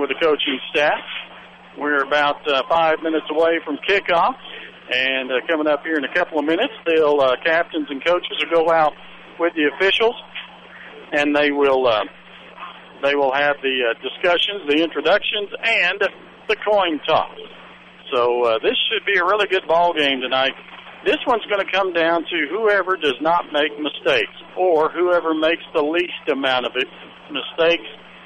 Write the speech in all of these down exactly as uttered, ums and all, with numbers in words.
with the coaching staff. We're about uh, five minutes away from kickoff, and uh, coming up here in a couple of minutes, they'll uh, captains and coaches will go out with the officials, and they will uh, they will have the uh, discussions, the introductions, and the coin toss. So uh, this should be a really good ball game tonight. This one's going to come down to whoever does not make mistakes, or whoever makes the least amount of it, mistakes,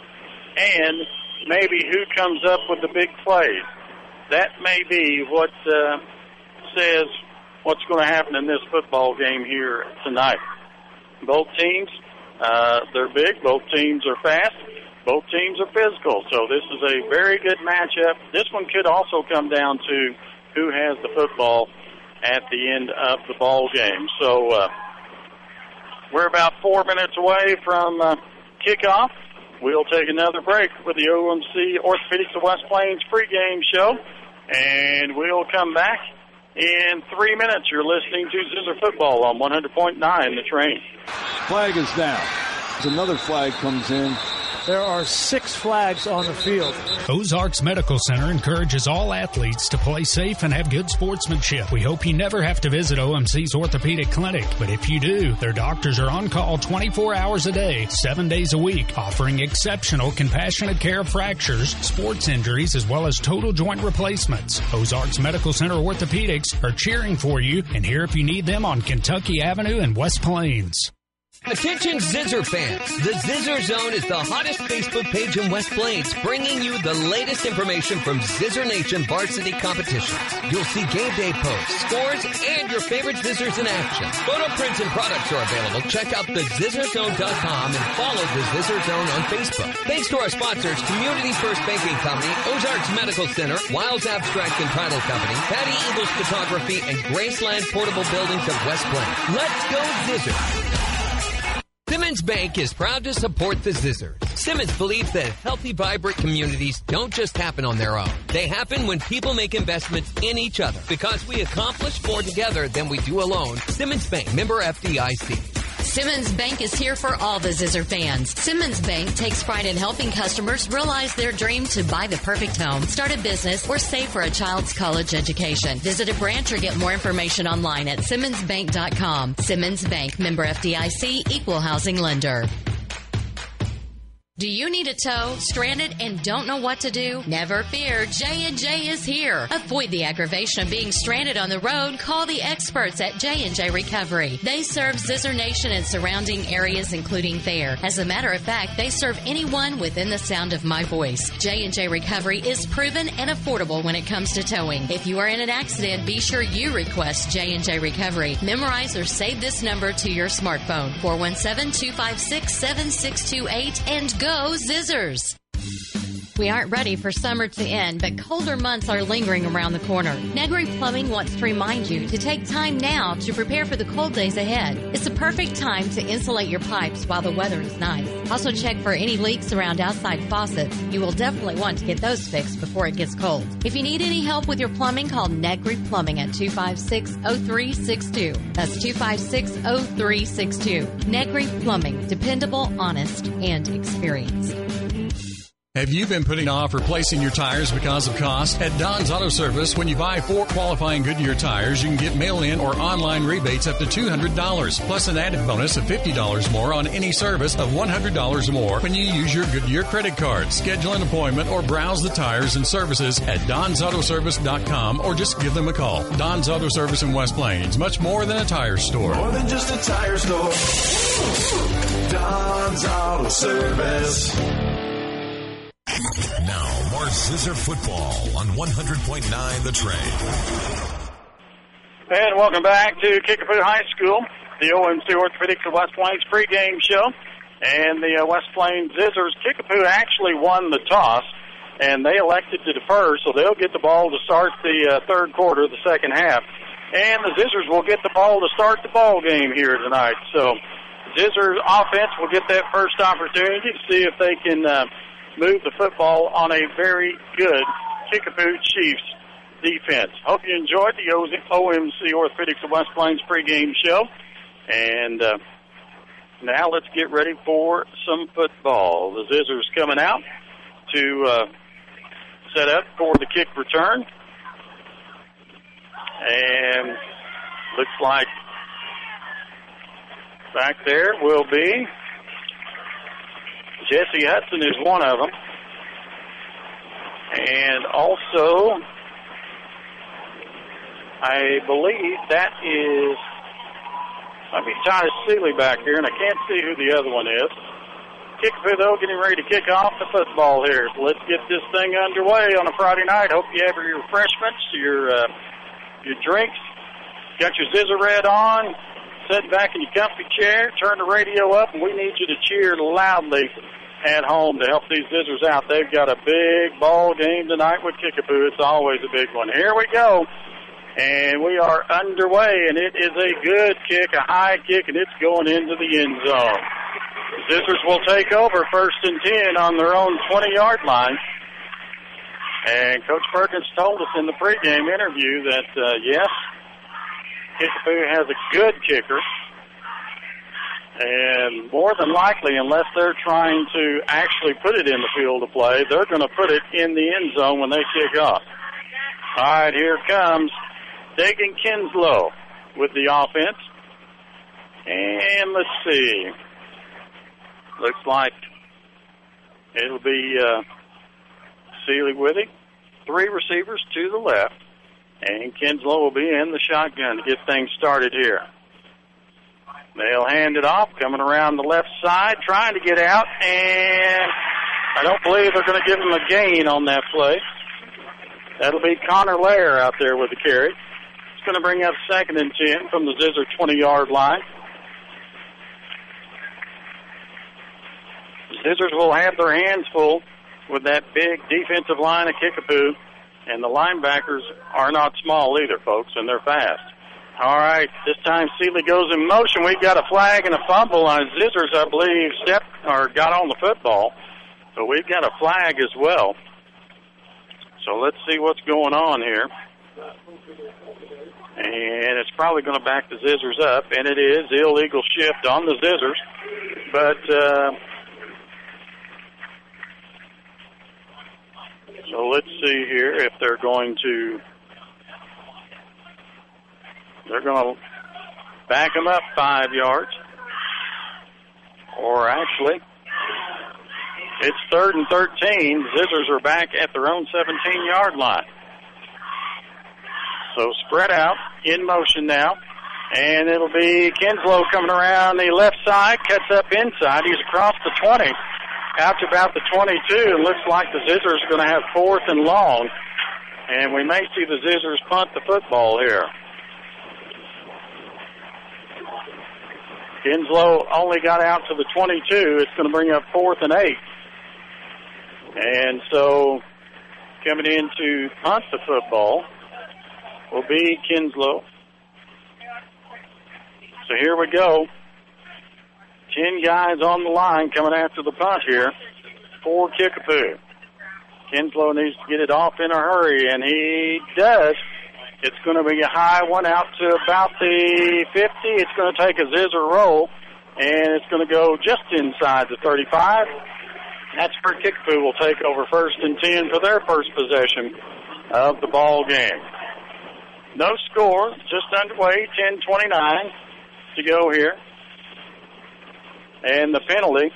and maybe who comes up with the big plays. That may be what uh, says what's going to happen in this football game here tonight. Both teams, uh, they're big. Both teams are fast. Both teams are physical. So this is a very good matchup. This one could also come down to who has the football at the end of the ball game. So uh, we're about four minutes away from uh, kickoff. We'll take another break with the O M C Orthopedics of West Plains pregame show, and we'll come back in three minutes. You're listening to Zizzer Football on one hundred point nine The Train. Flag is down. Another flag comes in. There are six flags on the field. Ozarks Medical Center encourages all athletes to play safe and have good sportsmanship. We hope you never have to visit O M C's orthopedic clinic, but if you do, their doctors are on call twenty-four hours a day, seven days a week, offering exceptional compassionate care of fractures, sports injuries, as well as total joint replacements. Ozarks Medical Center Orthopedics are cheering for you and here if you need them on Kentucky Avenue in West Plains. Attention Zizzer fans, the Zizzer Zone is the hottest Facebook page in West Plains, bringing you the latest information from Zizzer Nation varsity competitions. You'll see game day posts, scores, and your favorite Zizzers in action. Photo prints and products are available. Check out the zizzer zone dot com and follow the Zizzer Zone on Facebook. Thanks to our sponsors, Community First Banking Company, Ozarks Medical Center, Wiles Abstract and Title Company, Patty Eagles Photography, and Graceland Portable Buildings of West Plains. Let's go Zizzer! Simmons Bank is proud to support the Zizzers. Simmons believes that healthy, vibrant communities don't just happen on their own. They happen when people make investments in each other. Because we accomplish more together than we do alone. Simmons Bank, member F D I C. Simmons Bank is here for all the Zizzer fans. Simmons Bank takes pride in helping customers realize their dream to buy the perfect home, start a business, or save for a child's college education. Visit a branch or get more information online at simmons bank dot com. Simmons Bank, member F D I C, equal housing lender. Do you need a tow, stranded, and don't know what to do? Never fear, J and J is here. Avoid the aggravation of being stranded on the road. Call the experts at J and J Recovery. They serve Zizzer Nation and surrounding areas, including Thayer. As a matter of fact, they serve anyone within the sound of my voice. J and J Recovery is proven and affordable when it comes to towing. If you are in an accident, be sure you request J and J Recovery. Memorize or save this number to your smartphone, four one seven, two five six, seven six two eight, and go Go Zizzers! We aren't ready for summer to end, but colder months are lingering around the corner. Negri Plumbing wants to remind you to take time now to prepare for the cold days ahead. It's the perfect time to insulate your pipes while the weather is nice. Also check for any leaks around outside faucets. You will definitely want to get those fixed before it gets cold. If you need any help with your plumbing, call Negri Plumbing at two five six, oh three six two. That's two five six, oh three six two. Negri Plumbing. Dependable, honest, and experienced. Have you been putting off replacing your tires because of cost? At Don's Auto Service, when you buy four qualifying Goodyear tires, you can get mail-in or online rebates up to two hundred dollars, plus an added bonus of fifty dollars more on any service of one hundred dollars or more when you use your Goodyear credit card. Schedule an appointment or browse the tires and services at dons auto service dot com or just give them a call. Don's Auto Service in West Plains, much more than a tire store. More than just a tire store. Don's Auto Service. Now, more Zizzer Football on one hundred point nine The Train. And welcome back to Kickapoo High School, the O M C Orthopedics of West Plains pregame show. And the uh, West Plains Zizzers, Kickapoo actually won the toss, and they elected to defer, so they'll get the ball to start the uh, third quarter, the second half. And the Zizzers will get the ball to start the ball game here tonight. So Zizzers offense will get that first opportunity to see if they can uh, move the football on a very good Kickapoo Chiefs defense. Hope you enjoyed the O M C Orthopedics of West Plains pregame show. And uh, now let's get ready for some football. The Zizzers coming out to uh, set up for the kick return. And looks like back there will be Jesse Hudson is one of them. And also, I believe that is, I mean, Titus Seeley back here, and I can't see who the other one is. Kickapoo, though, getting ready to kick off the football here. So let's get this thing underway on a Friday night. Hope you have your refreshments, your uh, your drinks. Got your Zizzer Red on. Sit back in your comfy chair. Turn the radio up, and we need you to cheer loudly at home to help these Zizzers out. They've got a big ball game tonight with Kickapoo. It's always a big one. Here we go. And we are underway, and it is a good kick, a high kick, and it's going into the end zone. The Zizzers will take over first and ten on their own twenty-yard line. And Coach Perkins told us in the pregame interview that, uh, yes, Kickapoo has a good kicker. And more than likely, unless they're trying to actually put it in the field of play, they're going to put it in the end zone when they kick off. All right, here comes Dagan Kinslow with the offense. And let's see. Looks like it'll be uh, Seeley with it. Three receivers to the left. And Kinslow will be in the shotgun to get things started here. They'll hand it off, coming around the left side, trying to get out. And I don't believe they're going to give him a gain on that play. That'll be Connor Lair out there with the carry. It's going to bring up second and ten from the Zizzer twenty-yard line. The Zizzers will have their hands full with that big defensive line of Kickapoo, and the linebackers are not small either, folks, and they're fast. All right, this time Seeley goes in motion. We've got a flag and a fumble on Zizzers, I believe, stepped or got on the football. So we've got a flag as well. So let's see what's going on here. And it's probably going to back the Zizzers up, and it is illegal shift on the Zizzers. But uh, so let's see here if they're going to they're going to back them up five yards, or actually, it's third and thirteen. Zizzers are back at their own seventeen-yard line. So spread out, in motion now. And it'll be Kinslow coming around the left side, cuts up inside. He's across the twenty, out to about the twenty-two. It looks like the Zizzers are going to have fourth and long. And we may see the Zizzers punt the football here. Kinslow only got out to the twenty-two. It's going to bring up fourth and eight. And so coming in to punt the football will be Kinslow. So here we go. Ten guys on the line coming after the punt here for Kickapoo. Kinslow needs to get it off in a hurry, and he does. It's going to be a high one out to about the fifty. It's going to take a Zizzer roll, and it's going to go just inside the thirty-five. That's where Kickapoo will take over first and ten for their first possession of the ball game. No score, just underway, ten twenty-nine to go here. And the penalty,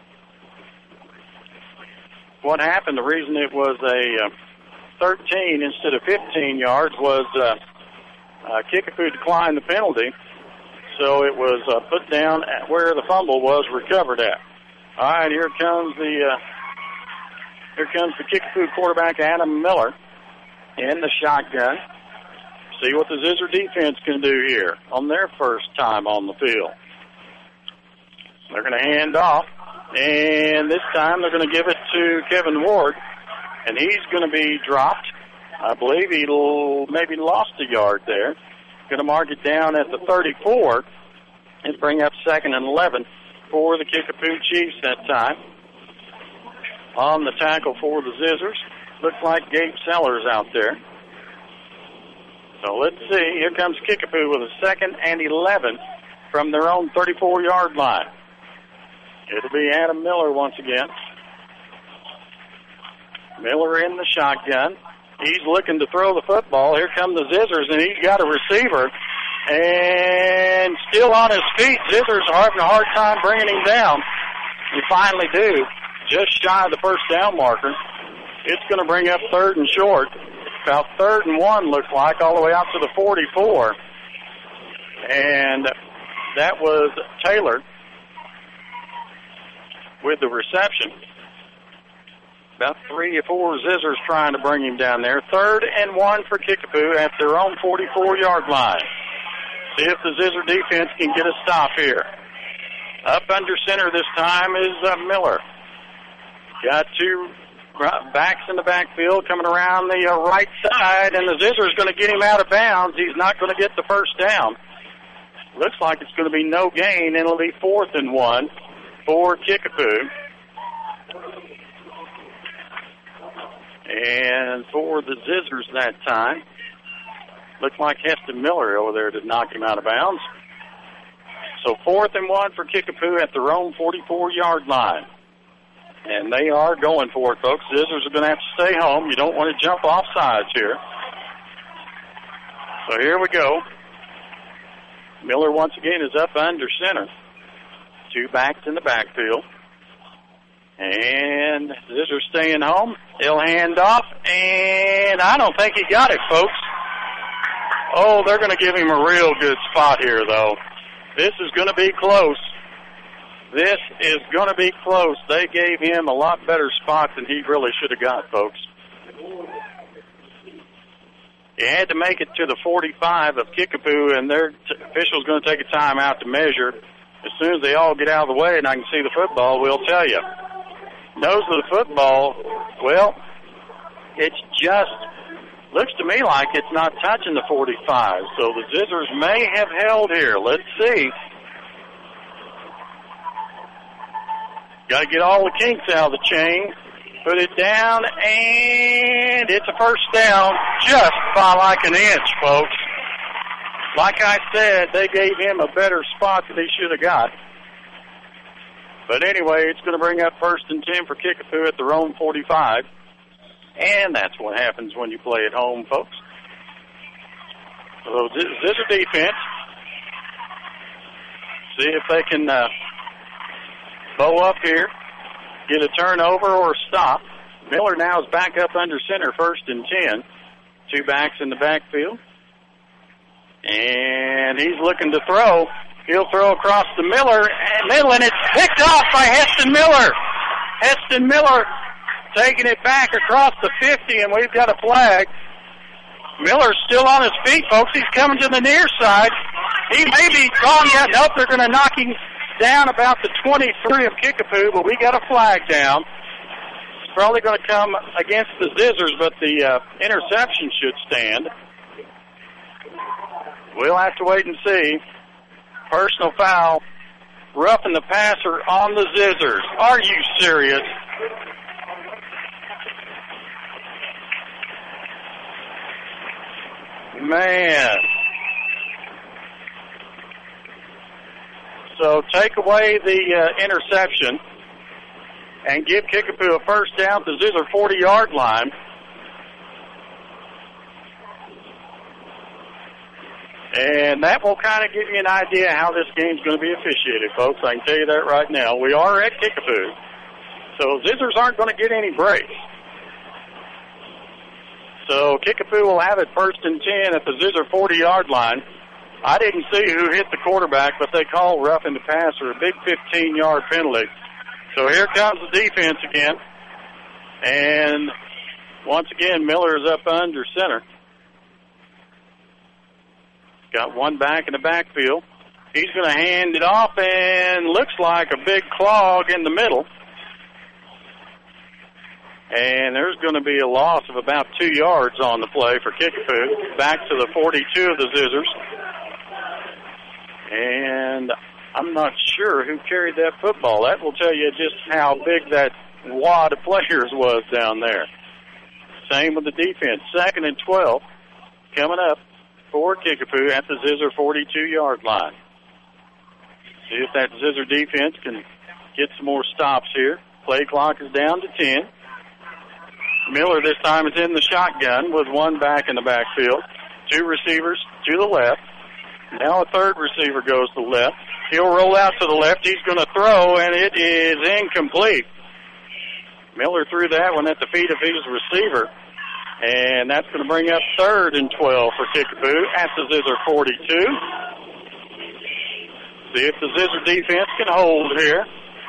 what happened, the reason it was a uh, thirteen instead of fifteen yards was uh, uh, Kickapoo declined the penalty, so it was uh, put down at where the fumble was recovered at. All right, here comes the uh, here comes the Kickapoo quarterback, Adam Miller, in the shotgun. See what the Zizzer defense can do here on their first time on the field. They're going to hand off, and this time they're going to give it to Kevin Ward, and he's going to be dropped. I believe he'll maybe lost a yard there. Going to mark it down at the thirty-four and bring up second and eleven for the Kickapoo Chiefs that time. On the tackle for the Zizzers, looks like Gabe Sellers out there. So let's see. Here comes Kickapoo with a second and eleven from their own thirty-four-yard line. It'll be Adam Miller once again. Miller in the shotgun. He's looking to throw the football. Here come the Zizzers, and he's got a receiver. And still on his feet, Zizzers are having a hard time bringing him down. They finally do, just shy of the first down marker. It's going to bring up third and short. About third and one, looks like, all the way out to the forty-four. And that was Taylor with the reception. About three or four Zizzers trying to bring him down there. Third and one for Kickapoo at their own forty-four-yard line. See if the Zizzer defense can get a stop here. Up under center this time is uh, Miller. Got two backs in the backfield coming around the uh, right side, and the Zizzer is going to get him out of bounds. He's not going to get the first down. Looks like it's going to be no gain, and it'll be fourth and one for Kickapoo. And for the Zizzers that time, looks like Heston Miller over there did knock him out of bounds. So fourth and one for Kickapoo at their own forty-four-yard line. And they are going for it, folks. Zizzers are going to have to stay home. You don't want to jump off sides here. So here we go. Miller once again is up under center. Two backs in the backfield. And Zizzers staying home. He'll hand off, and I don't think he got it, folks. Oh, they're going to give him a real good spot here, though. This is going to be close. This is going to be close. They gave him a lot better spot than he really should have got, folks. He had to make it to the forty-five of Kickapoo, and their t- official's going to take a timeout to measure. As soon as they all get out of the way and I can see the football, we'll tell you. Nose of the football, well, it's just, looks to me like it's not touching the forty-five. So the Zizzers may have held here. Let's see. Got to get all the kinks out of the chain. Put it down, and it's a first down just by like an inch, folks. Like I said, they gave him a better spot than he should have got. But anyway, it's going to bring up first and ten for Kickapoo at their own forty-five. And that's what happens when you play at home, folks. So Zizzer defense. See if they can uh, bow up here, get a turnover or a stop. Miller now is back up under center, first and ten. Two backs in the backfield. And he's looking to throw. He'll throw across to Miller, and middle, and it's picked off by Heston Miller. Heston Miller taking it back across the fifty, and we've got a flag. Miller's still on his feet, folks. He's coming to the near side. He may be gone yet. Nope, they're going to knock him down about the twenty-three of Kickapoo, but we got a flag down. It's probably going to come against the Zizzers, but the uh, interception should stand. We'll have to wait and see. Personal foul, roughing the passer on the Zizzers. Are you serious? Man. So take away the uh, interception and give Kickapoo a first down at the Zizzer forty-yard line. And that will kind of give you an idea how this game's going to be officiated, folks. I can tell you that right now. We are at Kickapoo, so Zizzers aren't going to get any breaks. So Kickapoo will have it first and ten at the Zizzer forty-yard line. I didn't see who hit the quarterback, but they call roughing the passer, a big fifteen-yard penalty. So here comes the defense again. And once again, Miller is up under center. Got one back in the backfield. He's going to hand it off, and looks like a big clog in the middle. And there's going to be a loss of about two yards on the play for Kickapoo. Back to the forty-two of the Zizzers. And I'm not sure who carried that football. That will tell you just how big that wad of players was down there. Same with the defense. Second and twelve coming up for Kickapoo at the Zizzer forty-two-yard line. See if that Zizzer defense can get some more stops here. Play clock is down to ten. Miller this time is in the shotgun with one back in the backfield. Two receivers to the left. Now a third receiver goes to the left. He'll roll out to the left. He's going to throw, and it is incomplete. Miller threw that one at the feet of his receiver. And that's going to bring up third and twelve for Kickapoo at the Zizzer forty-two. See if the Zizzer defense can hold here.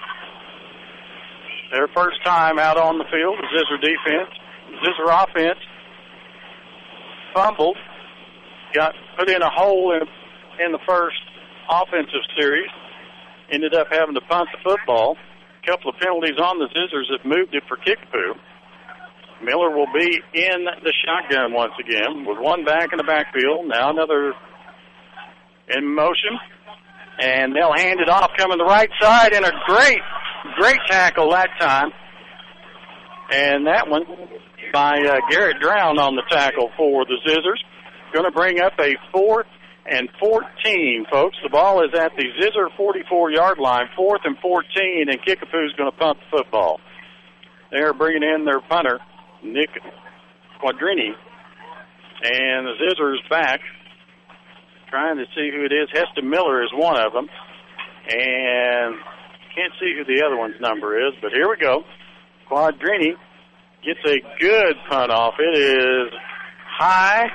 Their first time out on the field, the Zizzer defense. Zizzer offense fumbled, got put in a hole in, in the first offensive series, ended up having to punt the football. A couple of penalties on the Zizzers have moved it for Kickapoo. Miller will be in the shotgun once again with one back in the backfield. Now another in motion. And they'll hand it off coming the right side, and a great, great tackle that time. And that one by uh, Garrett Drown on the tackle for the Zizzers. Going to bring up a fourth and fourteen, folks. The ball is at the Zizzer forty-four-yard line, fourth and fourteen, and Kickapoo's going to punt the football. They're bringing in their punter, Nick Quadrini, and the Zizzers back, trying to see who it is. Heston Miller is one of them, and can't see who the other one's number is, but here we go. Quadrini gets a good punt off. It is high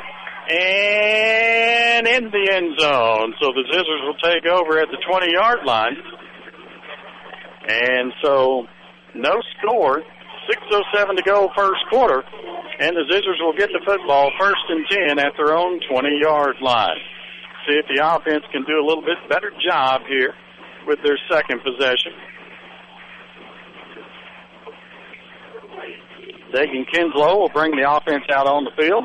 and in the end zone, so the Zizzers will take over at the twenty-yard line, and so no score. six oh seven to go first quarter, and the Zizzers will get the football first and ten at their own twenty-yard line. See if the offense can do a little bit better job here with their second possession. Dagan Kinslow will bring the offense out on the field.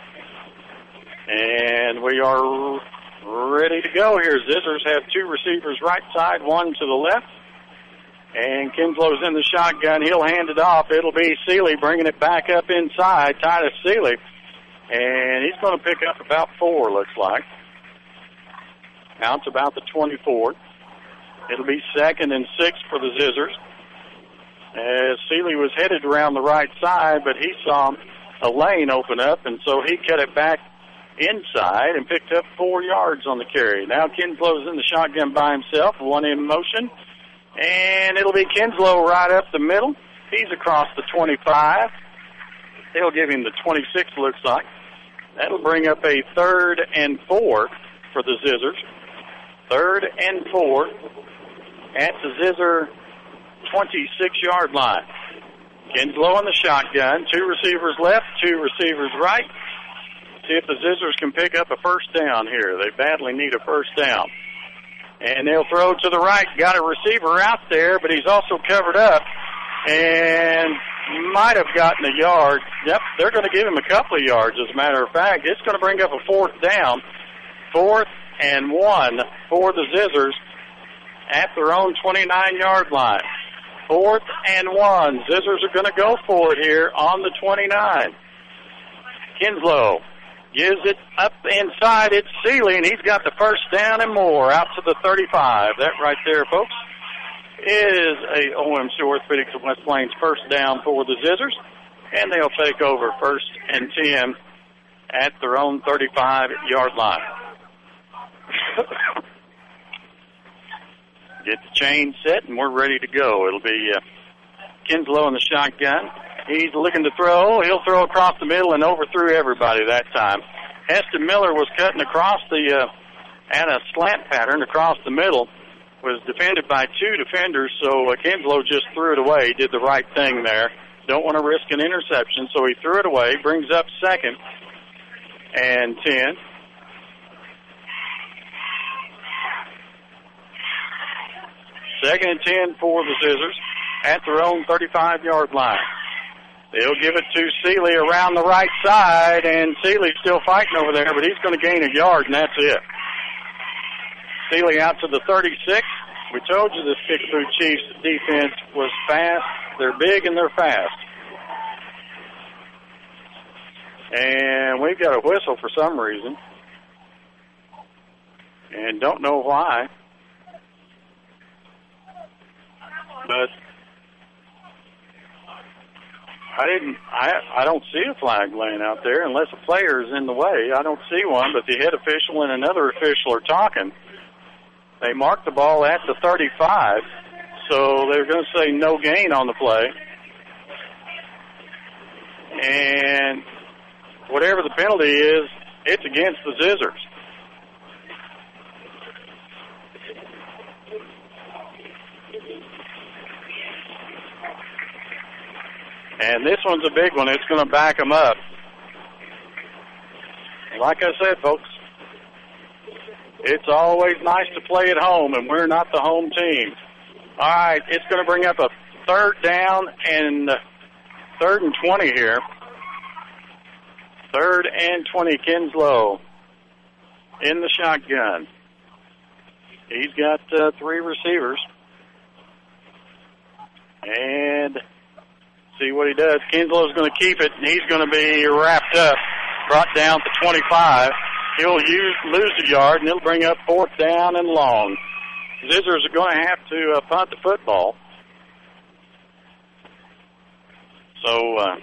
And we are ready to go here. Zizzers have two receivers right side, one to the left. And Kinslow's in the shotgun. He'll hand it off. It'll be Seeley bringing it back up inside, Titus Seeley. And he's going to pick up about four, looks like. Now it's about the twenty-four. It'll be second and six for the Zizzers. As Seeley was headed around the right side, but he saw a lane open up, and so he cut it back inside and picked up four yards on the carry. Now Kinslow's in the shotgun by himself, one in motion. And it'll be Kinslow right up the middle. He's across the twenty-five. They'll give him the twenty-six, looks like. That'll bring up a third and four for the Zizzers. Third and four at the Zizzer twenty-six-yard line. Kinslow in the shotgun. Two receivers left, two receivers right. See if the Zizzers can pick up a first down here. They badly need a first down. And they'll throw to the right. Got a receiver out there, but he's also covered up and might have gotten a yard. Yep, they're going to give him a couple of yards, as a matter of fact. It's going to bring up a fourth down. Fourth and one for the Zizzers at their own twenty-nine-yard line. Fourth and one. Zizzers are going to go for it here on the twenty-nine. Kinslow gives it up inside. It's Seeley, and he's got the first down and more out to the thirty-five. That right there, folks, is a O M C Orthopedics of West Plains first down for the Zizzers, and they'll take over first and ten at their own thirty-five-yard line. Get the chain set, and we're ready to go. It'll be uh, Kinslow in the shotgun. He's looking to throw. He'll throw across the middle and overthrew everybody that time. Heston Miller was cutting across the, uh, at a slant pattern across the middle, was defended by two defenders, so uh, Kinslow just threw it away. He did the right thing there. Don't want to risk an interception, so he threw it away, brings up second and ten. Second and ten for the Zizzers at their own thirty-five-yard line. They'll give it to Seeley around the right side, and Seeley's still fighting over there, but he's going to gain a yard, and that's it. Seeley out to the thirty-six. We told you this Kickapoo Chiefs defense was fast. They're big and they're fast. And we've got a whistle for some reason, and don't know why. But I didn't. I I don't see a flag laying out there unless a player is in the way. I don't see one, but the head official and another official are talking. They marked the ball at the thirty-five, so they're going to say no gain on the play. And whatever the penalty is, it's against the Zizzers. And this one's a big one. It's going to back them up. Like I said, folks, it's always nice to play at home, and we're not the home team. All right, it's going to bring up a third down and third and twenty here. Third and twenty, Kinslow in the shotgun. He's got uh, three receivers. And see what he does. Kinslow's going to keep it, and he's going to be wrapped up, brought down to twenty-five. He'll use, lose a yard, and it'll bring up fourth down and long. Zizzers are going to have to uh, punt the football. So, uh,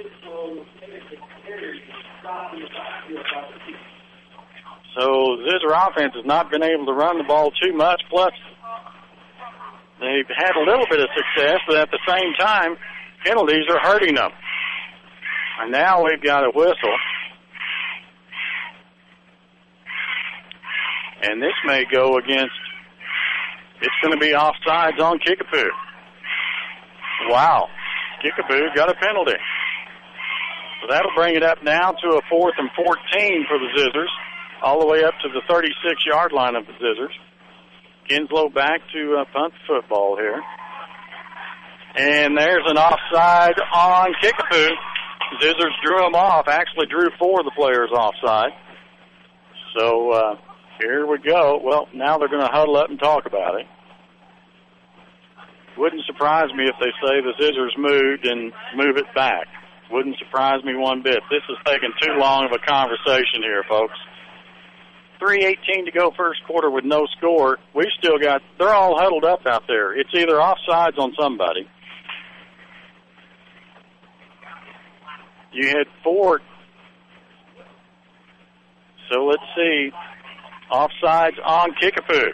so Zizzer offense has not been able to run the ball too much. Plus, they've had a little bit of success, but at the same time, penalties are hurting them. And now we've got a whistle. And this may go against, it's going to be offsides on Kickapoo. Wow. Kickapoo got a penalty. So that'll bring it up now to a fourth and fourteen for the Zizzers, all the way up to the thirty-six-yard line of the Zizzers. Kinslow back to uh, punt the football here. And there's an offside on Kickapoo. Zizzers drew him off, actually drew four of the players offside. So uh, here we go. Well, now they're going to huddle up and talk about it. Wouldn't surprise me if they say the Zizzers moved and move it back. Wouldn't surprise me one bit. This is taking too long of a conversation here, folks. three eighteen to go first quarter with no score. We've still got, they're all huddled up out there. It's either offsides on somebody. You had four. So let's see. Offsides on Kickapoo.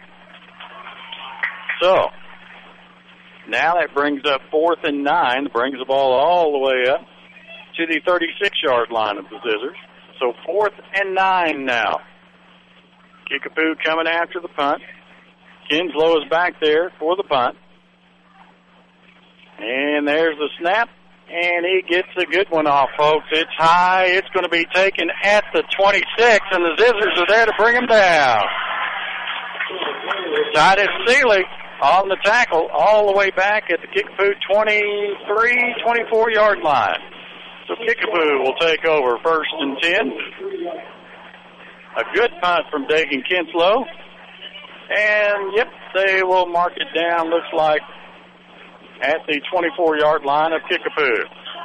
So now that brings up fourth and nine. Brings the ball all the way up to the thirty-six-yard line of the Zizzers. So fourth and nine now. Kickapoo coming after the punt. Kinslow is back there for the punt. And there's the snap. And he gets a good one off, folks. It's high. It's going to be taken at the twenty-six, and the Zizzers are there to bring him down. Titus Seeley on the tackle all the way back at the Kickapoo twenty-three, twenty-four-yard line. So Kickapoo will take over first and ten. A good punt from Dagan Kinslow. And, yep, they will mark it down, looks like, at the twenty-four-yard line of Kickapoo.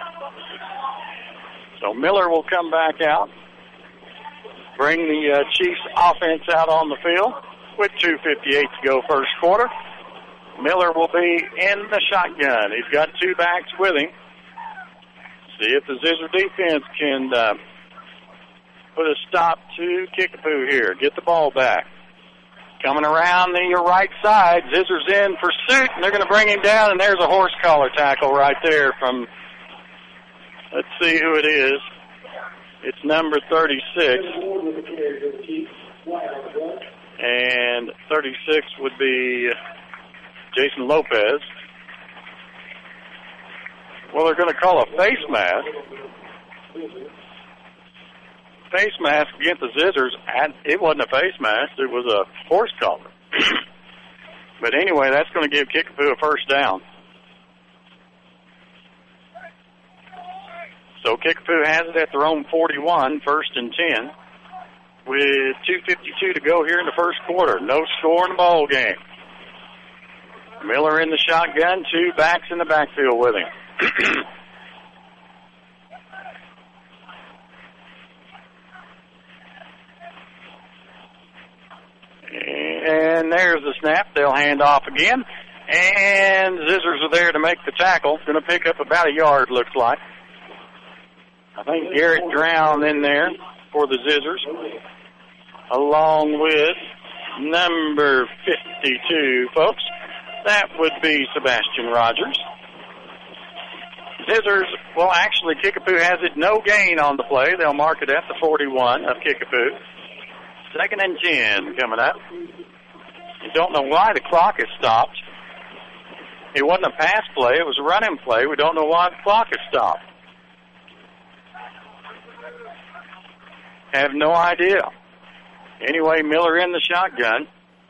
So Miller will come back out, bring the uh, Chiefs offense out on the field with two fifty-eight to go first quarter. Miller will be in the shotgun. He's got two backs with him. See if the Zizzer defense can uh, put a stop to Kickapoo here. Get the ball back. Coming around the right side, Zizzer's in pursuit, and they're going to bring him down, and there's a horse collar tackle right there from, let's see who it is. It's number thirty-six. And thirty-six would be Jason Lopez. Well, they're going to call a face mask. Face mask against the Zizzers, and it wasn't a face mask, it was a horse collar. But anyway, that's going to give Kickapoo a first down. So Kickapoo has it at their own forty-one, first and ten, with two fifty-two to go here in the first quarter. No score in the ball game. Miller in the shotgun, two backs in the backfield with him. And there's the snap. They'll hand off again. And Zizzers are there to make the tackle. Going to pick up about a yard, looks like. I think Garrett Drown in there for the Zizzers, along with number fifty-two, folks. That would be Sebastian Rogers. Zizzers, well, actually, Kickapoo has it no gain on the play. They'll mark it at the forty-one of Kickapoo. Second and ten coming up. You don't know why the clock is stopped. It wasn't a pass play. It was a running play. We don't know why the clock is stopped. Have no idea. Anyway, Miller in the shotgun.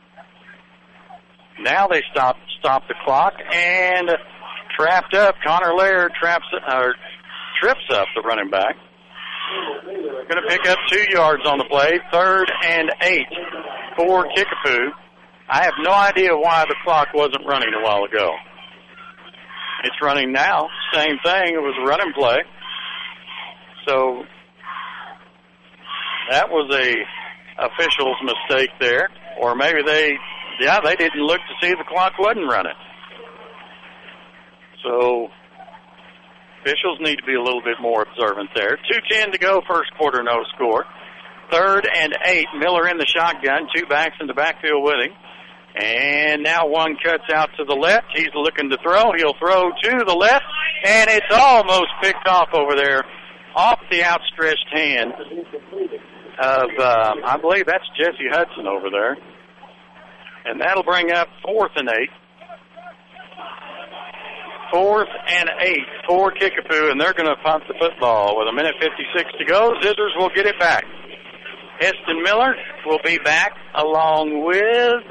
Now they stop stop the clock, and trapped up. Connor Laird traps or trips up the running back. Going to pick up two yards on the play. Third and eight for Kickapoo. I have no idea why the clock wasn't running a while ago. It's running now. Same thing. It was a running play. So that was a official's mistake there. Or maybe they, yeah, they didn't look to see the clock wasn't running. So officials need to be a little bit more observant there. two ten to go, first quarter, no score. Third and eight, Miller in the shotgun, two backs in the backfield with him. And now one cuts out to the left. He's looking to throw. He'll throw to the left, and it's almost picked off over there, off the outstretched hand of, uh, I believe that's Jesse Hudson over there. And that'll bring up fourth and eight. Fourth and eight for Kickapoo, and they're going to punt the football with a minute fifty-six to go. Zizzers will get it back. Heston Miller will be back along with,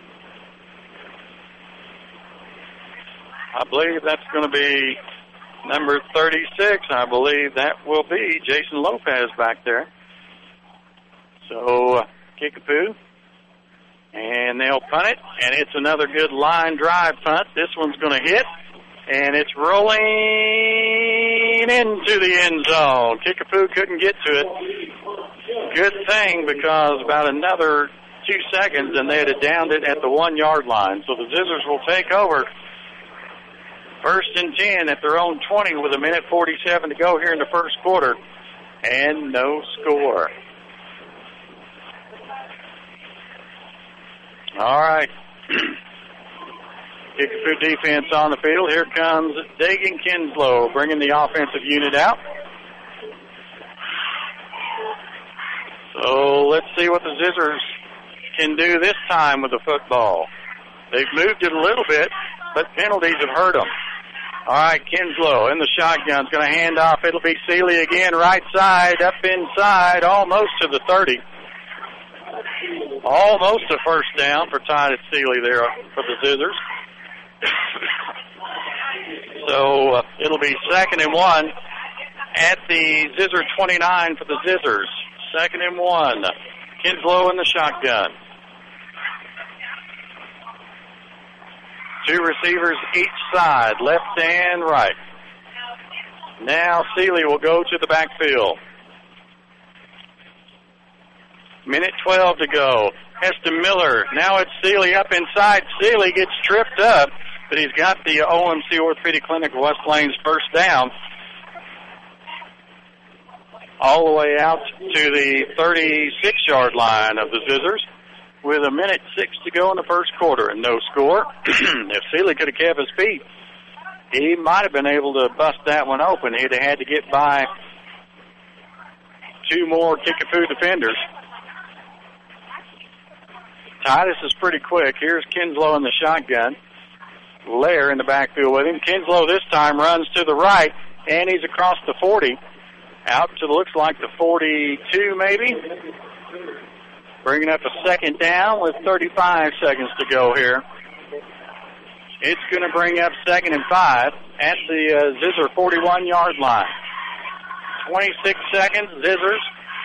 I believe that's going to be number thirty-six. I believe that will be Jason Lopez back there. So uh, Kickapoo, and they'll punt it, and it's another good line drive punt. This one's going to hit. And it's rolling into the end zone. Kickapoo couldn't get to it. Good thing, because about another two seconds and they'd have downed it at the one-yard line. So the Zizzers will take over first and ten at their own twenty with a minute forty-seven to go here in the first quarter. And no score. All right. Kickapoo defense on the field. Here comes Dagan Kinslow bringing the offensive unit out. So let's see what the Zizzers can do this time with the football. They've moved it a little bit, but penalties have hurt them. All right, Kinslow in the shotgun is going to hand off. It'll be Seeley again, right side, up inside, almost to the thirty. Almost a first down for Titus Seeley there for the Zizzers. So uh, it'll be second and one at the Zizzer twenty-nine for the Zizzers. Second and one. Kinslow in the shotgun. Two receivers each side, left and right. Now Seeley will go to the backfield. Minute twelve to go. Heston Miller. Now it's Seeley up inside. Seeley gets tripped up, but he's got the O M C Orthopedic Clinic of West Plains first down. All the way out to the thirty-six-yard line of the Zizzers with a minute six to go in the first quarter and no score. If Seeley could have kept his feet, he might have been able to bust that one open. He'd have had to get by two more Kickapoo defenders. Titus is pretty quick. Here's Kinslow in the shotgun. Lair in the backfield with him. Kinslow this time runs to the right, and he's across the forty. Out to, looks like the forty-two maybe. Bringing up a second down with thirty-five seconds to go here. It's going to bring up second and five at the uh, Zizzer forty-one-yard line. twenty-six seconds, Zizzers.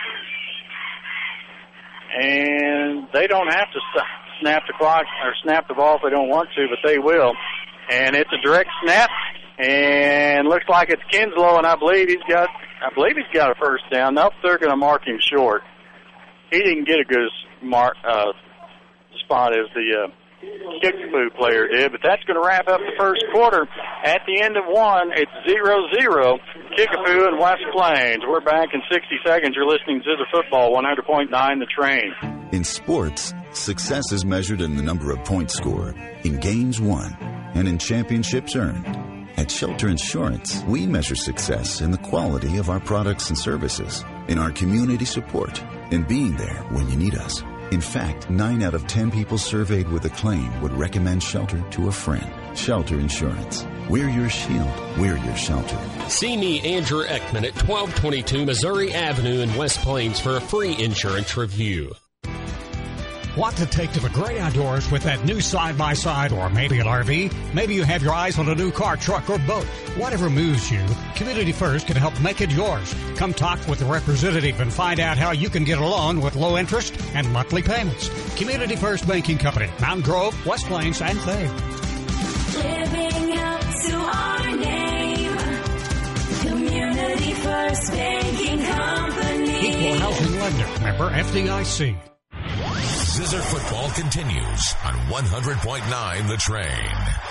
And they don't have to st- snap the clock or snap the ball if they don't want to, but they will. And it's a direct snap, and looks like it's Kinslow, and I believe he's got, I believe he's got a first down. Nope, they're going to mark him short. He didn't get a good mark uh, spot as the uh, Kickapoo player did. But that's going to wrap up the first quarter. At the end of one, it's zero zero, Kickapoo and West Plains. We're back in sixty seconds. You're listening to Zizzer Football, one hundred point nine The Train. In sports, success is measured in the number of points scored, in games won, and in championships earned. At Shelter Insurance, we measure success in the quality of our products and services, in our community support, and being there when you need us. In fact, nine out of ten people surveyed with a claim would recommend Shelter to a friend. Shelter Insurance. We're your shield. We're your shelter. See me, Andrew Ekman, at twelve twenty-two Missouri Avenue in West Plains for a free insurance review. Want to take to the great outdoors with that new side-by-side or maybe an R V? Maybe you have your eyes on a new car, truck, or boat. Whatever moves you, Community First can help make it yours. Come talk with the representative and find out how you can get a loan with low interest and monthly payments. Community First Banking Company, Mountain Grove, West Plains, and Thane. Living up to our name. Community First Banking Company. Equal housing lender. Member F D I C. Zizzer Football continues on one hundred point nine The Train.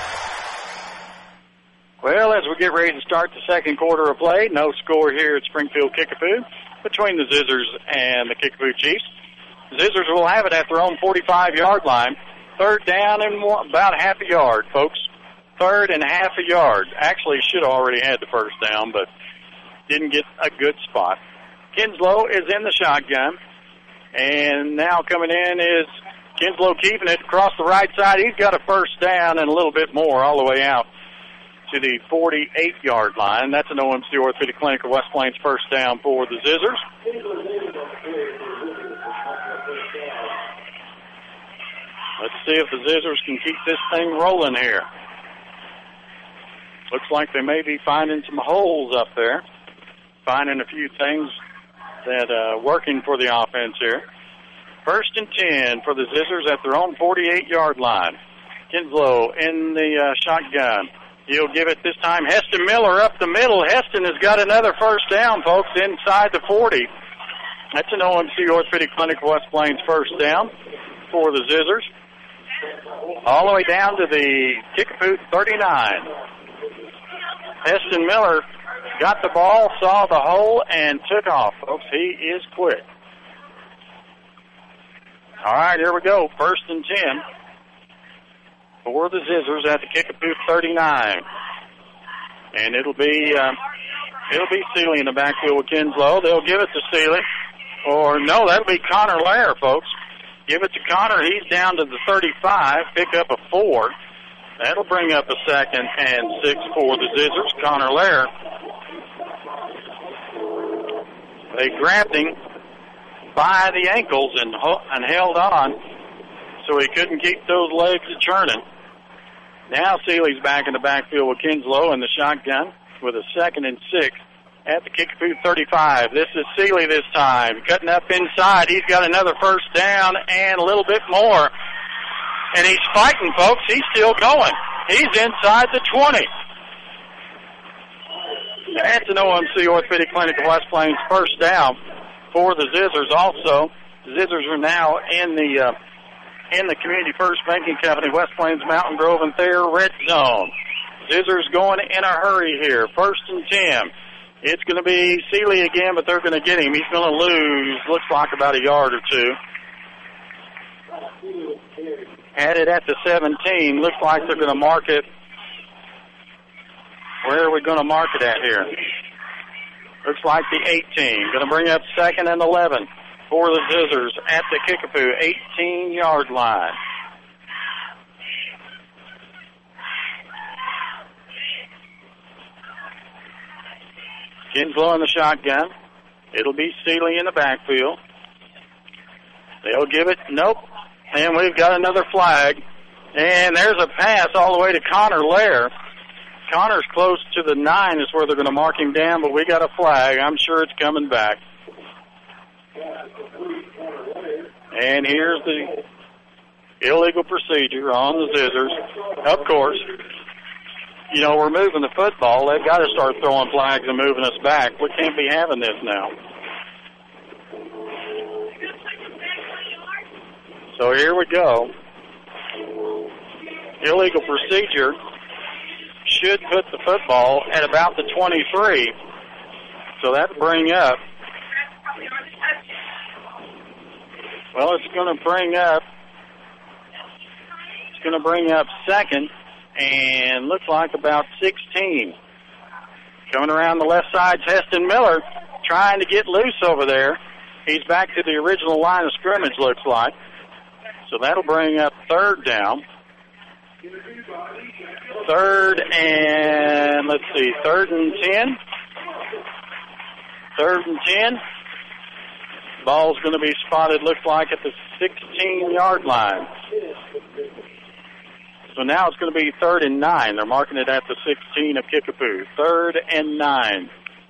Well, as we get ready to start the second quarter of play, no score here at Springfield Kickapoo between the Zizzers and the Kickapoo Chiefs. The Zizzers will have it at their own forty-five-yard line. Third down and one, about half a yard, folks. Third and half a yard. Actually, should have already had the first down, but didn't get a good spot. Kinslow is in the shotgun. And now coming in is Kinslow keeping it across the right side. He's got a first down and a little bit more all the way out to the forty-eight-yard line. That's an O M C Orthopedic Clinic of West Plains first down for the Zizzers. Let's see if the Zizzers can keep this thing rolling here. Looks like they may be finding some holes up there, finding a few things that uh, working for the offense here. First and ten for the Zizzers at their own forty-eight-yard line. Kinslow in the uh, shotgun. He'll give it this time. Heston Miller up the middle. Heston has got another first down, folks, inside the forty. That's an O M C Orthopedic Clinic West Plains first down for the Zizzers. All the way down to the Kickapoo thirty-nine. Heston Miller got the ball, saw the hole, and took off, folks. He is quick. All right, here we go. First and ten for the Zizzers at the Kickapoo thirty-nine. And it'll be uh, it'll be Seeley in the backfield with Kinslow. They'll give it to Seeley. Or, no, that'll be Connor Lair, folks. Give it to Connor. He's down to the thirty-five. Pick up a four. That'll bring up a second and six for the Zizzers. Connor Lair. They grabbed him by the ankles and and held on so he couldn't keep those legs churning. Now Seeley's back in the backfield with Kinslow in the shotgun with a second and six at the Kickapoo thirty-five. This is Seeley this time, cutting up inside. He's got another first down and a little bit more. And he's fighting, folks. He's still going. He's inside the twenty. That's an O M C Orthopedic Clinic of West Plains first down for the Zizzers. Also, the Zizzers are now in the uh, in the Community First Banking Company, West Plains, Mountain Grove, and Thayer red zone. Zizzers going in a hurry here. First and ten. It's going to be Seeley again, but they're going to get him. He's going to lose, looks like about a yard or two. Had it at the seventeen. Looks like they're going to mark it. Where are we going to mark it at here? Looks like the eighteen. Going to bring up second and eleven for the Zizzers at the Kickapoo eighteen-yard line. Kinslow in the shotgun. It'll be Seeley in the backfield. They'll give it. Nope. And we've got another flag. And there's a pass all the way to Connor Lair. Connor's close to the nine is where they're going to mark him down, but we got a flag. I'm sure it's coming back. And here's the illegal procedure on the Zizzers. Of course, you know, we're moving the football. They've got to start throwing flags and moving us back. We can't be having this now. So here we go. illegal procedure should put the football at about the twenty-three. So that'll bring up, well, it's going to bring up, it's going to bring up second, and looks like about sixteen. Coming around the left side, Heston Miller trying to get loose over there. He's back to the original line of scrimmage, looks like. So that'll bring up third down. Third and, let's see, third and ten. Third and ten. Ball's going to be spotted, looks like, at the sixteen-yard line. So now it's going to be third and nine. They're marking it at the sixteen of Kickapoo. Third and nine.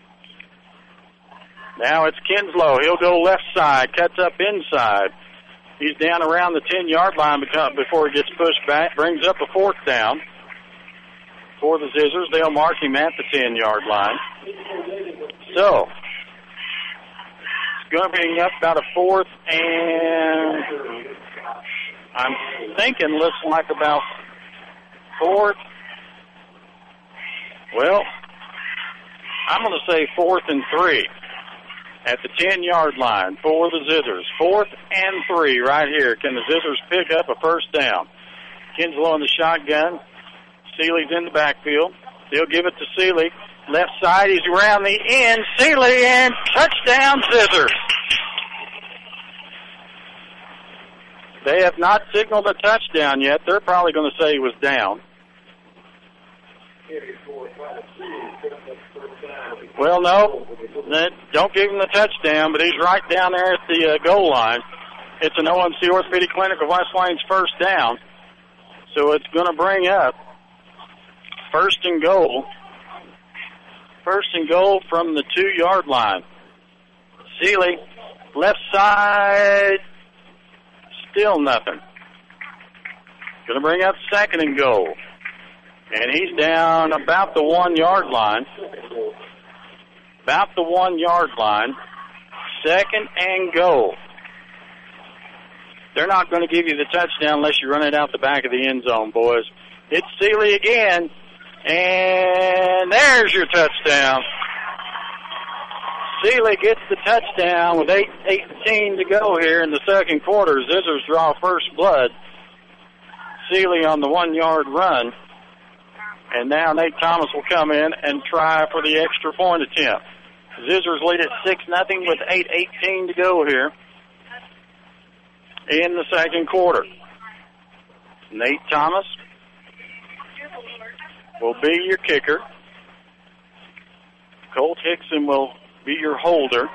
Now it's Kinslow. He'll go left side, cuts up inside. He's down around the ten-yard line before he gets pushed back. Brings up a fourth down for the Zizzers. They'll mark him at the ten-yard line. So it's going to bring up about a fourth, and I'm thinking looks like about fourth. Well, I'm going to say fourth and three at the ten-yard line for the Zizzers. Fourth and three right here. Can the Zizzers pick up a first down? Kinslow in the shotgun. Seeley's in the backfield. They'll give it to Seeley. Left side, he's around the end. Seeley, and touchdown Zizzers. They have not signaled a touchdown yet. They're probably going to say he was down. Well, no, don't give him the touchdown, but he's right down there at the uh, goal line. It's an O M C Orthopedic Clinic of West Plains first down, so it's going to bring up first and goal. First and goal from the two-yard line. Seeley, left side, still nothing. Going to bring up second and goal. And he's down about the one-yard line. About the one-yard line. Second and goal. They're not going to give you the touchdown unless you run it out the back of the end zone, boys. It's Seeley again. And there's your touchdown. Seeley gets the touchdown with eight eighteen to go here in the second quarter. Zizzers draw first blood. Seeley on the one-yard run. And now Nate Thomas will come in and try for the extra point attempt. Zizzers lead at six nothing with eight eighteen to go here in the second quarter. Nate Thomas will be your kicker. Colt Hickson will be your holder.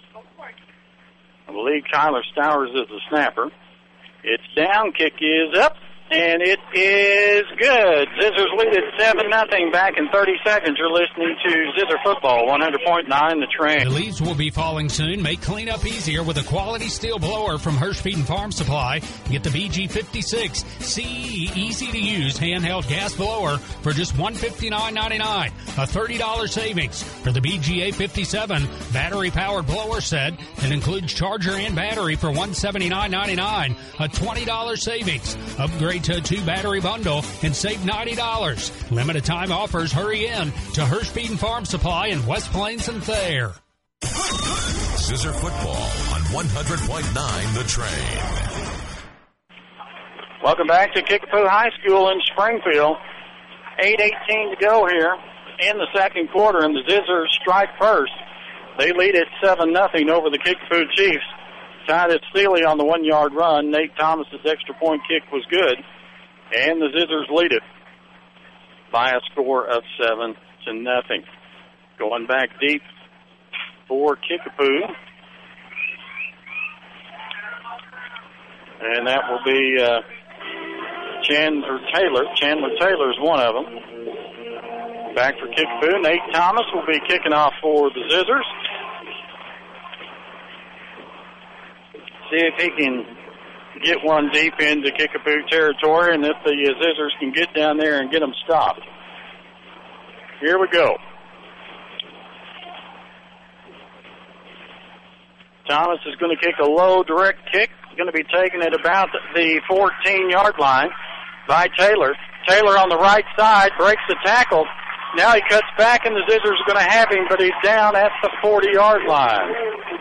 I believe Kyler Stowers is the snapper. It's down, kick is up, and it is good. Zizzers lead at seven nothing back in thirty seconds. You're listening to Zizzer Football, one hundred point nine The Train. The leaves will be falling soon. Make cleanup easier with a quality steel blower from Hirschfeed and Farm Supply. Get the B G fifty-six C E easy-to-use handheld gas blower for just one hundred fifty-nine ninety-nine, a thirty dollars savings. For the B G A fifty-seven battery-powered blower set that includes charger and battery for one hundred seventy-nine ninety-nine, a twenty dollars savings. Upgrade to a two-battery bundle and save ninety dollars. Limited time offers. Hurry in to Hirschfeed and Farm Supply in West Plains and Thayer. Zizzer Football on one hundred point nine The Train. Welcome back to Kickapoo High School in Springfield. eight eighteen to go here in the second quarter, and the Zizzers strike first. They lead at seven nothing over the Kickapoo Chiefs. Titus Seeley on the one-yard run. Nate Thomas's extra point kick was good. And the Zizzers lead it by a score of seven to nothing. Going back deep for Kickapoo. And that will be uh, Chandler Taylor. Chandler Taylor is one of them. Back for Kickapoo. Nate Thomas will be kicking off for the Zizzers. See if he can get one deep into Kickapoo territory, and if the Zizzers can get down there and get them stopped. Here we go. Thomas is going to kick a low direct kick. Going to be taken at about the fourteen-yard line by Taylor. Taylor on the right side breaks the tackle. Now he cuts back, and the Zizzers are going to have him, but he's down at the forty-yard line.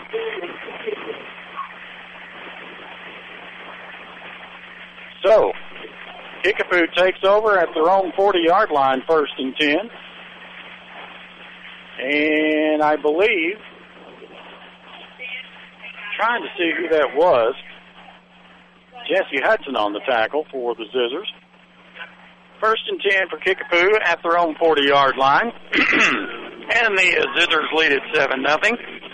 So, Kickapoo takes over at their own forty-yard line, first and ten. And I believe, trying to see who that was, Jesse Hudson on the tackle for the Zizzers. First and ten for Kickapoo at their own forty-yard line. And the uh, Zizzers lead at seven nothing.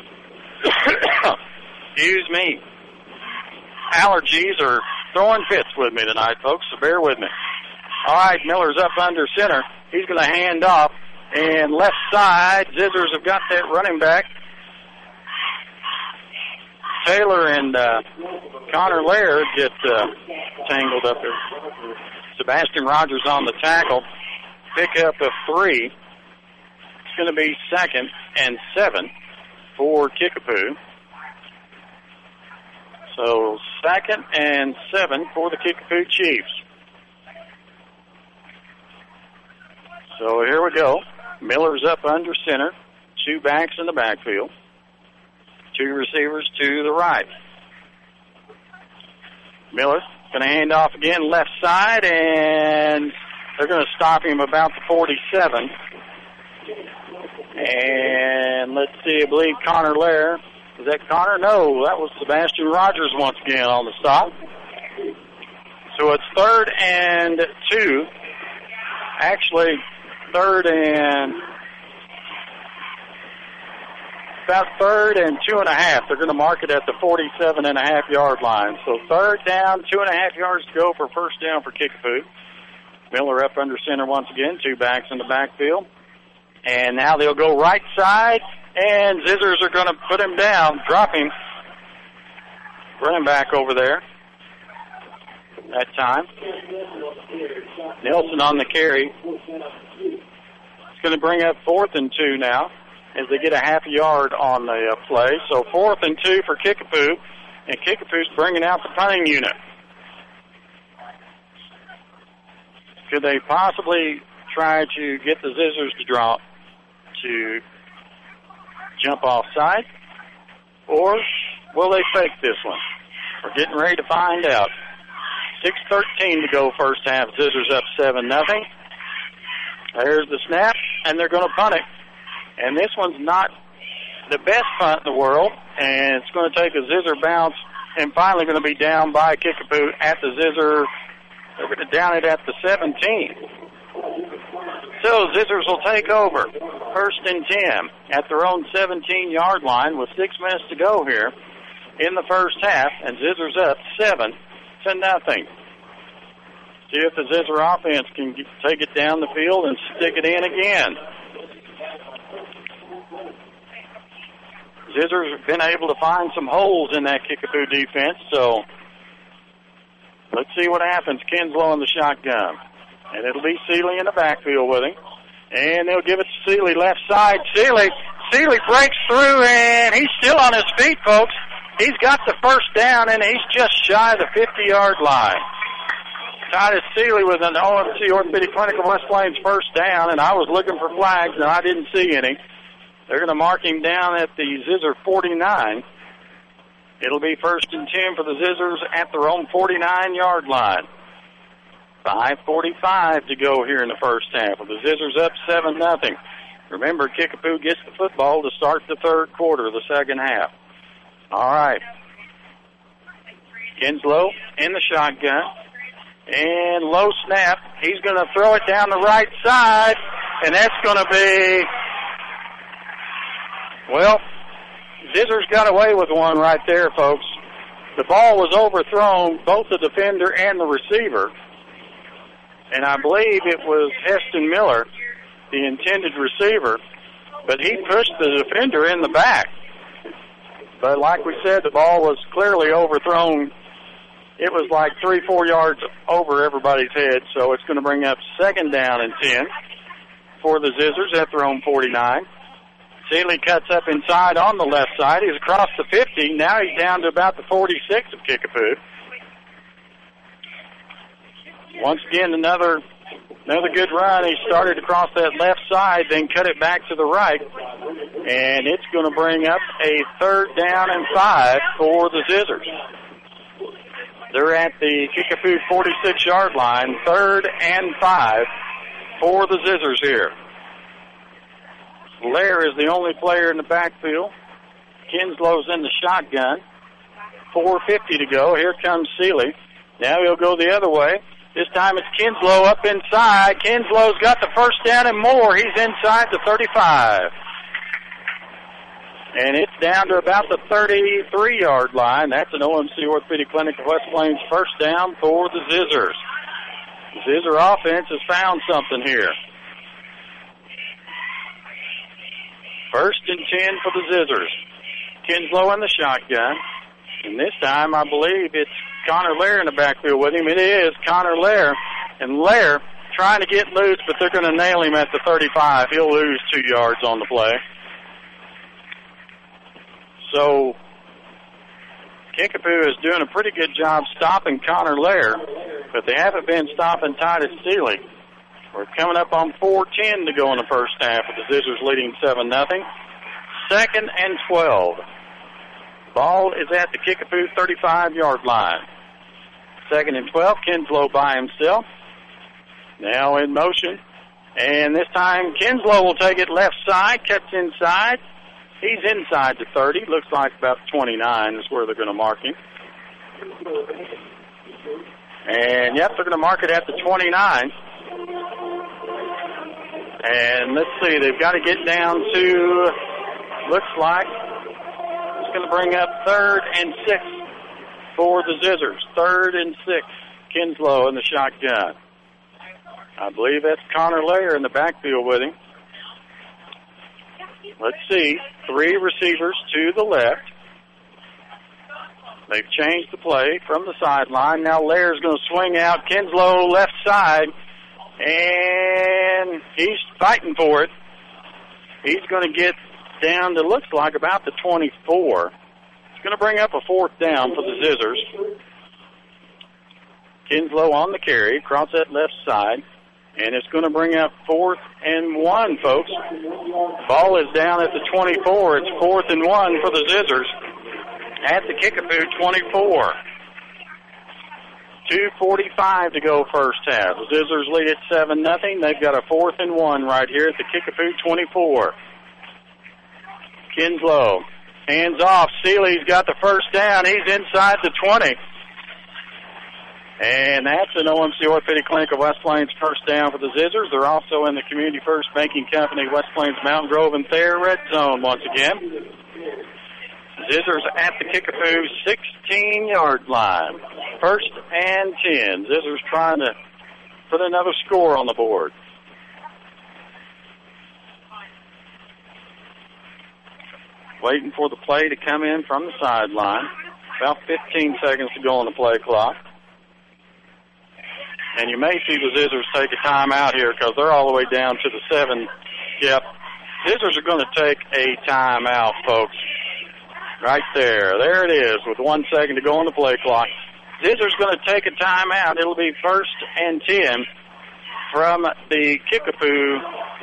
Excuse me. Allergies are throwing fits with me tonight, folks, so bear with me. All right, Miller's up under center. He's going to hand off. And left side, Zizzers have got that running back. Taylor and uh, Connor Laird get uh, tangled up there. Sebastian Rogers on the tackle. Pick up a three. It's going to be second and seven for Kickapoo. So second and seven for the Kickapoo Chiefs. So here we go. Miller's up under center. Two backs in the backfield. Two receivers to the right. Miller going to hand off again left side, and they're going to stop him about the forty-seven. And let's see, I believe Connor Lair. Was that Connor? No, that was Sebastian Rogers once again on the stop. So it's third and two. Actually, third and about third and two and a half. They're going to mark it at the forty-seven and a half yard line. So third down, two and a half yards to go for first down for Kickapoo. Miller up under center once again, two backs in the backfield. And now they'll go right side, and Zizzers are going to put him down, drop him. Running back over there that time. Nelson on the carry. It's going to bring up fourth and two now as they get a half a yard on the uh, play. So fourth and two for Kickapoo, and Kickapoo's bringing out the punting unit. Could they possibly try to get the Zizzers to draw, to jump offside, or will they fake this one? We're getting ready to find out. six thirteen to go first half. Zizzers up seven nothing. There's the snap, and they're going to punt it. And this one's not the best punt in the world, and it's going to take a Zizzer bounce and finally going to be down by Kickapoo at the Zizzer. They're going to down it at the seventeen. So Zizzers will take over first and ten at their own seventeen-yard line with six minutes to go here in the first half, and Zizzers up seven to nothing. See if the Zizzer offense can get, take it down the field and stick it in again. Zizzers have been able to find some holes in that Kickapoo defense, so let's see what happens. Kinslow in the shotgun. And it'll be Seeley in the backfield with him. And they'll give it to Seeley left side. Seeley, Seeley breaks through, and he's still on his feet, folks. He's got the first down, and he's just shy of the fifty-yard line. Titus Seeley with an O M C Orthopedic Clinic of West Plains first down, and I was looking for flags, and I didn't see any. They're going to mark him down at the Zizzer forty-nine. It'll be first and ten for the Zizzers at their own forty-nine-yard line. five forty-five to go here in the first half. With the Zizzers up seven nothing. Remember, Kickapoo gets the football to start the third quarter of the second half. All right. Kinslow in the shotgun. And low snap. He's going to throw it down the right side. And that's going to be, well, Zizzers got away with one right there, folks. The ball was overthrown, both the defender and the receiver. And I believe it was Heston Miller, the intended receiver, but he pushed the defender in the back. But like we said, the ball was clearly overthrown. It was like three, four yards over everybody's head, so it's going to bring up second down and ten for the Zizzers at their own forty-nine. Seeley cuts up inside on the left side. He's across the fifty. Now he's down to about the forty-six of Kickapoo. Once again, another Another good run. He started across that left side, then cut it back to the right. And it's going to bring up a third down and five for the Zizzers. They're at the Kickapoo forty-six-yard line, third and five for the Zizzers here. Lair is the only player in the backfield. Kinslow's in the shotgun. four fifty to go. Here comes Seeley. Now he'll go the other way. This time it's Kinslow up inside. Kinslow's got the first down and more. He's inside the thirty-five. And it's down to about the thirty-three-yard line. That's an O M C Orthopedic Clinic of West Plains first down for the Zizzers. The Zizzer offense has found something here. First and ten for the Zizzers. Kinslow in the shotgun. And this time I believe it's Connor Lair in the backfield with him. It is Connor Lair. And Lair trying to get loose, but they're going to nail him at the thirty-five. He'll lose two yards on the play. So Kickapoo is doing a pretty good job stopping Connor Lair, but they haven't been stopping Titus Seeley. We're coming up on four ten to go in the first half with the Zizzers leading seven nothing. Second and twelve. Ball is at the Kickapoo thirty-five-yard line. Second and twelve, Kinslow by himself. Now in motion. And this time Kinslow will take it left side, cuts inside. He's inside the thirty. Looks like about twenty-nine is where they're going to mark him. And, yep, they're going to mark it at the twenty-nine. And let's see, they've got to get down to, looks like, it's going to bring up third and six for the Zizzers. Third and six, Kinslow in the shotgun. I believe that's Connor Lair in the backfield with him. Let's see, three receivers to the left. They've changed the play from the sideline. Now Lair's going to swing out. Kinslow left side, and he's fighting for it. He's going to get down to, looks like, about the twenty-four. It's going to bring up a fourth down for the Zizzers. Kinslow on the carry, across that left side. And it's going to bring up fourth and one, folks. Ball is down at the twenty-four. It's fourth and one for the Zizzers at the Kickapoo twenty-four. two forty-five to go first half. The Zizzers lead at seven nothing. They've got a fourth and one right here at the Kickapoo twenty-four. Kinslow, hands off. Seeley's got the first down. He's inside the twenty. And that's an O M C Orthopedic Clinic of West Plains first down for the Zizzers. They're also in the Community First Banking Company, West Plains, Mountain Grove, and Thayer red zone once again. Zizzers at the Kickapoo sixteen-yard line. First and ten. Zizzers trying to put another score on the board. Waiting for the play to come in from the sideline. About fifteen seconds to go on the play clock. And you may see the Zizzers take a timeout here because they're all the way down to the seven. Yep. Zizzers are going to take a timeout, folks. Right there. There it is with one second to go on the play clock. Zizzers going to take a timeout. It'll be first and ten from the Kickapoo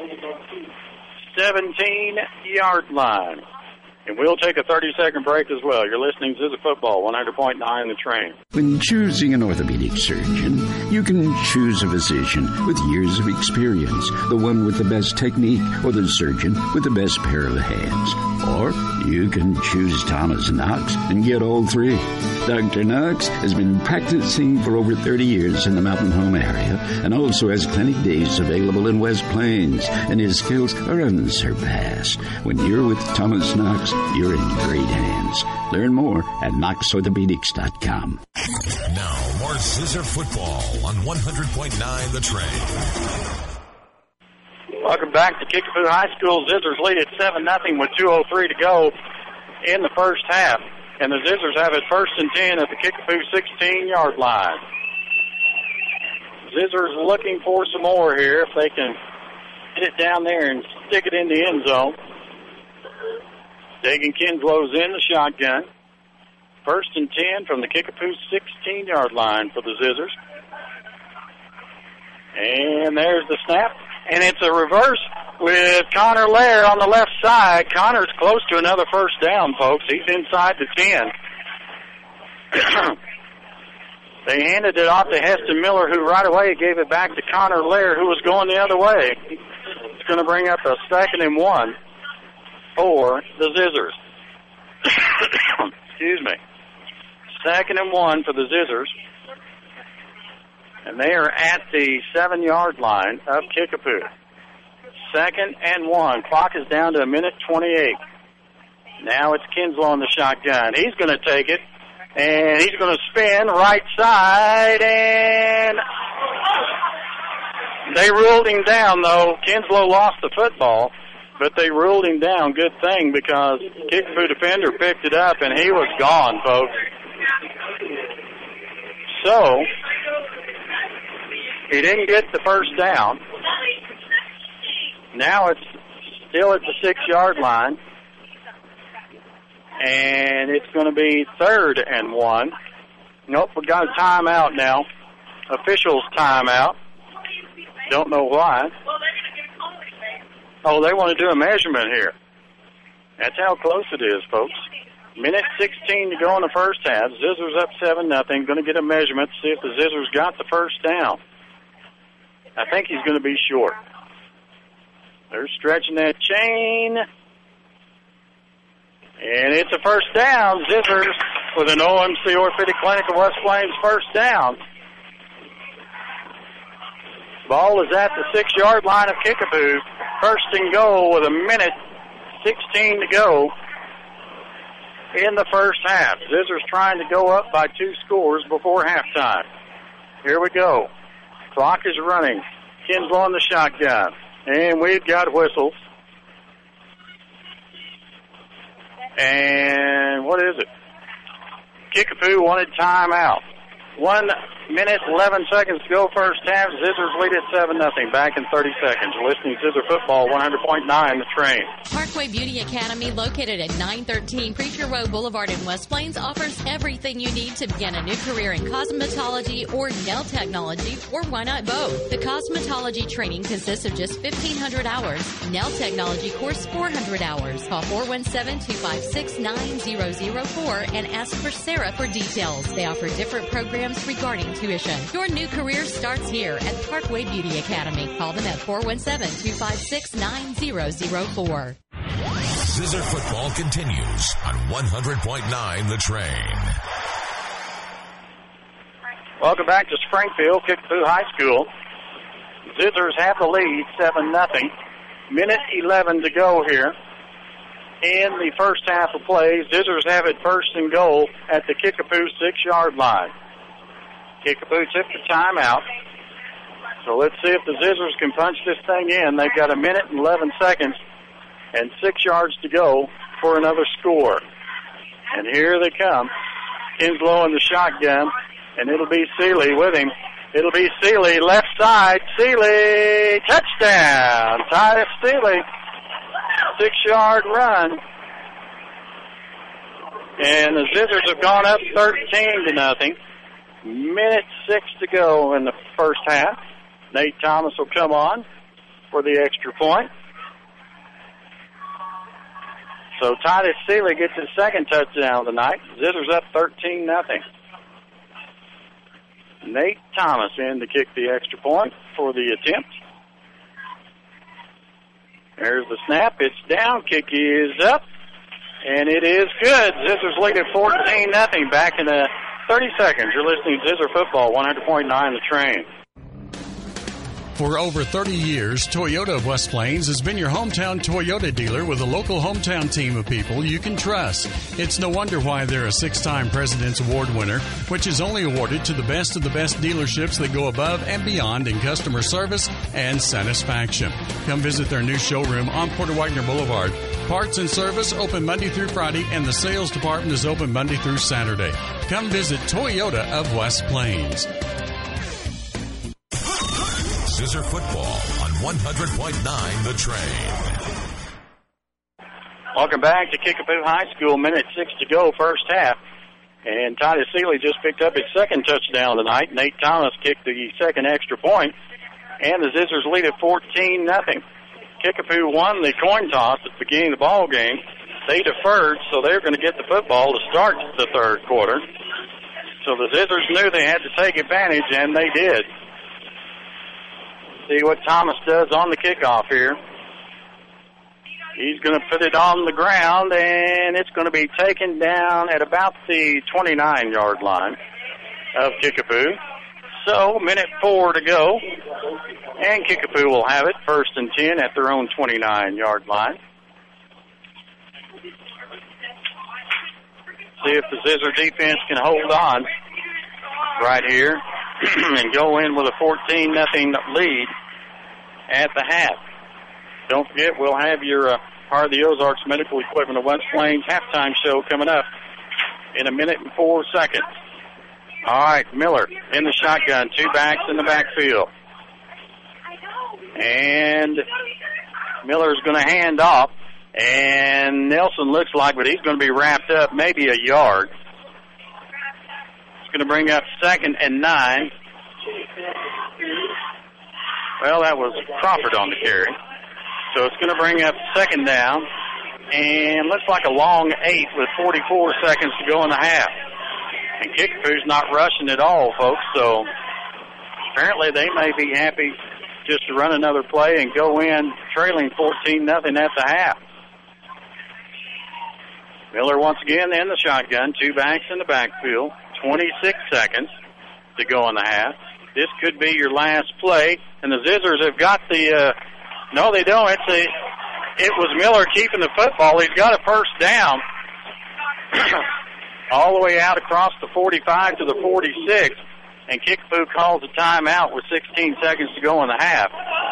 seventeen-yard line. And we'll take a thirty-second break as well. You're listening to Zizzer Football, one hundred point nine The Train. When choosing an orthopedic surgeon, you can choose a physician with years of experience, the one with the best technique, or the surgeon with the best pair of hands. Or you can choose Thomas Knox and get all three. Doctor Knox has been practicing for over thirty years in the Mountain Home area and also has clinic days available in West Plains, and his skills are unsurpassed. When you're with Thomas Knox, you're in great hands. Learn more at knox orthopedics dot com. Now, more Zizzer Football on one hundred point nine The Train. Welcome back to Kickapoo High School. Zizzers lead at seven nothing with two oh three to go in the first half. And the Zizzers have it first and ten at the Kickapoo sixteen-yard line. Zizzers looking for some more here if they can get it down there and stick it in the end zone. Dagan Kinslow's in the shotgun. First and ten from the Kickapoo sixteen-yard line for the Zizzers. And there's the snap. And it's a reverse with Connor Lair on the left side. Connor's close to another first down, folks. He's inside the ten. They handed it off to Heston Miller, who right away gave it back to Connor Lair, who was going the other way. It's going to bring up a second and one for the Zizzers. Excuse me. Second and one for the Zizzers. And they are at the seven-yard line of Kickapoo. Second and one. Clock is down to a minute twenty-eight. Now it's Kinslow in the shotgun. He's going to take it, and he's going to spin right side, and they ruled him down, though. Kinslow lost the football, but they ruled him down. Good thing, because Kickapoo defender picked it up, and he was gone, folks. So he didn't get the first down. Now it's still at the six-yard line. And it's going to be third and one. Nope, we got a timeout now. Officials timeout. Don't know why. Oh, they want to do a measurement here. That's how close it is, folks. Minute sixteen to go in the first half. Zizzers up seven nothing. Going to get a measurement to see if the Zizzers got the first down. I think he's going to be short. They're stretching that chain. And it's a first down. Zizzers with an O M C Orthopedic Clinic of West Plains first down. Ball is at the six-yard line of Kickapoo. First and goal with a minute sixteen to go in the first half. Zizzers trying to go up by two scores before halftime. Here we go. Clock is running. Kinslow in the shotgun. And we've got whistles. And what is it? Kickapoo wanted timeout. One minute, eleven seconds to go first half. Zizzers lead at seven nothing. Back in thirty seconds. You're listening to Zizzer Football, one hundred point nine, The Train. Parkway Beauty Academy, located at nine thirteen Preacher Road Boulevard in West Plains, offers everything you need to begin a new career in cosmetology or nail technology, or why not both? The cosmetology training consists of just fifteen hundred hours. Nail technology course, four hundred hours. Call four one seven, two five six, nine zero zero four and ask for Sarah for details. They offer different programs regarding tuition. Your new career starts here at Parkway Beauty Academy. Call them at four one seven, two five six, nine zero zero four. Zizzer Football continues on one hundred point nine The Train. Welcome back to Springfield, Kickapoo High School. Zizzers have the lead, seven nothing. Minute eleven to go here in the first half of play. Zizzers have it first and goal at the Kickapoo six-yard line. Kickapoo took the timeout. So let's see if the Zizzers can punch this thing in. They've got a minute and eleven seconds and six yards to go for another score. And here they come. Kinslow in the shotgun, and it'll be Seeley with him. It'll be Seeley, left side. Seeley, touchdown. Titus Seeley, six-yard run. And the Zizzers have gone up thirteen to nothing. Minute six to go in the first half. Nate Thomas will come on for the extra point. So Titus Seeley gets his second touchdown tonight. Zizzers up thirteen nothing. Nate Thomas in to kick the extra point for the attempt. There's the snap. It's down. Kick is up. And it is good. Zizzers lead at fourteen nothing. Back in the thirty seconds. You're listening to Zizzer Football, one hundred point nine The Train. For over thirty years, Toyota of West Plains has been your hometown Toyota dealer with a local hometown team of people you can trust. It's no wonder why they're a six-time President's Award winner, which is only awarded to the best of the best dealerships that go above and beyond in customer service and satisfaction. Come visit their new showroom on Porter Wagner Boulevard. Parts and service open Monday through Friday, and the sales department is open Monday through Saturday. Come visit Toyota of West Plains. Zizzer Football on one hundred point nine The Train. Welcome back to Kickapoo High School. Minute six to go, first half. And Titus Seeley just picked up his second touchdown tonight. Nate Thomas kicked the second extra point. and the Zizzers lead at fourteen nothing. Kickapoo won the coin toss at the beginning of the ball game. They deferred, so they're going to get the football to start the third quarter. So the Zizzers knew they had to take advantage, and they did. See what Thomas does on the kickoff here. He's going to put it on the ground, and it's going to be taken down at about the twenty-nine-yard line of Kickapoo. So, minute four to go, and Kickapoo will have it first and ten at their own twenty-nine-yard line. See if the Zizzer defense can hold on right here and go in with a fourteen nothing lead at the half. Don't forget, we'll have your uh, Heart of the Ozarks Medical Equipment of West Plains halftime show coming up in a minute and four seconds. All right, Miller in the shotgun, two backs in the backfield. And Miller's going to hand off, and Nelson looks like, but he's going to be wrapped up maybe a yard. It's going to bring up second and nine. Well, that was Crawford on the carry. So it's going to bring up second down, and looks like a long eight with forty-four seconds to go in the half. And Kickapoo's not rushing at all, folks, so apparently they may be happy just to run another play and go in trailing fourteen nothing at the half. Miller once again in the shotgun, two backs in the backfield, twenty-six seconds to go in the half. This could be your last play, and the Zizzers have got the, uh, no they don't, it's a, it was Miller keeping the football. He's got a first down all the way out across the forty-five to the forty-six, and Kickapoo calls a timeout with sixteen seconds to go in the half.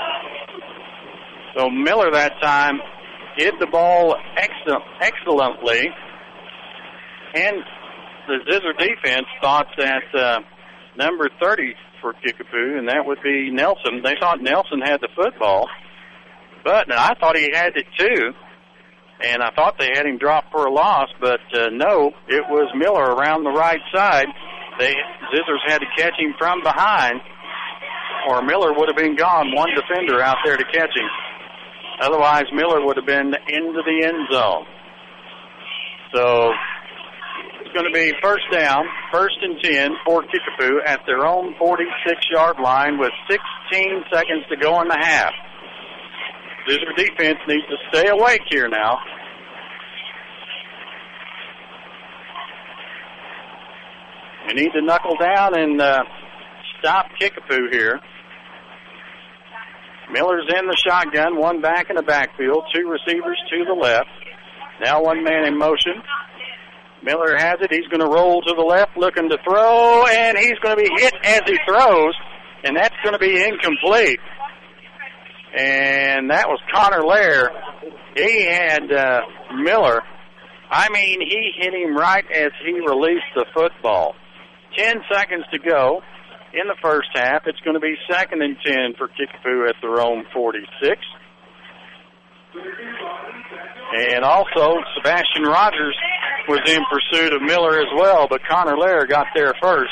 So Miller that time hit the ball excellent, excellently, and the Zizzer defense thought that uh, number thirty for Kickapoo, and that would be Nelson. They thought Nelson had the football, but I thought he had it too, and I thought they had him drop for a loss, but uh, no, it was Miller around the right side. They Zizzers had to catch him from behind, or Miller would have been gone. One defender out there to catch him. Otherwise, Miller would have been into the end zone. So it's going to be first down, first and ten for Kickapoo at their own forty-six-yard line with sixteen seconds to go in the half. Zizzer defense needs to stay awake here now. We need to knuckle down and uh, stop Kickapoo here. Miller's in the shotgun, one back in the backfield, two receivers to the left. Now one man in motion. Miller has it. He's going to roll to the left, looking to throw, and he's going to be hit as he throws, and that's going to be incomplete. And that was Connor Lair. He had uh, Miller. I mean, he hit him right as he released the football. Ten seconds to go in the first half. It's going to be second and ten for Kickapoo at their own forty-six. And also, Sebastian Rogers was in pursuit of Miller as well, but Connor Lair got there first.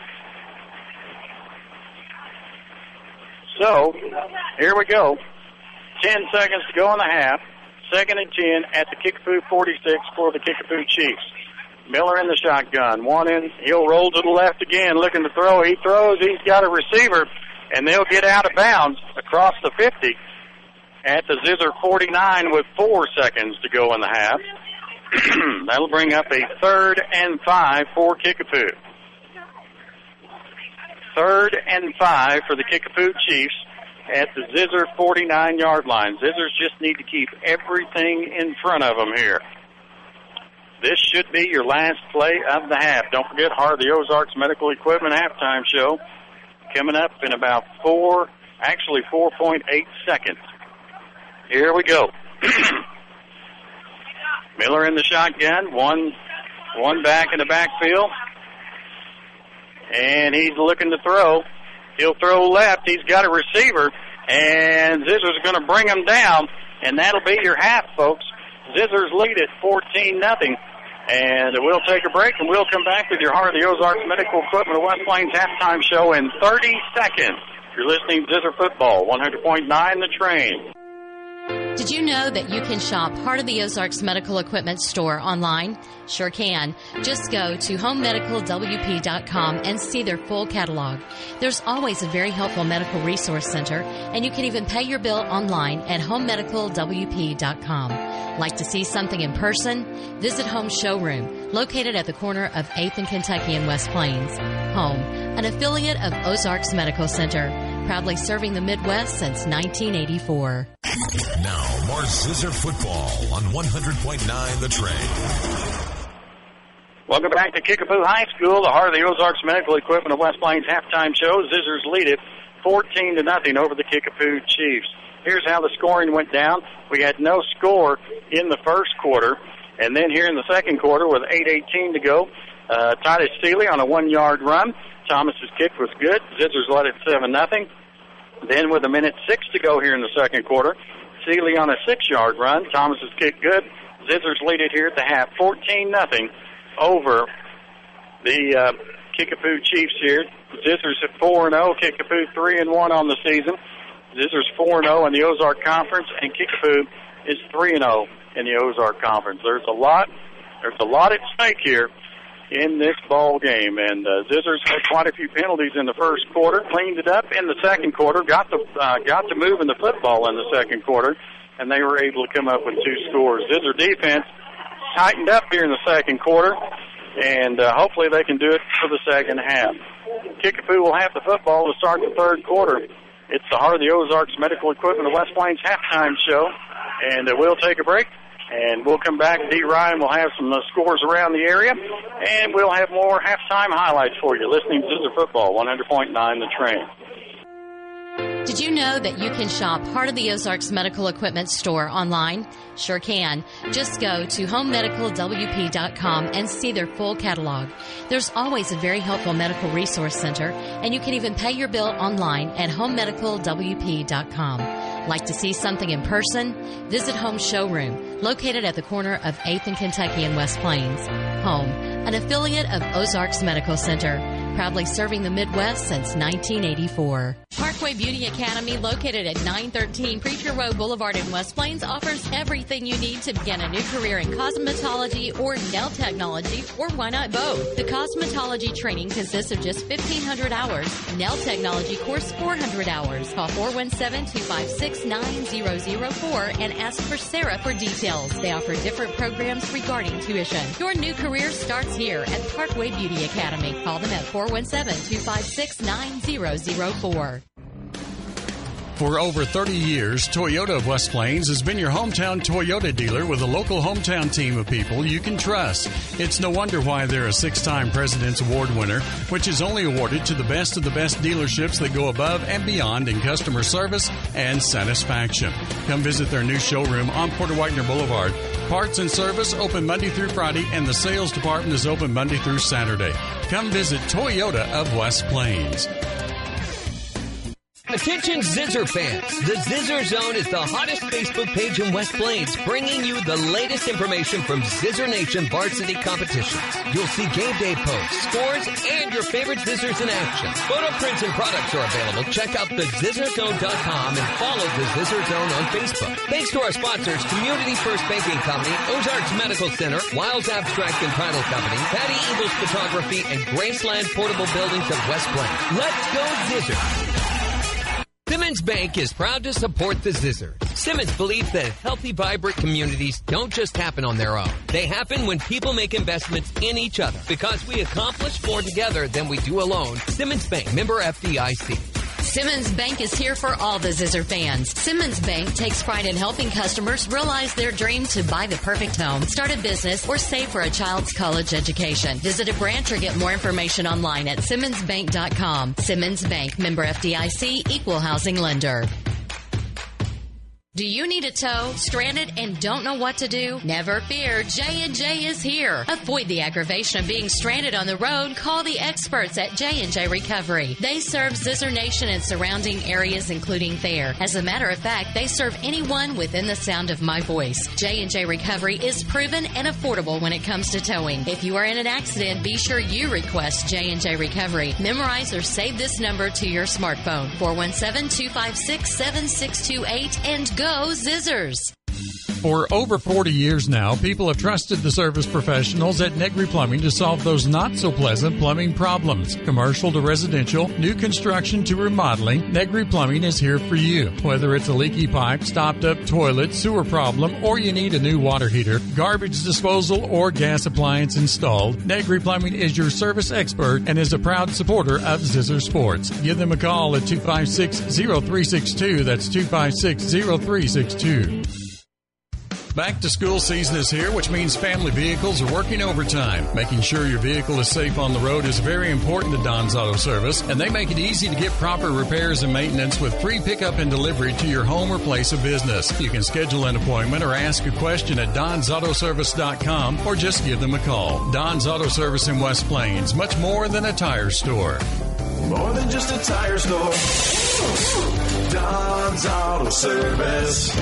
So, here we go. Ten seconds to go in the half. Second and ten at the Kickapoo forty-six for the Kickapoo Chiefs. Miller in the shotgun. One in. He'll roll to the left again, looking to throw. He throws. He's got a receiver, and they'll get out of bounds across the fifty at the Zizzer forty-nine with four seconds to go in the half. That'll bring up a third and five for Kickapoo. Third and five for the Kickapoo Chiefs at the Zizzer forty-nine-yard line. Zizzers just need to keep everything in front of them here. This should be your last play of the half. Don't forget, Heart of the Ozarks Medical Equipment halftime show coming up in about four, actually four point eight seconds. Here we go. Miller in the shotgun, one, one back in the backfield. And he's looking to throw. He'll throw left. He's got a receiver. And Zizzer's going to bring him down. And that'll be your half, folks. Zizzers lead at fourteen nothing. And we'll take a break, and we'll come back with your Heart of the Ozarks Medical Equipment of West Plains halftime show in thirty seconds. You're listening to Zizzer Football, one hundred point nine The Train. Did you know that you can shop Heart of the Ozarks Medical Equipment Store online? Sure can. Just go to home medical w p dot com and see their full catalog. There's always a very helpful medical resource center, and you can even pay your bill online at home medical w p dot com. Like to see something in person? Visit Home Showroom, located at the corner of eighth and Kentucky in West Plains. Home, an affiliate of Ozarks Medical Center, proudly serving the Midwest since nineteen eighty-four. Now, more Zizzer Football on one hundred point nine The Train. Welcome back to Kickapoo High School, the Heart of the Ozarks Medical Equipment of West Plains halftime show. Zizzers lead it fourteen to nothing over the Kickapoo Chiefs. Here's how the scoring went down. We had no score in the first quarter, and then here in the second quarter with eight eighteen to go, uh, Titus Seeley on a one-yard run. Thomas's kick was good. Zizzers led it seven nothing. Then with a minute six to go here in the second quarter, Seeley on a six-yard run. Thomas's kick good. Zizzers lead it here at the half, fourteen nothing over the uh, Kickapoo Chiefs here. Zizzers at four and oh, Kickapoo three and one on the season. Zizzers four and oh in the Ozark Conference, and Kickapoo is three and oh in the Ozark Conference. There's a lot, there's a lot at stake here in this ball game, and uh, Zizzers had quite a few penalties in the first quarter, cleaned it up in the second quarter, got the uh, got to moving the football in the second quarter, and they were able to come up with two scores. Zizzer defense tightened up here in the second quarter, and uh, hopefully they can do it for the second half. Kickapoo will have the football to start the third quarter. It's the Heart of the Ozarks Medical Equipment of West Plains halftime show, and uh, we'll take a break. And we'll come back. D. Ryan will have some uh, scores around the area, and we'll have more halftime highlights for you. Listening to Zizzer Football, one hundred point nine The Train. Did you know that you can shop Heart of the Ozarks Medical Equipment Store online? Sure can. Just go to home medical w p dot com and see their full catalog. There's always a very helpful medical resource center, and you can even pay your bill online at home medical w p dot com. Like to see something in person? Visit Home Showroom, located at the corner of eighth and Kentucky in West Plains. Home, an affiliate of Ozarks Medical Center, proudly serving the Midwest since nineteen eighty-four. Parkway Beauty Academy, located at nine thirteen Preacher Road Boulevard in West Plains, offers everything you need to begin a new career in cosmetology or nail technology, or why not both? The cosmetology training consists of just fifteen hundred hours. Nail technology course, four hundred hours. Call four one seven, two five six, nine zero zero four and ask for Sarah for details. They offer different programs regarding tuition. Your new career starts here at Parkway Beauty Academy. Call them at four one seven, two five six, nine zero zero four. For over thirty years, Toyota of West Plains has been your hometown Toyota dealer with a local hometown team of people you can trust. It's no wonder why they're a six-time President's Award winner, which is only awarded to the best of the best dealerships that go above and beyond in customer service and satisfaction. Come visit their new showroom on Porter Whitener Boulevard. Parts and service open Monday through Friday, and the sales department is open Monday through Saturday. Come visit Toyota of West Plains. Attention Zizzer fans. The Zizzer Zone is the hottest Facebook page in West Plains, bringing you the latest information from Zizzer Nation varsity competitions. You'll see game day posts, scores, and your favorite Zizzers in action. Photo prints and products are available. Check out the zizzer zone dot com and follow the Zizzer Zone on Facebook. Thanks to our sponsors, Community First Banking Company, Ozarks Medical Center, Wiles Abstract and Title Company, Patty Eagles Photography, and Graceland Portable Buildings of West Plains. Let's go Zizzer! Simmons Bank is proud to support the Zizzer. Simmons believes that healthy, vibrant communities don't just happen on their own. They happen when people make investments in each other. Because we accomplish more together than we do alone. Simmons Bank, member F D I C. Simmons Bank is here for all the Zizzer fans. Simmons Bank takes pride in helping customers realize their dream to buy the perfect home, start a business, or save for a child's college education. Visit a branch or get more information online at simmons bank dot com. Simmons Bank, member F D I C, equal housing lender. Do you need a tow, stranded, and don't know what to do? Never fear, J and J is here. Avoid the aggravation of being stranded on the road. Call the experts at J and J Recovery. They serve Scissor Nation and surrounding areas, including Thayer. As a matter of fact, they serve anyone within the sound of my voice. J and J Recovery is proven and affordable when it comes to towing. If you are in an accident, be sure you request J and J Recovery. Memorize or save this number to your smartphone, four one seven, two five six, seven six two eight, and go Zizzers. For over forty years now, people have trusted the service professionals at Negri Plumbing to solve those not-so-pleasant plumbing problems. Commercial to residential, new construction to remodeling, Negri Plumbing is here for you. Whether it's a leaky pipe, stopped-up toilet, sewer problem, or you need a new water heater, garbage disposal, or gas appliance installed, Negri Plumbing is your service expert and is a proud supporter of Zizzer Sports. Give them a call at two five six, zero three six two. That's two five six, zero three six two. Back to school season is here, which means family vehicles are working overtime. Making sure your vehicle is safe on the road is very important to Don's Auto Service, and they make it easy to get proper repairs and maintenance with free pickup and delivery to your home or place of business. You can schedule an appointment or ask a question at dons auto service dot com or just give them a call. Don's Auto Service in West Plains, much more than a tire store. More than just a tire store. Don's Auto Service.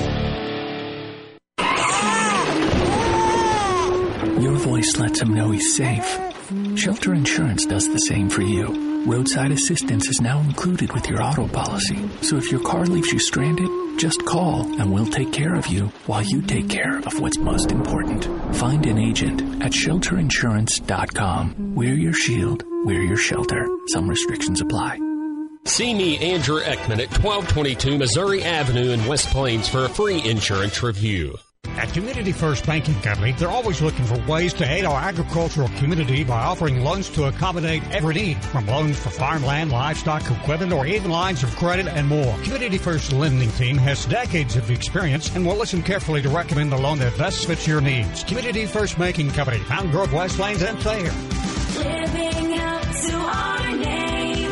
Your voice lets him know he's safe. Shelter Insurance does the same for you. Roadside assistance is now included with your auto policy. So if your car leaves you stranded, just call and we'll take care of you while you take care of what's most important. Find an agent at shelter insurance dot com. We're your shield. We're your shelter. Some restrictions apply. See me, Andrew Ekman, at twelve twenty-two Missouri Avenue in West Plains for a free insurance review. At Community First Banking Company, they're always looking for ways to aid our agricultural community by offering loans to accommodate every need, from loans for farmland, livestock, equipment, or even lines of credit and more. Community First Lending Team has decades of experience and will listen carefully to recommend the loan that best fits your needs. Community First Banking Company, Mountain Grove, West Plains, and Thayer. Living up to our name,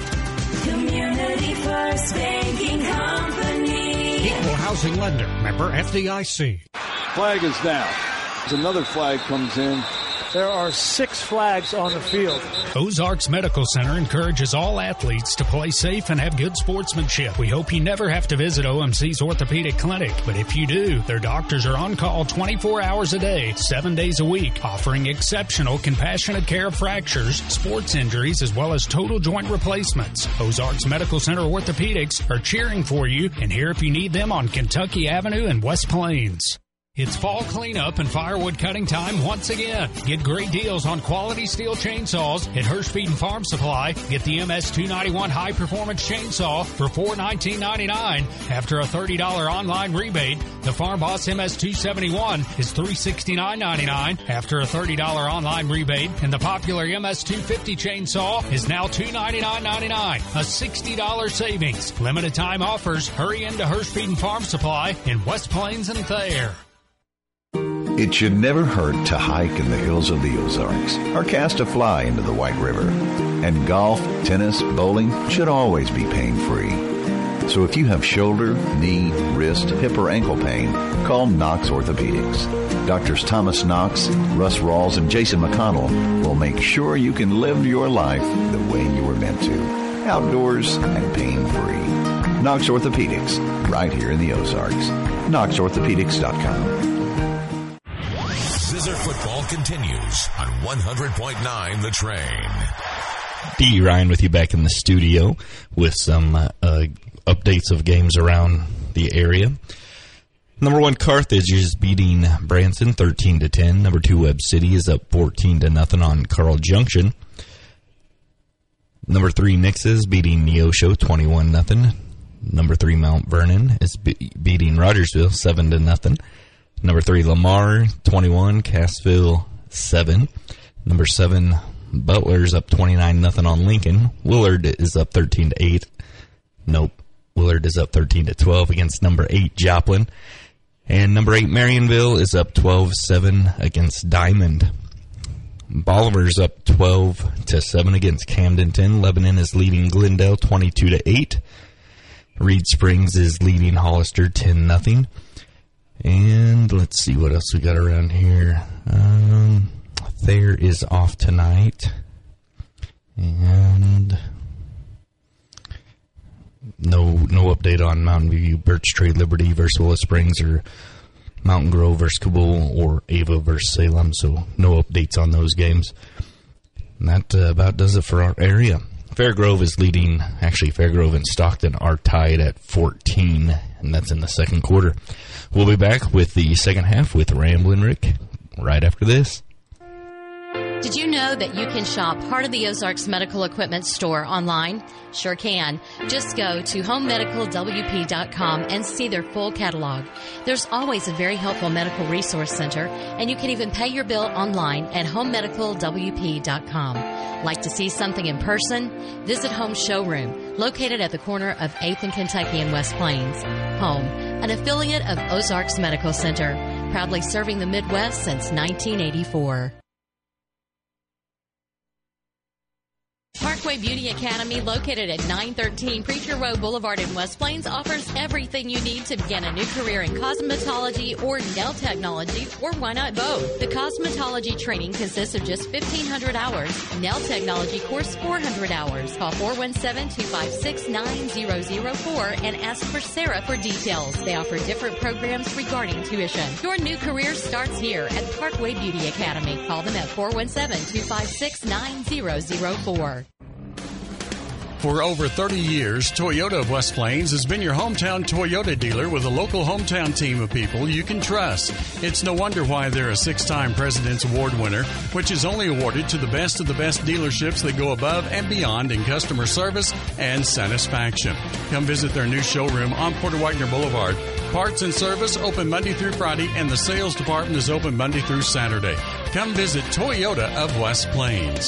Community First Banking Company. Equal housing lender, member F D I C. Flag is down. Another flag comes in. There are six flags on the field. Ozarks Medical Center encourages all athletes to play safe and have good sportsmanship. We hope you never have to visit O M C's Orthopedic Clinic, but if you do, their doctors are on call twenty-four hours a day, seven days a week, offering exceptional compassionate care of fractures, sports injuries, as well as total joint replacements. Ozarks Medical Center Orthopedics are cheering for you and here if you need them on Kentucky Avenue in West Plains. It's fall cleanup and firewood cutting time once again. Get great deals on quality steel chainsaws at Hirschfeed and Farm Supply. Get the M S two ninety-one High Performance Chainsaw for four hundred nineteen ninety-nine dollars after a thirty dollars online rebate. The Farm Boss M S two seventy-one is three hundred sixty-nine ninety-nine dollars after a thirty dollars online rebate. And the popular M S two fifty chainsaw is now two hundred ninety-nine ninety-nine dollars, a sixty dollars savings. Limited time offers. Hurry into Hirschfeed and Farm Supply in West Plains and Thayer. It should never hurt to hike in the hills of the Ozarks or cast a fly into the White River. And golf, tennis, bowling should always be pain-free. So if you have shoulder, knee, wrist, hip, or ankle pain, call Knox Orthopedics. Doctors Thomas Knox, Russ Rawls, and Jason McConnell will make sure you can live your life the way you were meant to. Outdoors and pain-free. Knox Orthopedics, right here in the Ozarks. knox orthopedics dot com. Zizzer football continues on one hundred point nine The Train. D. Ryan with you back in the studio with some uh, uh, updates of games around the area. Number one, Carthage is beating Branson thirteen to ten. Number two, Webb City is up fourteen to nothing on Carl Junction. Number three, Nix is beating Neosho twenty-one nothing. Number three, Mount Vernon is be- beating Rogersville seven to nothing. Number three, Lamar, twenty-one. Cassville, seven. Number seven, Butler's up twenty-nine nothing on Lincoln. Willard is up thirteen to eight. Nope. Willard is up thirteen to twelve against number eight, Joplin. And number eight, Marionville is up twelve seven against Diamond. Bolivar's up twelve to seven against Camdenton. Lebanon is leading Glendale twenty-two to eight. Reed Springs is leading Hollister ten nothing. And let's see what else we got around here. Um, Thayer is off tonight. And no no update on Mountain View, Birch Tree, Liberty versus Willow Springs, or Mountain Grove versus Kabul, or Ava versus Salem. So no updates on those games. And that uh, about does it for our area. Fairgrove is leading. Actually, Fairgrove and Stockton are tied at fourteen, and that's in the second quarter. We'll be back with the second half with Ramblin' Rick right after this. Did you know that you can shop Heart of the Ozarks Medical Equipment Store online? Sure can. Just go to home medical w p dot com and see their full catalog. There's always a very helpful medical resource center, and you can even pay your bill online at home medical w p dot com. Like to see something in person? Visit Home Showroom, located at the corner of eighth and Kentucky in West Plains. Home, an affiliate of Ozarks Medical Center, proudly serving the Midwest since nineteen eighty-four. Parkway Beauty Academy, located at nine thirteen Preacher Road Boulevard in West Plains, offers everything you need to begin a new career in cosmetology or nail technology, or why not both? The cosmetology training consists of just fifteen hundred hours. Nail technology course, four hundred hours. Call four one seven, two five six, nine zero zero four and ask for Sarah for details. They offer different programs regarding tuition. Your new career starts here at Parkway Beauty Academy. Call them at four one seven, two five six, nine zero zero four. For over thirty years, Toyota of West Plains has been your hometown Toyota dealer with a local hometown team of people you can trust. It's no wonder why they're a six-time President's Award winner, which is only awarded to the best of the best dealerships that go above and beyond in customer service and satisfaction. Come visit their new showroom on Porter Whitener Boulevard. Parts and service open Monday through Friday, and the sales department is open Monday through Saturday. Come visit Toyota of West Plains.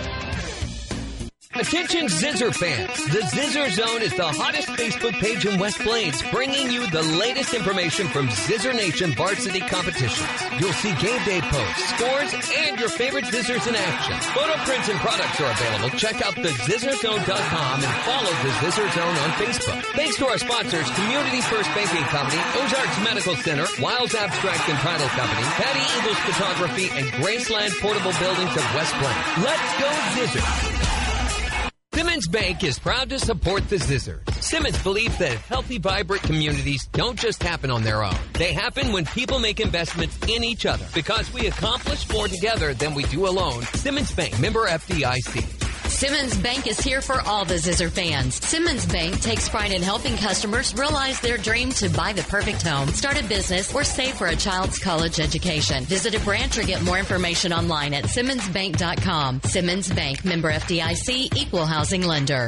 Attention Zizzer fans. The Zizzer Zone is the hottest Facebook page in West Plains, bringing you the latest information from Zizzer Nation varsity competitions. You'll see game day posts, scores, and your favorite Zizzers in action. Photo prints and products are available. Check out the zizzer zone dot com and follow the Zizzer Zone on Facebook. Thanks to our sponsors, Community First Banking Company, Ozarks Medical Center, Wiles Abstract and Title Company, Patty Eagles Photography, and Graceland Portable Buildings of West Plains. Let's go Zizzer! Simmons Bank is proud to support the Zizzers. Simmons believes that healthy, vibrant communities don't just happen on their own. They happen when people make investments in each other. Because we accomplish more together than we do alone. Simmons Bank, member F D I C. Simmons Bank is here for all the Zizzer fans. Simmons Bank takes pride in helping customers realize their dream to buy the perfect home, start a business, or save for a child's college education. Visit a branch or get more information online at simmons bank dot com. Simmons Bank, member F D I C, equal housing lender.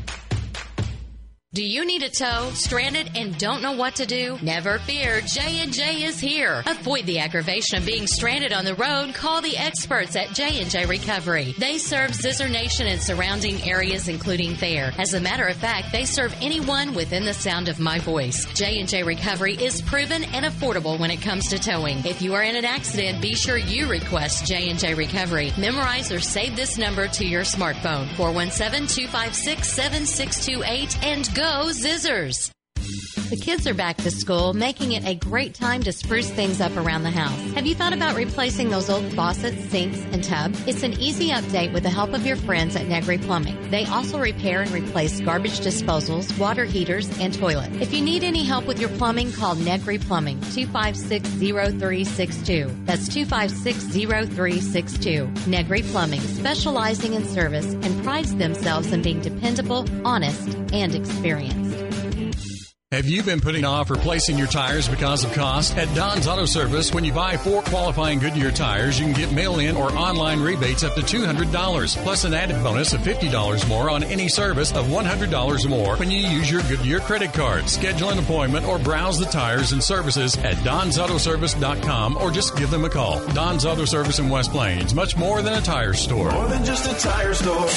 Do you need a tow, stranded, and don't know what to do? Never fear, J and J is here. Avoid the aggravation of being stranded on the road. Call the experts at J and J Recovery. They serve Zizzer Nation and surrounding areas, including Thayer. As a matter of fact, they serve anyone within the sound of my voice. J and J Recovery is proven and affordable when it comes to towing. If you are in an accident, be sure you request J and J Recovery. Memorize or save this number to your smartphone, four one seven, two five six, seven six two eight, and go Zizzers! The kids are back to school, making it a great time to spruce things up around the house. Have you thought about replacing those old faucets, sinks, and tubs? It's an easy update with the help of your friends at Negri Plumbing. They also repair and replace garbage disposals, water heaters, and toilets. If you need any help with your plumbing, call Negri Plumbing, two five six, zero three six two. That's two five six, zero three six two. Negri Plumbing, specializing in service and prides themselves in being dependable, honest, and experienced. Have you been putting off replacing your tires because of cost? At Don's Auto Service, when you buy four qualifying Goodyear tires, you can get mail-in or online rebates up to two hundred dollars, plus an added bonus of fifty dollars more on any service of one hundred dollars or more when you use your Goodyear credit card. Schedule an appointment or browse the tires and services at dons auto service dot com or just give them a call. Don's Auto Service in West Plains, much more than a tire store. More than just a tire store.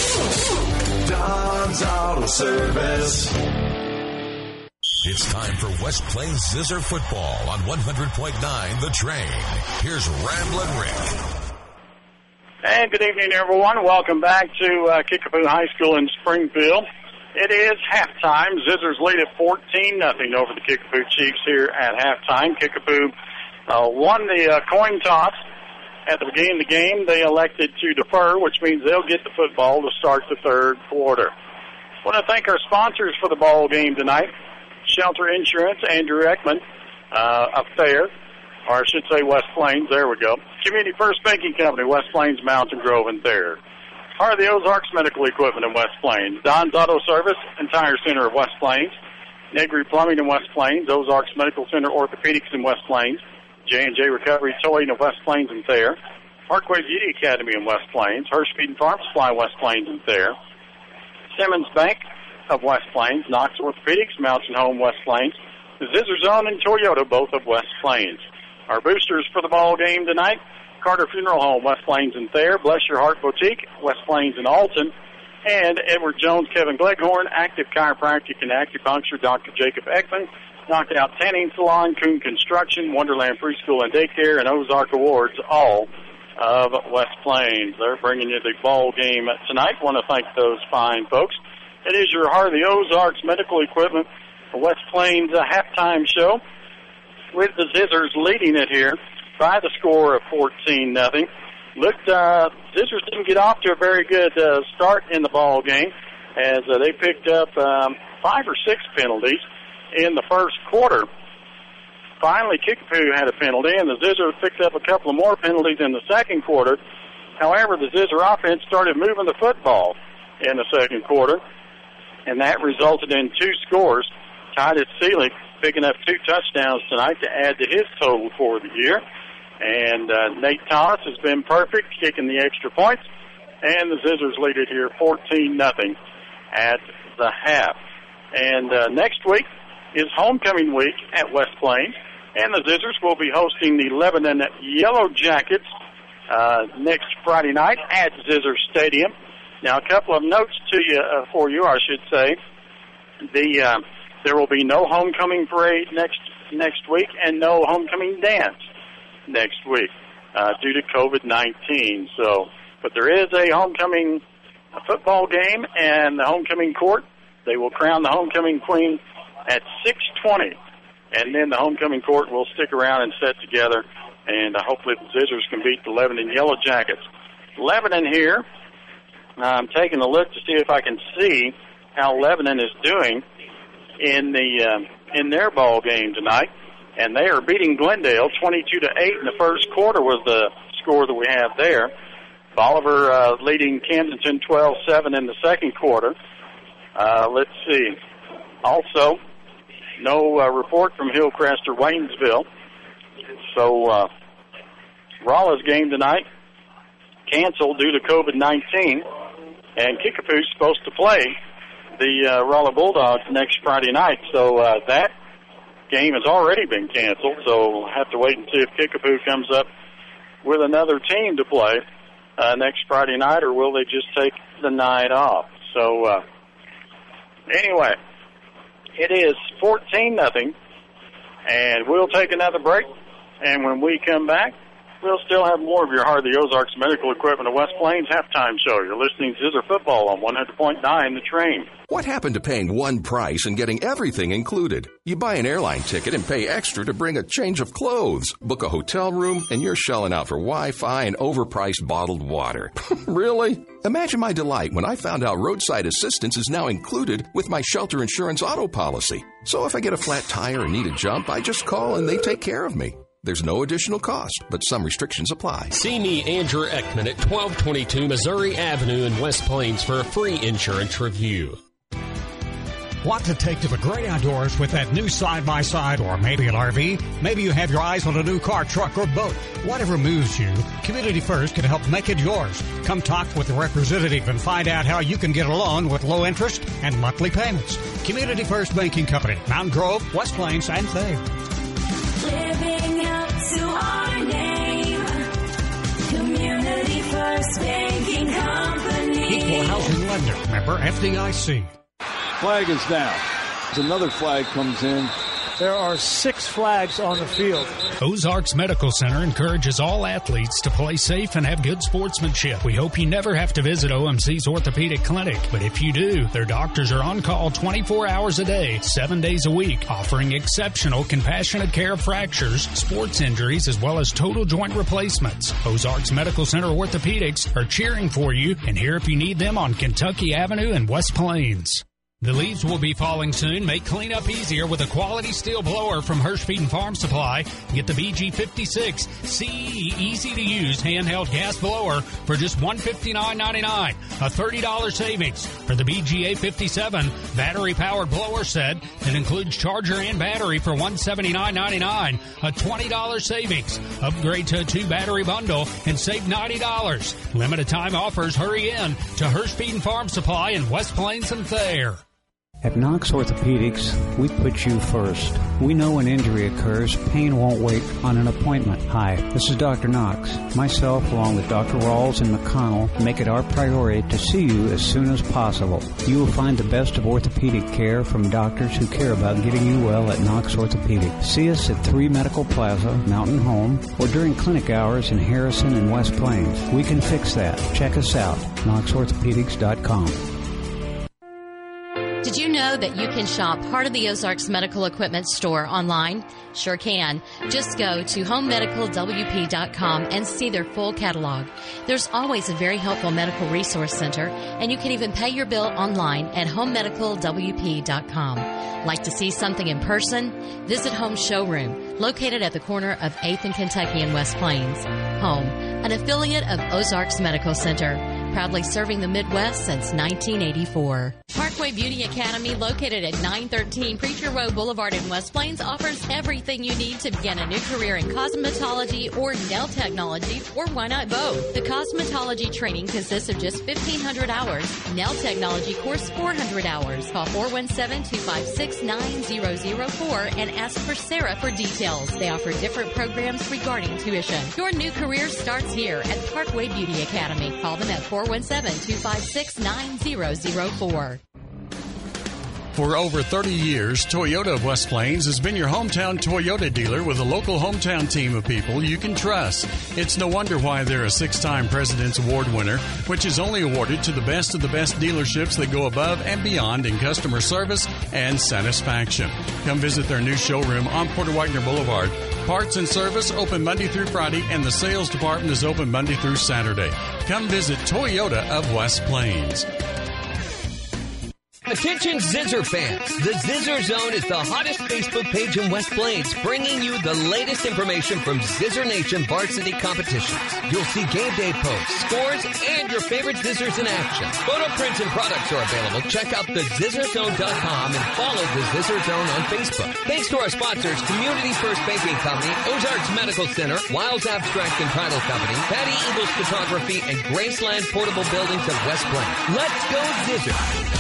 Don's Auto Service. It's time for West Plains Zizzer football on one hundred point nine The Train. Here's Ramblin' Rick. And good evening, everyone. Welcome back to uh, Kickapoo High School in Springfield. It is halftime. Zizzers lead at fourteen nothing over the Kickapoo Chiefs here at halftime. Kickapoo uh, won the uh, coin toss at the beginning of the game. They elected to defer, which means they'll get the football to start the third quarter. I want to thank our sponsors for the ball game tonight. Shelter Insurance, Andrew Ekman, uh, up there, or I should say West Plains, there we go. Community First Banking Company, West Plains, Mountain Grove, and Thayer. Heart of the Ozarks Medical Equipment in West Plains. Don's Auto Service and Tire Center of West Plains. Negri Plumbing in West Plains. Ozarks Medical Center Orthopedics in West Plains. J and J Recovery Towing in West Plains and Thayer. Parkway Beauty Academy in West Plains. Hirsch Feed and Farm Supply, West Plains and Thayer. Simmons Bank of West Plains. Knox Orthopedics, Mountain Home, West Plains. The Zizzer Zone and Toyota, both of West Plains. Our boosters for the ball game tonight: Carter Funeral Home, West Plains and Thayer. Bless Your Heart Boutique, West Plains and Alton. And Edward Jones, Kevin Gleghorn, Active Chiropractic and Acupuncture, Doctor Jacob Ekman, Knockout Tanning Salon, Coon Construction, Wonderland Preschool and Daycare, and Ozark Awards, all of West Plains. They're bringing you the ball game tonight. Want to thank those fine folks. It is your Heart of the Ozarks Medical Equipment West Plains uh, halftime show, with the Zizzers leading it here by the score of fourteen nothing. Looked, uh, Zizzers didn't get off to a very good uh, start in the ball game, as uh, they picked up um, five or six penalties in the first quarter. Finally, Kickapoo had a penalty, and the Zizzers picked up a couple of more penalties in the second quarter. However, the Zizzer offense started moving the football in the second quarter, and that resulted in two scores. Titus Seelig picking up two touchdowns tonight to add to his total for the year. And uh, Nate Thomas has been perfect, kicking the extra points. And the Zizzers lead it here fourteen nothing at the half. And uh, next week is homecoming week at West Plains. And the Zizzers will be hosting the Lebanon Yellow Jackets uh, next Friday night at Zizzers Stadium. Now, a couple of notes to you uh, for you, I should say. The uh, there will be no homecoming parade next next week and no homecoming dance next week uh, due to COVID nineteen. So, but there is a homecoming football game and the homecoming court. They will crown the homecoming queen at six twenty, and then the homecoming court will stick around and set together, and uh, hopefully the Zizzers can beat the Lebanon Yellow Jackets. Lebanon here, I'm taking a look to see if I can see how Lebanon is doing in the uh, in their ball game tonight. And they are beating Glendale twenty-two to eight in the first quarter was the score that we have there. Bolivar uh, leading Kensington twelve seven in the second quarter. Uh, let's see. Also, no uh, report from Hillcrest or Waynesville. So uh, Rolla's game tonight canceled due to COVID nineteen. And Kickapoo's supposed to play the uh, Rolla Bulldogs next Friday night. So uh, that game has already been canceled, so we'll have to wait and see if Kickapoo comes up with another team to play uh, next Friday night, or will they just take the night off. So uh, anyway, it is fourteen nothing, and we'll take another break, and when we come back, we'll still have more of your Heart of the Ozarks Medical Equipment of West Plains halftime show. You're listening to Zizzer Football on one hundred point nine The Train. What happened to paying one price and getting everything included? You buy an airline ticket and pay extra to bring a change of clothes, book a hotel room, and you're shelling out for Wi-Fi and overpriced bottled water. Really? Imagine my delight when I found out roadside assistance is now included with my Shelter Insurance auto policy. So if I get a flat tire and need a jump, I just call and they take care of me. There's no additional cost, but some restrictions apply. See me, Andrew Ekman, at twelve twenty-two Missouri Avenue in West Plains for a free insurance review. Want to take to the great outdoors with that new side-by-side or maybe an R V? Maybe you have your eyes on a new car, truck, or boat. Whatever moves you, Community First can help make it yours. Come talk with the representative and find out how you can get a loan with low interest and monthly payments. Community First Banking Company, Mountain Grove, West Plains, and Thayer. Living up to our name, Community First Banking Company. Equal housing lender, member F D I C. Flag is down. Another flag comes in There are six flags on the field. Ozarks Medical Center encourages all athletes to play safe and have good sportsmanship. We hope you never have to visit O M C's Orthopedic Clinic, but if you do, their doctors are on call twenty-four hours a day, seven days a week, offering exceptional compassionate care of fractures, sports injuries, as well as total joint replacements. Ozarks Medical Center Orthopedics are cheering for you and here if you need them on Kentucky Avenue in West Plains. The leaves will be falling soon. Make cleanup easier with a quality steel blower from Hirschfeed Farm Supply. Get the B G fifty-six C E easy-to-use handheld gas blower for just one hundred fifty-nine ninety-nine, a thirty dollars savings. For the B G A fifty-seven battery-powered blower set that includes charger and battery for one hundred seventy-nine ninety-nine, a twenty dollars savings. Upgrade to a two-battery bundle and save ninety dollars. Limited time offers. Hurry in to Hirschfeed Farm Supply in West Plains and Thayer. At Knox Orthopedics, we put you first. We know when injury occurs, pain won't wait on an appointment. Hi, this is Doctor Knox. Myself, along with Doctor Rawls and McConnell, make it our priority to see you as soon as possible. You will find the best of orthopedic care from doctors who care about getting you well at Knox Orthopedics. See us at three Medical Plaza, Mountain Home, or during clinic hours in Harrison and West Plains. We can fix that. Check us out, knox orthopedics dot com. Did you know that you can shop part of the Ozarks Medical Equipment store online? Sure can. Just go to home medical w p dot com and see their full catalog. There's always a very helpful medical resource center, and you can even pay your bill online at home medical w p dot com. Like to see something in person? Visit Home Showroom, located at the corner of eighth and Kentucky in West Plains. Home, an affiliate of Ozarks Medical Center, proudly serving the Midwest since nineteen eighty-four. Parkway Beauty Academy, located at nine thirteen Preacher Road Boulevard in West Plains, offers everything you need to begin a new career in cosmetology or nail technology, or why not both? The cosmetology training consists of just fifteen hundred hours. Nail technology course, four hundred hours. Call four one seven, two five six, nine zero zero four and ask for Sarah for details. They offer different programs regarding tuition. Your new career starts here at Parkway Beauty Academy. Call them at four one seven, two five six, nine zero zero four. For over thirty years, Toyota of West Plains has been your hometown Toyota dealer with a local hometown team of people you can trust. It's no wonder why they're a six-time President's Award winner, which is only awarded to the best of the best dealerships that go above and beyond in customer service and satisfaction. Come visit their new showroom on Porter Wagner Boulevard. Parts and service open Monday through Friday, and the sales department is open Monday through Saturday. Come visit Toyota of West Plains. Attention Zizzer fans, the Zizzer Zone is the hottest Facebook page in West Plains, bringing you the latest information from Zizzer Nation varsity competitions. You'll see game day posts, scores, and your favorite Zizzers in action. Photo prints and products are available. Check out the zizzer zone dot com and follow the Zizzer Zone on Facebook. Thanks to our sponsors, Community First Banking Company, Ozarks Medical Center, Wiles Abstract and Title Company, Patty Eagles Photography, and Graceland Portable Buildings of West Plains. Let's go Zizzer!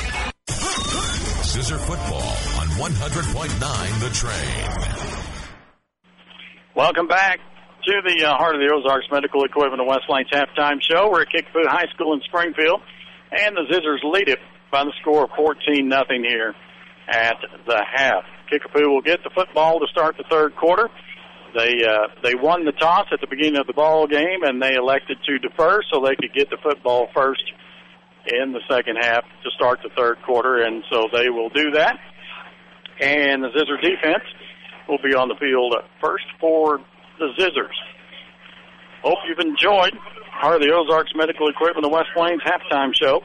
Zizzer football on one hundred point nine The Train. Welcome back to the uh, Heart of the Ozarks Medical Equipment of West Plains halftime show. We're at Kickapoo High School in Springfield, and the Zizzers lead it by the score of fourteen nothing here at the half. Kickapoo will get the football to start the third quarter. They uh, they won the toss at the beginning of the ball game, and they elected to defer so they could get the football first in the second half to start the third quarter, and so they will do that. And the Zizzer defense will be on the field first for the Zizzers. Hope you've enjoyed Heart of the Ozarks Medical Equipment of West Plains halftime show.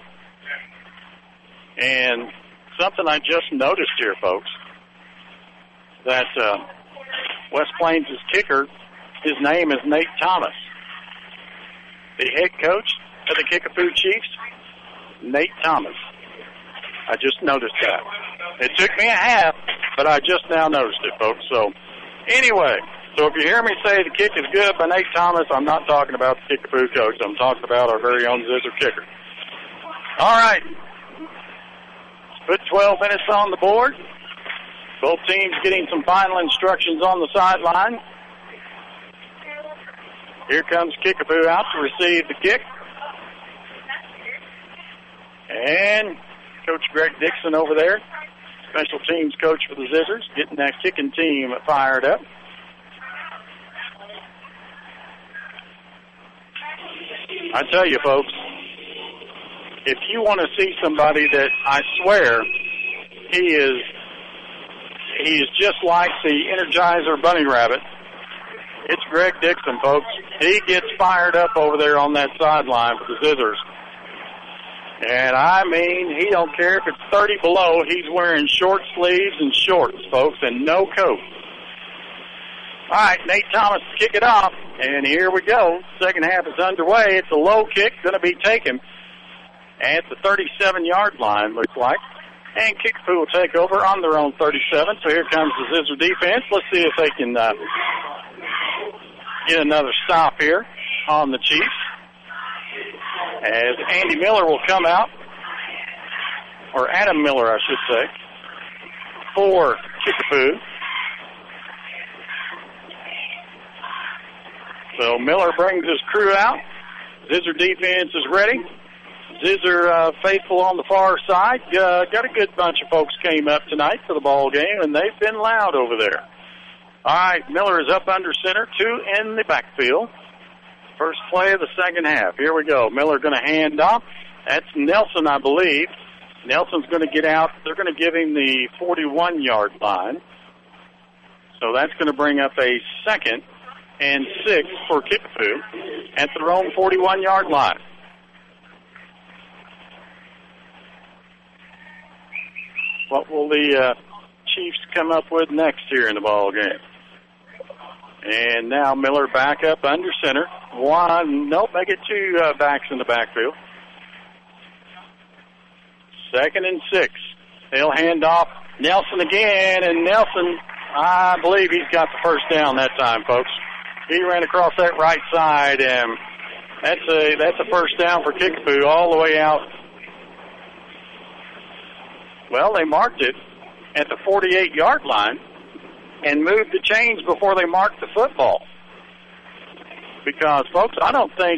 And something I just noticed here, folks, that uh, West Plains' kicker, his name is Nate Thomas. The head coach of the Kickapoo Chiefs, Nate Thomas. I just noticed that. It took me a half, but I just now noticed it, folks. So, anyway, so if you hear me say the kick is good by Nate Thomas, I'm not talking about the Kickapoo coach. I'm talking about our very own Zizzer kicker. All right. Put twelve minutes on the board. Both teams getting some final instructions on the sideline. Here comes Kickapoo out to receive the kick. And Coach Greg Dixon over there special teams coach for the Zizzers, getting that kicking team fired up. I tell you, folks, if you want to see somebody that I swear he is, he is just like the Energizer Bunny Rabbit, it's Greg Dixon, folks. He gets fired up over there on that sideline for the Zizzers. And, I mean, he don't care if it's thirty below. He's wearing short sleeves and shorts, folks, and no coat. All right, Nate Thomas to kick it off. And here we go. Second half is underway. It's a low kick, going to be taken at the thirty-seven-yard line, looks like. And Kickapoo will take over on their own thirty-seven. So here comes the Zizzer defense. Let's see if they can uh, get another stop here on the Chiefs. As Andy Miller will come out, or Adam Miller, I should say, for Kickapoo. So Miller brings his crew out. Zizzer defense is ready. Zizzer uh, faithful on the far side. Uh, got a good bunch of folks came up tonight for the ball game, and they've been loud over there. All right, Miller is up under center, two in the backfield. First play of the second half. Here we go. Miller going to hand off. That's Nelson, I believe. Nelson's going to get out. They're going to give him the forty-one-yard line. So that's going to bring up a second and six for Kickapoo at their own forty-one-yard line. What will the uh, Chiefs come up with next here in the ball game? And now Miller back up under center. One, nope, they get two uh, backs in the backfield. Second and six. They'll hand off Nelson again, and Nelson, I believe he's got the first down that time, folks. He ran across that right side, and that's a that's a first down for Kickapoo all the way out. Well, they marked it at the forty-eight-yard line and moved the chains before they marked the football. Because, folks, I don't think,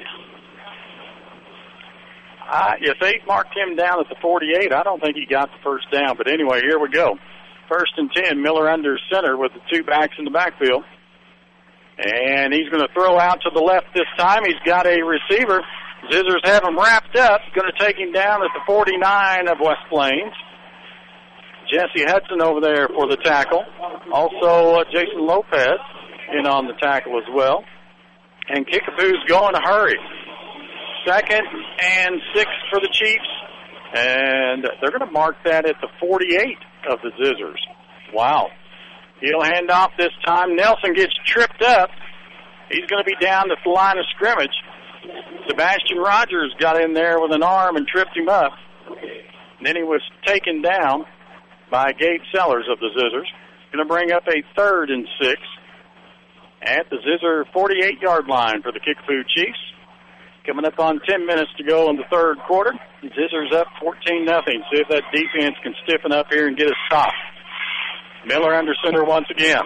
I, if they marked him down at the forty-eight, I don't think he got the first down. But anyway, here we go. First and ten, Miller under center with the two backs in the backfield. And he's going to throw out to the left this time. He's got a receiver. Zizzers have him wrapped up. Going to take him down at the forty-nine of West Plains. Jesse Hudson over there for the tackle. Also, uh, Jason Lopez in on the tackle as well. And Kickapoo's going to hurry. Second and six for the Chiefs. And they're going to mark that at the forty-eight of the Zizzers. Wow. He'll hand off this time. Nelson gets tripped up. He's going to be down at the line of scrimmage. Sebastian Rogers got in there with an arm and tripped him up. And then he was taken down by Gabe Sellers of the Zizzers. Going to bring up a third and six at the Zizzer forty-eight-yard line for the Kickapoo Chiefs. Coming up on ten minutes to go in the third quarter. Zizzer's up fourteen nothing. See if that defense can stiffen up here and get a stop. Miller under center once again.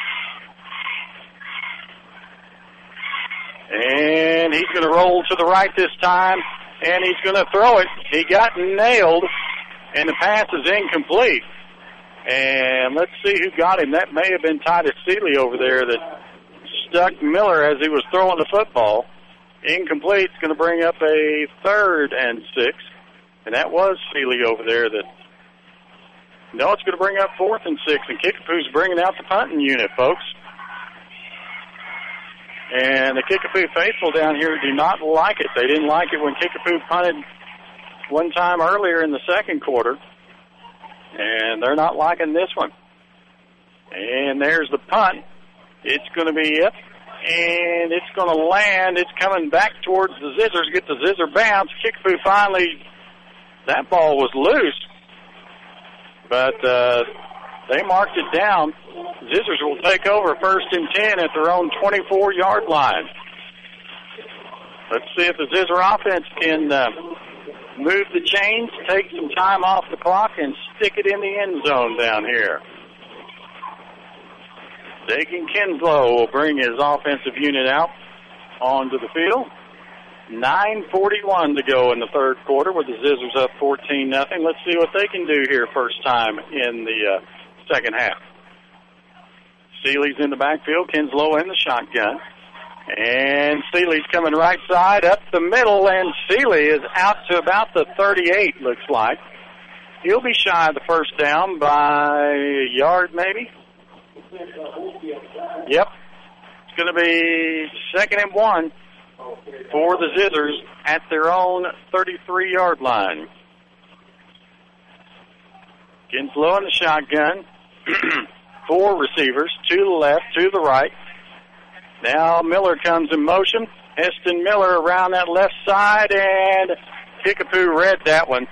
And he's going to roll to the right this time, and he's going to throw it. He got nailed, and the pass is incomplete. And let's see who got him. That may have been Titus Seeley over there that stuck Miller as he was throwing the football. Incomplete. It's going to bring up a third and six. And that was Seeley over there that... No, it's going to bring up fourth and six. And Kickapoo's bringing out the punting unit, folks. And the Kickapoo faithful down here do not like it. They didn't like it when Kickapoo punted one time earlier in the second quarter. And they're not liking this one. And there's the punt. It's going to be up, and it's going to land. It's coming back towards the Zizzers. Get the Zizzer bounce. Kickapoo finally, that ball was loose. But uh, they marked it down. Zizzers will take over first and ten at their own twenty-four-yard line. Let's see if the Zizzer offense can uh, move the chains, take some time off the clock, and stick it in the end zone down here. Dagan Kinslow will bring his offensive unit out onto the field. nine forty-one to go in the third quarter with the Zizzers up fourteen nothing. Let's see what they can do here first time in the uh, second half. Seeley's in the backfield. Kinslow in the shotgun. And Seeley's coming right side up the middle, and Seeley is out to about the thirty-eight, looks like. He'll be shy of the first down by a yard maybe. Yep. It's going to be second and one for the Zizzers at their own thirty-three-yard line. Kinslow in the shotgun. Four receivers, two to the left, two to the right. Now Miller comes in motion. Heston Miller around that left side, and Kickapoo read that one.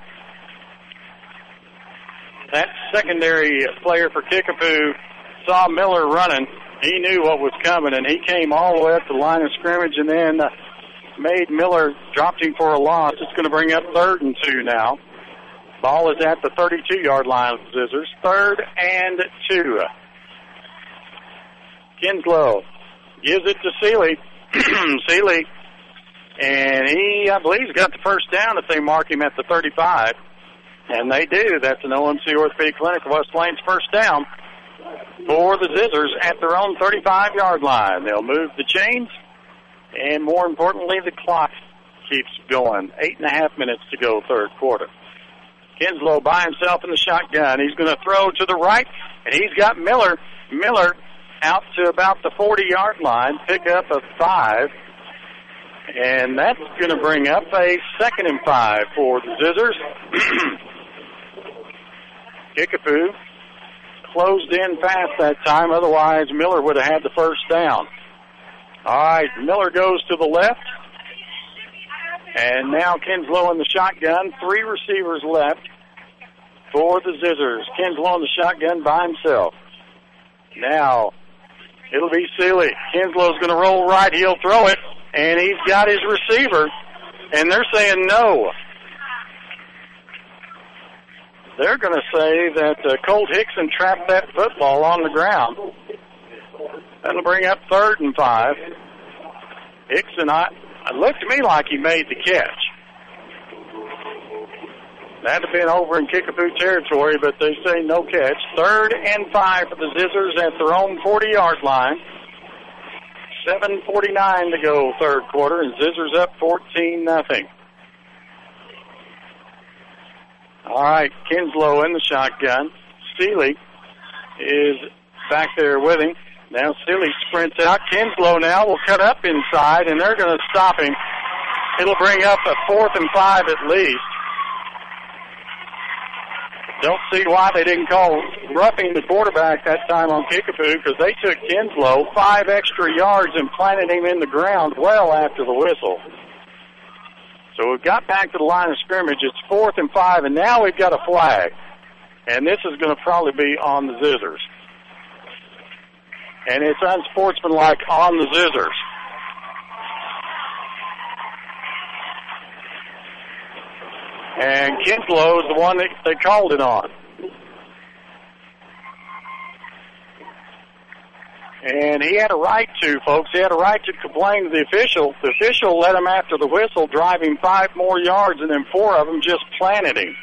That secondary player for Kickapoo saw Miller running. He knew what was coming, and he came all the way up the line of scrimmage and then uh, made Miller, dropped him for a loss. It's going to bring up third and two now. Ball is at the thirty-two-yard line of the Zizzers. Third and two. Kinslow gives it to Seeley. Seeley, and he, I believe, has got the first down if they mark him at the thirty-five. And they do. That's an O M C Orthopedic Clinic of West Plains first down for the Zizzers at their own thirty-five-yard line. They'll move the chains, and more importantly, the clock keeps going. Eight and a half minutes to go, third quarter. Kinslow by himself in the shotgun. He's going to throw to the right, and he's got Miller. Miller out to about the forty-yard line, pick up a five. And that's going to bring up a second and five for the Zizzers. Kickapoo closed in fast that time. Otherwise, Miller would have had the first down. All right, Miller goes to the left. And now Kinslow in the shotgun. Three receivers left for the Zizzers. Kinslow in the shotgun by himself. Now, it'll be Seeley. Kinslow's going to roll right. He'll throw it. And he's got his receiver. And they're saying no. They're going to say that uh, Colt Hickson trapped that football on the ground. That'll bring up third and five. Hickson, I, it looked to me like he made the catch. That'd have been over in Kickapoo territory, but they say no catch. Third and five for the Zizzers at their own forty-yard line. seven forty-nine to go, third quarter, and Zizzers up fourteen nothing. All right, Kinslow in the shotgun. Seeley is back there with him. Now Seeley sprints out. Kinslow now will cut up inside, and they're going to stop him. It'll bring up a fourth and five at least. Don't see why they didn't call roughing the quarterback that time on Kickapoo, because they took Kinslow five extra yards and planted him in the ground well after the whistle. So we've got back to the line of scrimmage. It's fourth and five, and now we've got a flag. And this is going to probably be on the Zizzers. And it's unsportsmanlike on the Zizzers. And Kinslow is the one that they called it on. And he had a right to, folks. He had a right to complain to the official. The official let him after the whistle, drive him five more yards, and then four of them just planted him.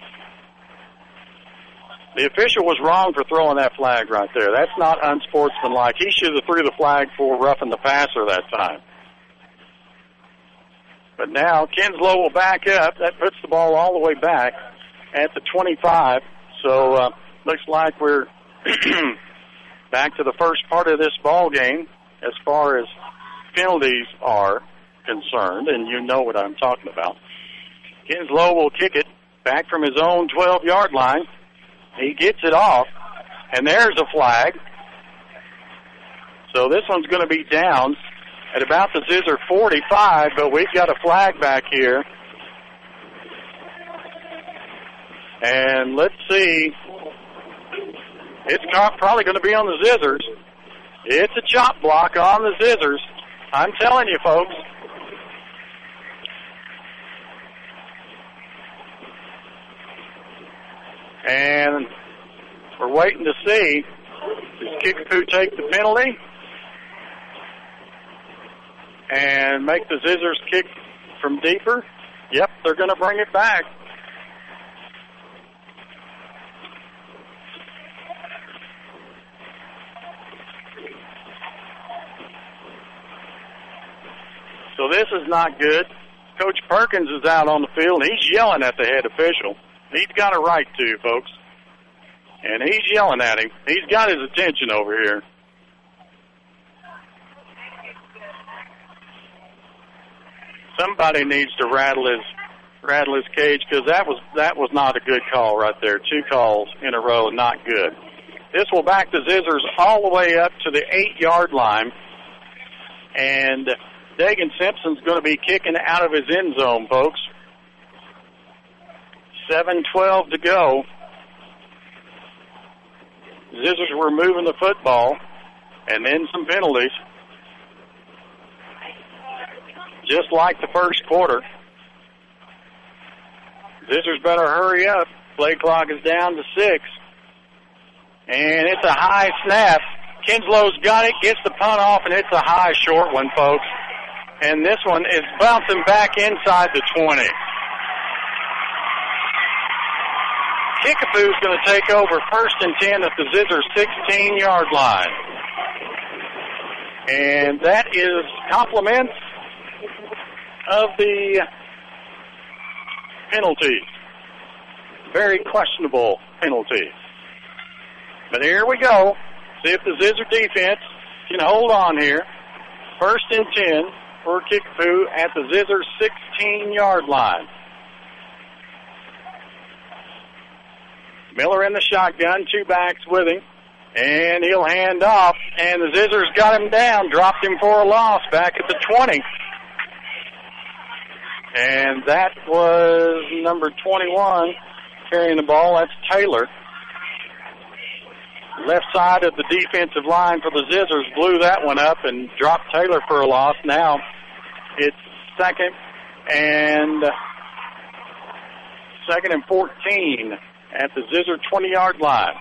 The official was wrong for throwing that flag right there. That's not unsportsmanlike. He should have threw the flag for roughing the passer that time. But now Kinslow will back up. That puts the ball all the way back at the twenty-five. So uh, looks like we're back to the first part of this ball game as far as penalties are concerned, and you know what I'm talking about. Kinslow will kick it back from his own twelve-yard line. He gets it off, and there's a flag. So this one's going to be down at about the Zizzer forty-five, but we've got a flag back here. And let's see. It's probably going to be on the Zizzers. It's a chop block on the Zizzers. I'm telling you, folks. And we're waiting to see. Does Kickapoo take the penalty and make the Zizzers kick from deeper. Yep, they're going to bring it back. So this is not good. Coach Perkins is out on the field, and he's yelling at the head official. He's got a right to, folks. And he's yelling at him. He's got his attention over here. Somebody needs to rattle his rattle his cage, because that was that was not a good call right there. Two calls in a row, not good. This will back the Zizzers all the way up to the eight-yard line. And Dagan Simpson's going to be kicking out of his end zone, folks. seven twelve to go. Zizzers were moving the football, and then some penalties. Just like the first quarter. Zizzers better hurry up. Play clock is down to six. And it's a high snap. Kinslow's got it, gets the punt off, and it's a high short one, folks. And this one is bouncing back inside the twenty. Kickapoo's going to take over first and ten at the Zizzers sixteen-yard line. And that is compliments of the penalties. Very questionable penalties. But here we go. See if the Zizzer defense can hold on here. First and ten for Kickapoo at the Zizzer sixteen-yard line. Miller in the shotgun, two backs with him, and he'll hand off, and the Zizzers got him down, dropped him for a loss back at the twenty. And that was number twenty-one carrying the ball. That's Taylor. Left side of the defensive line for the Zizzers blew that one up and dropped Taylor for a loss. Now it's second and second and fourteen at the Zizzer twenty-yard line.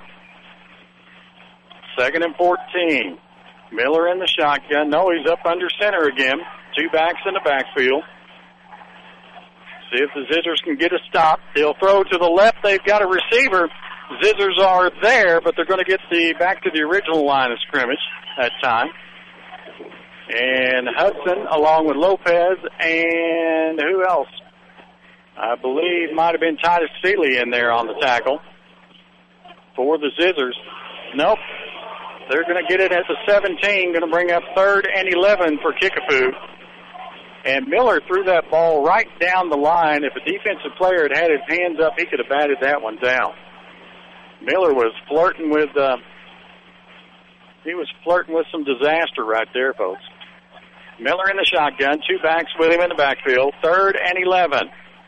Second and fourteen. Miller in the shotgun. No, he's up under center again. Two backs in the backfield. See if the Zizzers can get a stop. They'll throw to the left. They've got a receiver. Zizzers are there, but they're going to get the back to the original line of scrimmage that time. And Hudson, along with Lopez, and who else? I believe might have been Titus Seeley in there on the tackle for the Zizzers. Nope. They're going to get it at the seventeen, going to bring up third and eleven for Kickapoo. And Miller threw that ball right down the line. If a defensive player had had his hands up, he could have batted that one down. Miller was flirting with, uh, he was flirting with some disaster right there, folks. Miller in the shotgun, two backs with him in the backfield, third and eleven.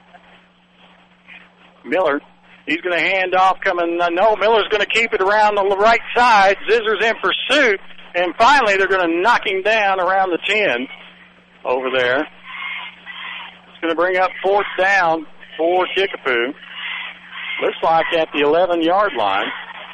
Miller, he's going to hand off coming, uh, no, Miller's going to keep it around the right side. Zizzer's in pursuit, and finally they're going to knock him down around the ten over there. It's going to bring up fourth down for Kickapoo. Looks like at the eleven-yard line.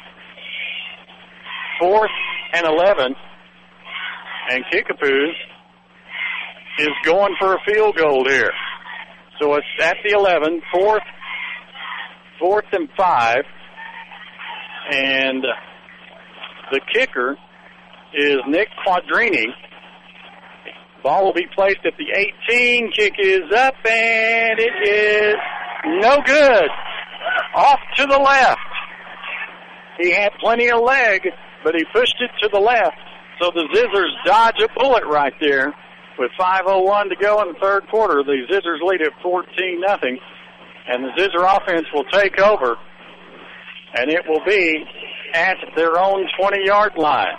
Fourth and eleven. And Kickapoo is going for a field goal here. So it's at the eleven, fourth, fourth and five. And the kicker is Nick Quadrini. Ball will be placed at the eighteen. Kick is up, and it is no good. Off to the left. He had plenty of leg, but he pushed it to the left. So the Zizzers dodge a bullet right there. With five oh one to go in the third quarter, the Zizzers lead at fourteen nothing. And the Zizzer offense will take over. And it will be at their own twenty-yard line.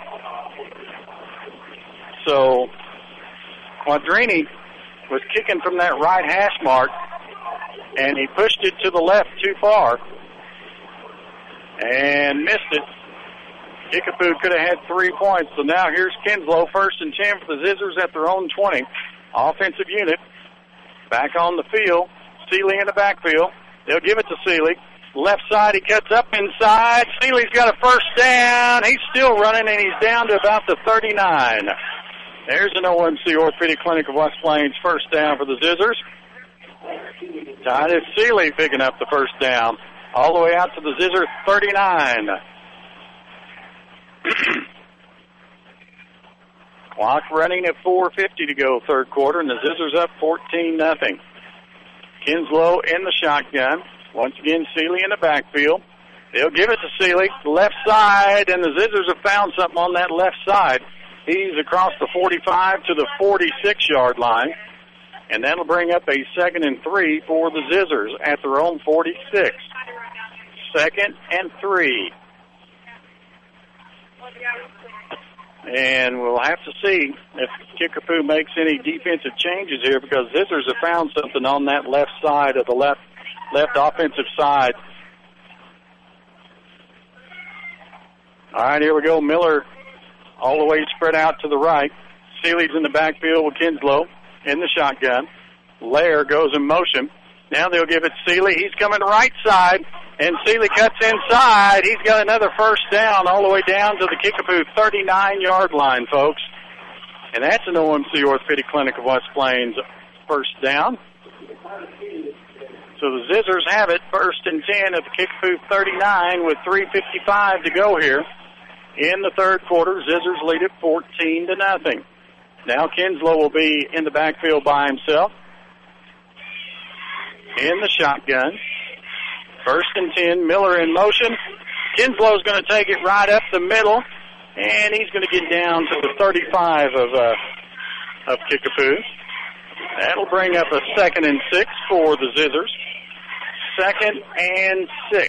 So Quadrini was kicking from that right hash mark, and he pushed it to the left too far and missed it. Kickapoo could have had three points. So now here's Kinslow, first and ten for the Zizzers at their own twenty. Offensive unit back on the field. Seeley in the backfield. They'll give it to Seeley. Left side, he cuts up inside. Seeley's got a first down. He's still running, and he's down to about the thirty-nine. There's an O M C Orthopedic Clinic of West Plains first down for the Zizzers. Titus Seeley picking up the first down. All the way out to the Zizzer thirty-nine. Clock running at four fifty to go, third quarter, and the Zizzers up fourteen nothing. Kinslow in the shotgun. Once again, Seeley in the backfield. They'll give it to Seeley, left side, and the Zizzers have found something on that left side. He's across the forty-five to the forty-six-yard line, and that'll bring up a second and three for the Zizzers at their own forty-six. Second and three. And we'll have to see if Kickapoo makes any defensive changes here, because Zizzers have found something on that left side of the left left offensive side. All right, here we go. Miller all the way spread out to the right. Seeley's in the backfield with Kinslow in the shotgun. Lair goes in motion. Now they'll give it Seeley. He's coming right side, and Seeley cuts inside. He's got another first down all the way down to the Kickapoo thirty-nine-yard line, folks. And that's an O M C Orthopedic Clinic of West Plains first down. So the Zizzers have it, first and ten at the Kickapoo thirty-nine with three fifty-five to go here in the third quarter. Zizzers lead it fourteen to nothing. Now Kinslow will be in the backfield by himself in the shotgun. First and ten, Miller in motion. Kinslow's going to take it right up the middle, and he's going to get down to the thirty-five of uh, of Kickapoo. That'll bring up a second and six for the Zizzers. Second and six.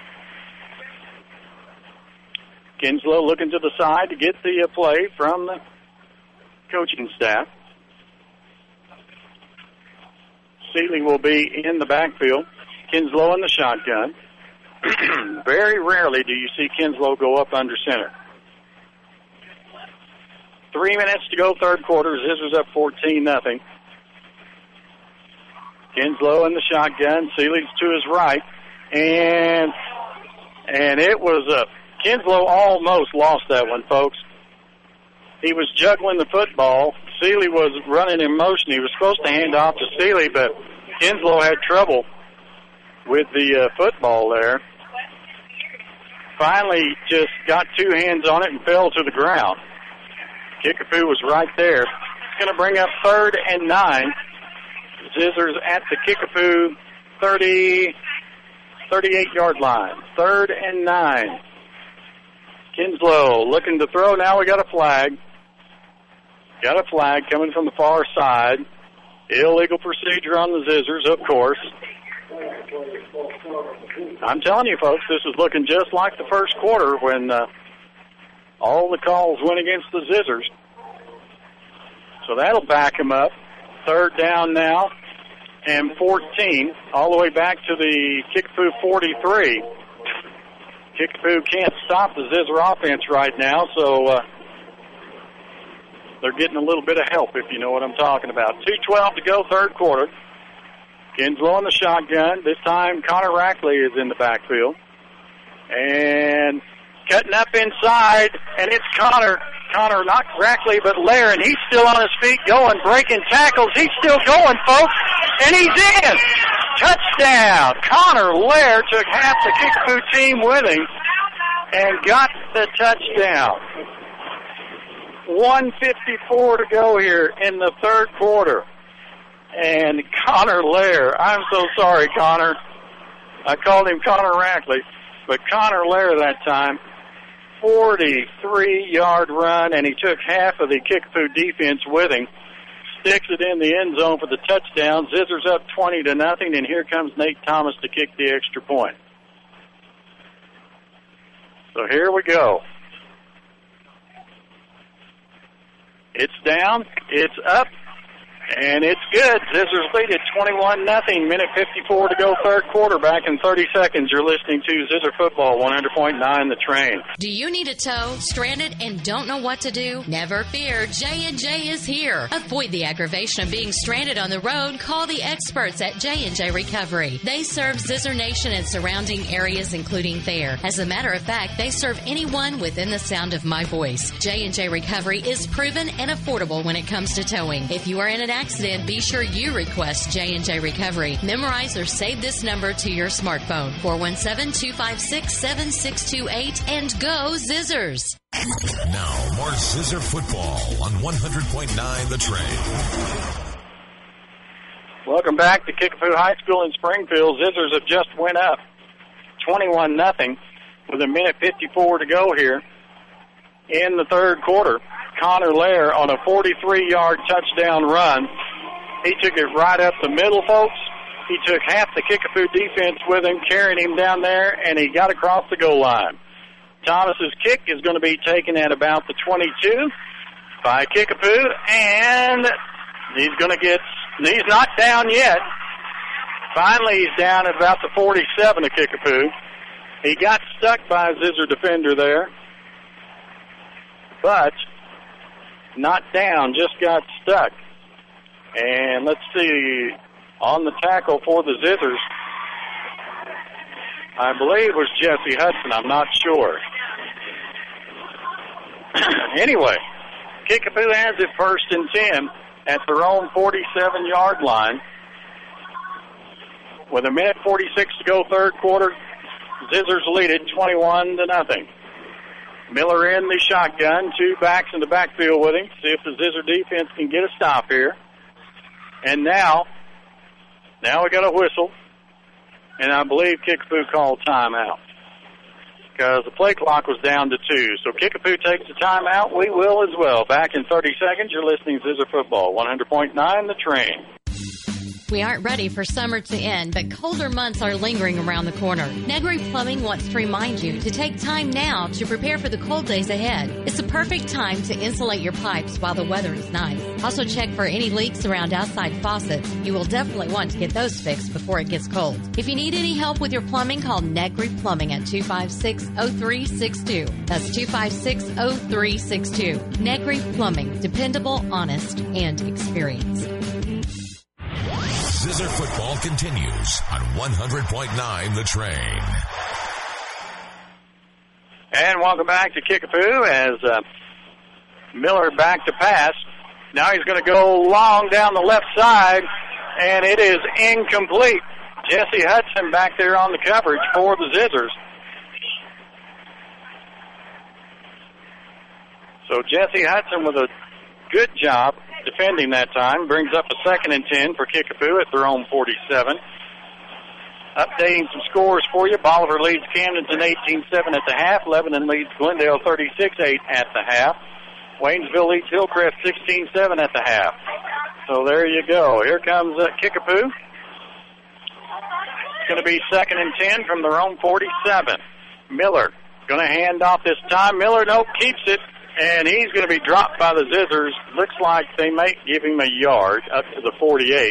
Kinslow looking to the side to get the uh, play from the coaching staff. Seeley will be in the backfield. Kinslow in the shotgun. Very rarely do you see Kinslow go up under center. Three minutes to go, third quarter. Zizzers up fourteen nothing. Kinslow in the shotgun. Seeley's to his right. And and it was a... Kinslow almost lost that one, folks. He was juggling the football. Seeley was running in motion. He was supposed to hand off to Seeley, but Kinslow had trouble with the uh, football there. Finally just got two hands on it and fell to the ground. Kickapoo was right there. It's going to bring up third and nine. Zizzers at the Kickapoo thirty, thirty-eight-yard line. Third and nine. Kinslow looking to throw. Now we got a flag. Got a flag coming from the far side. Illegal procedure on the Zizzers, of course. I'm telling you, folks, this is looking just like the first quarter when uh, all the calls went against the Zizzers. So that'll back him up. Third down now and fourteen, all the way back to the Kickapoo forty-three. Kickapoo can't stop the Zizzer offense right now, so uh, they're getting a little bit of help, if you know what I'm talking about. two twelve to go, third quarter. Kinslow in the shotgun. This time Connor Rackley is in the backfield. And cutting up inside, and it's Connor. Connor, not Rackley, but Lair, and he's still on his feet going, breaking tackles. He's still going, folks, and he's in. Touchdown. Connor Lair took half the Kickapoo team with him and got the touchdown. one fifty-four to go here in the third quarter. And Connor Lair, I'm so sorry, Connor. I called him Connor Rackley, but Connor Lair that time, forty-three-yard run, and he took half of the Kickapoo defense with him. Sticks it in the end zone for the touchdown. Zizzers up twenty to nothing, and here comes Nate Thomas to kick the extra point. So here we go. It's down, it's up, and it's good. Zizzers lead at twenty-one nothing. Minute fifty-four to go, third quarter. Back in thirty seconds. You're listening to Zizzer Football, one hundred point nine The Train. Do you need a tow, stranded, and don't know what to do? Never fear, J and J is here. Avoid the aggravation of being stranded on the road. Call the experts at J and J Recovery. They serve Zizzer Nation and surrounding areas, including Thayer. As a matter of fact, they serve anyone within the sound of my voice. J and J Recovery is proven and affordable when it comes to towing. If you are in an accident, be sure you request J and J Recovery. Memorize or save this number to your smartphone, four one seven, two five six, seven six two eight, and go Zizzers. Now, more Zizzer football on one hundred point nine The Train. Welcome back to Kickapoo High School in Springfield. Zizzers have just went up twenty-one nothing with a minute fifty-four to go here in the third quarter. Connor Lair on a forty-three-yard touchdown run. He took it right up the middle, folks. He took half the Kickapoo defense with him, carrying him down there, and he got across the goal line. Thomas's kick is going to be taken at about the twenty-two by Kickapoo, and he's going to get, he's not down yet. Finally, he's down at about the forty-seven of Kickapoo. He got stuck by a Zizzer defender there, but not down, just got stuck. And let's see, on the tackle for the Zizzers, I believe it was Jesse Hudson. I'm not sure. Anyway, Kickapoo has it first and ten at their own forty-seven-yard line. With a minute forty-six to go, third quarter, Zizzers lead it twenty-one to nothing. Miller in the shotgun, two backs in the backfield with him. See if the Zizzer defense can get a stop here. And now, now we got a whistle, and I believe Kickapoo called timeout because the play clock was down to two. So Kickapoo takes the timeout. We will as well. Back in thirty seconds, you're listening to Zizzer Football, one hundred point nine The Train. We aren't ready for summer to end, but colder months are lingering around the corner. Negri Plumbing wants to remind you to take time now to prepare for the cold days ahead. It's the perfect time to insulate your pipes while the weather is nice. Also check for any leaks around outside faucets. You will definitely want to get those fixed before it gets cold. If you need any help with your plumbing, call Negri Plumbing at two five six, oh three six two. That's two five six, oh three six two. Negri Plumbing. Dependable, honest, and experienced. Zizzer football continues on one hundred point nine The Train. And welcome back to Kickapoo as uh, Miller back to pass. Now he's going to go long down the left side, and it is incomplete. Jesse Hudson back there on the coverage for the Zizzers. So Jesse Hudson with a good job defending that time. Brings up a second and ten for Kickapoo at their own forty-seven. Updating some scores for you. Bolivar leads Camdenton eighteen seven at the half. Lebanon leads Glendale thirty-six eight at the half. Waynesville leads Hillcrest sixteen seven at the half. So there you go. Here comes uh, Kickapoo. It's going to be second and ten from their own forty-seven. Miller going to hand off this time. Miller, nope, keeps it. And he's going to be dropped by the Zizzers. Looks like they might give him a yard up to the forty-eight.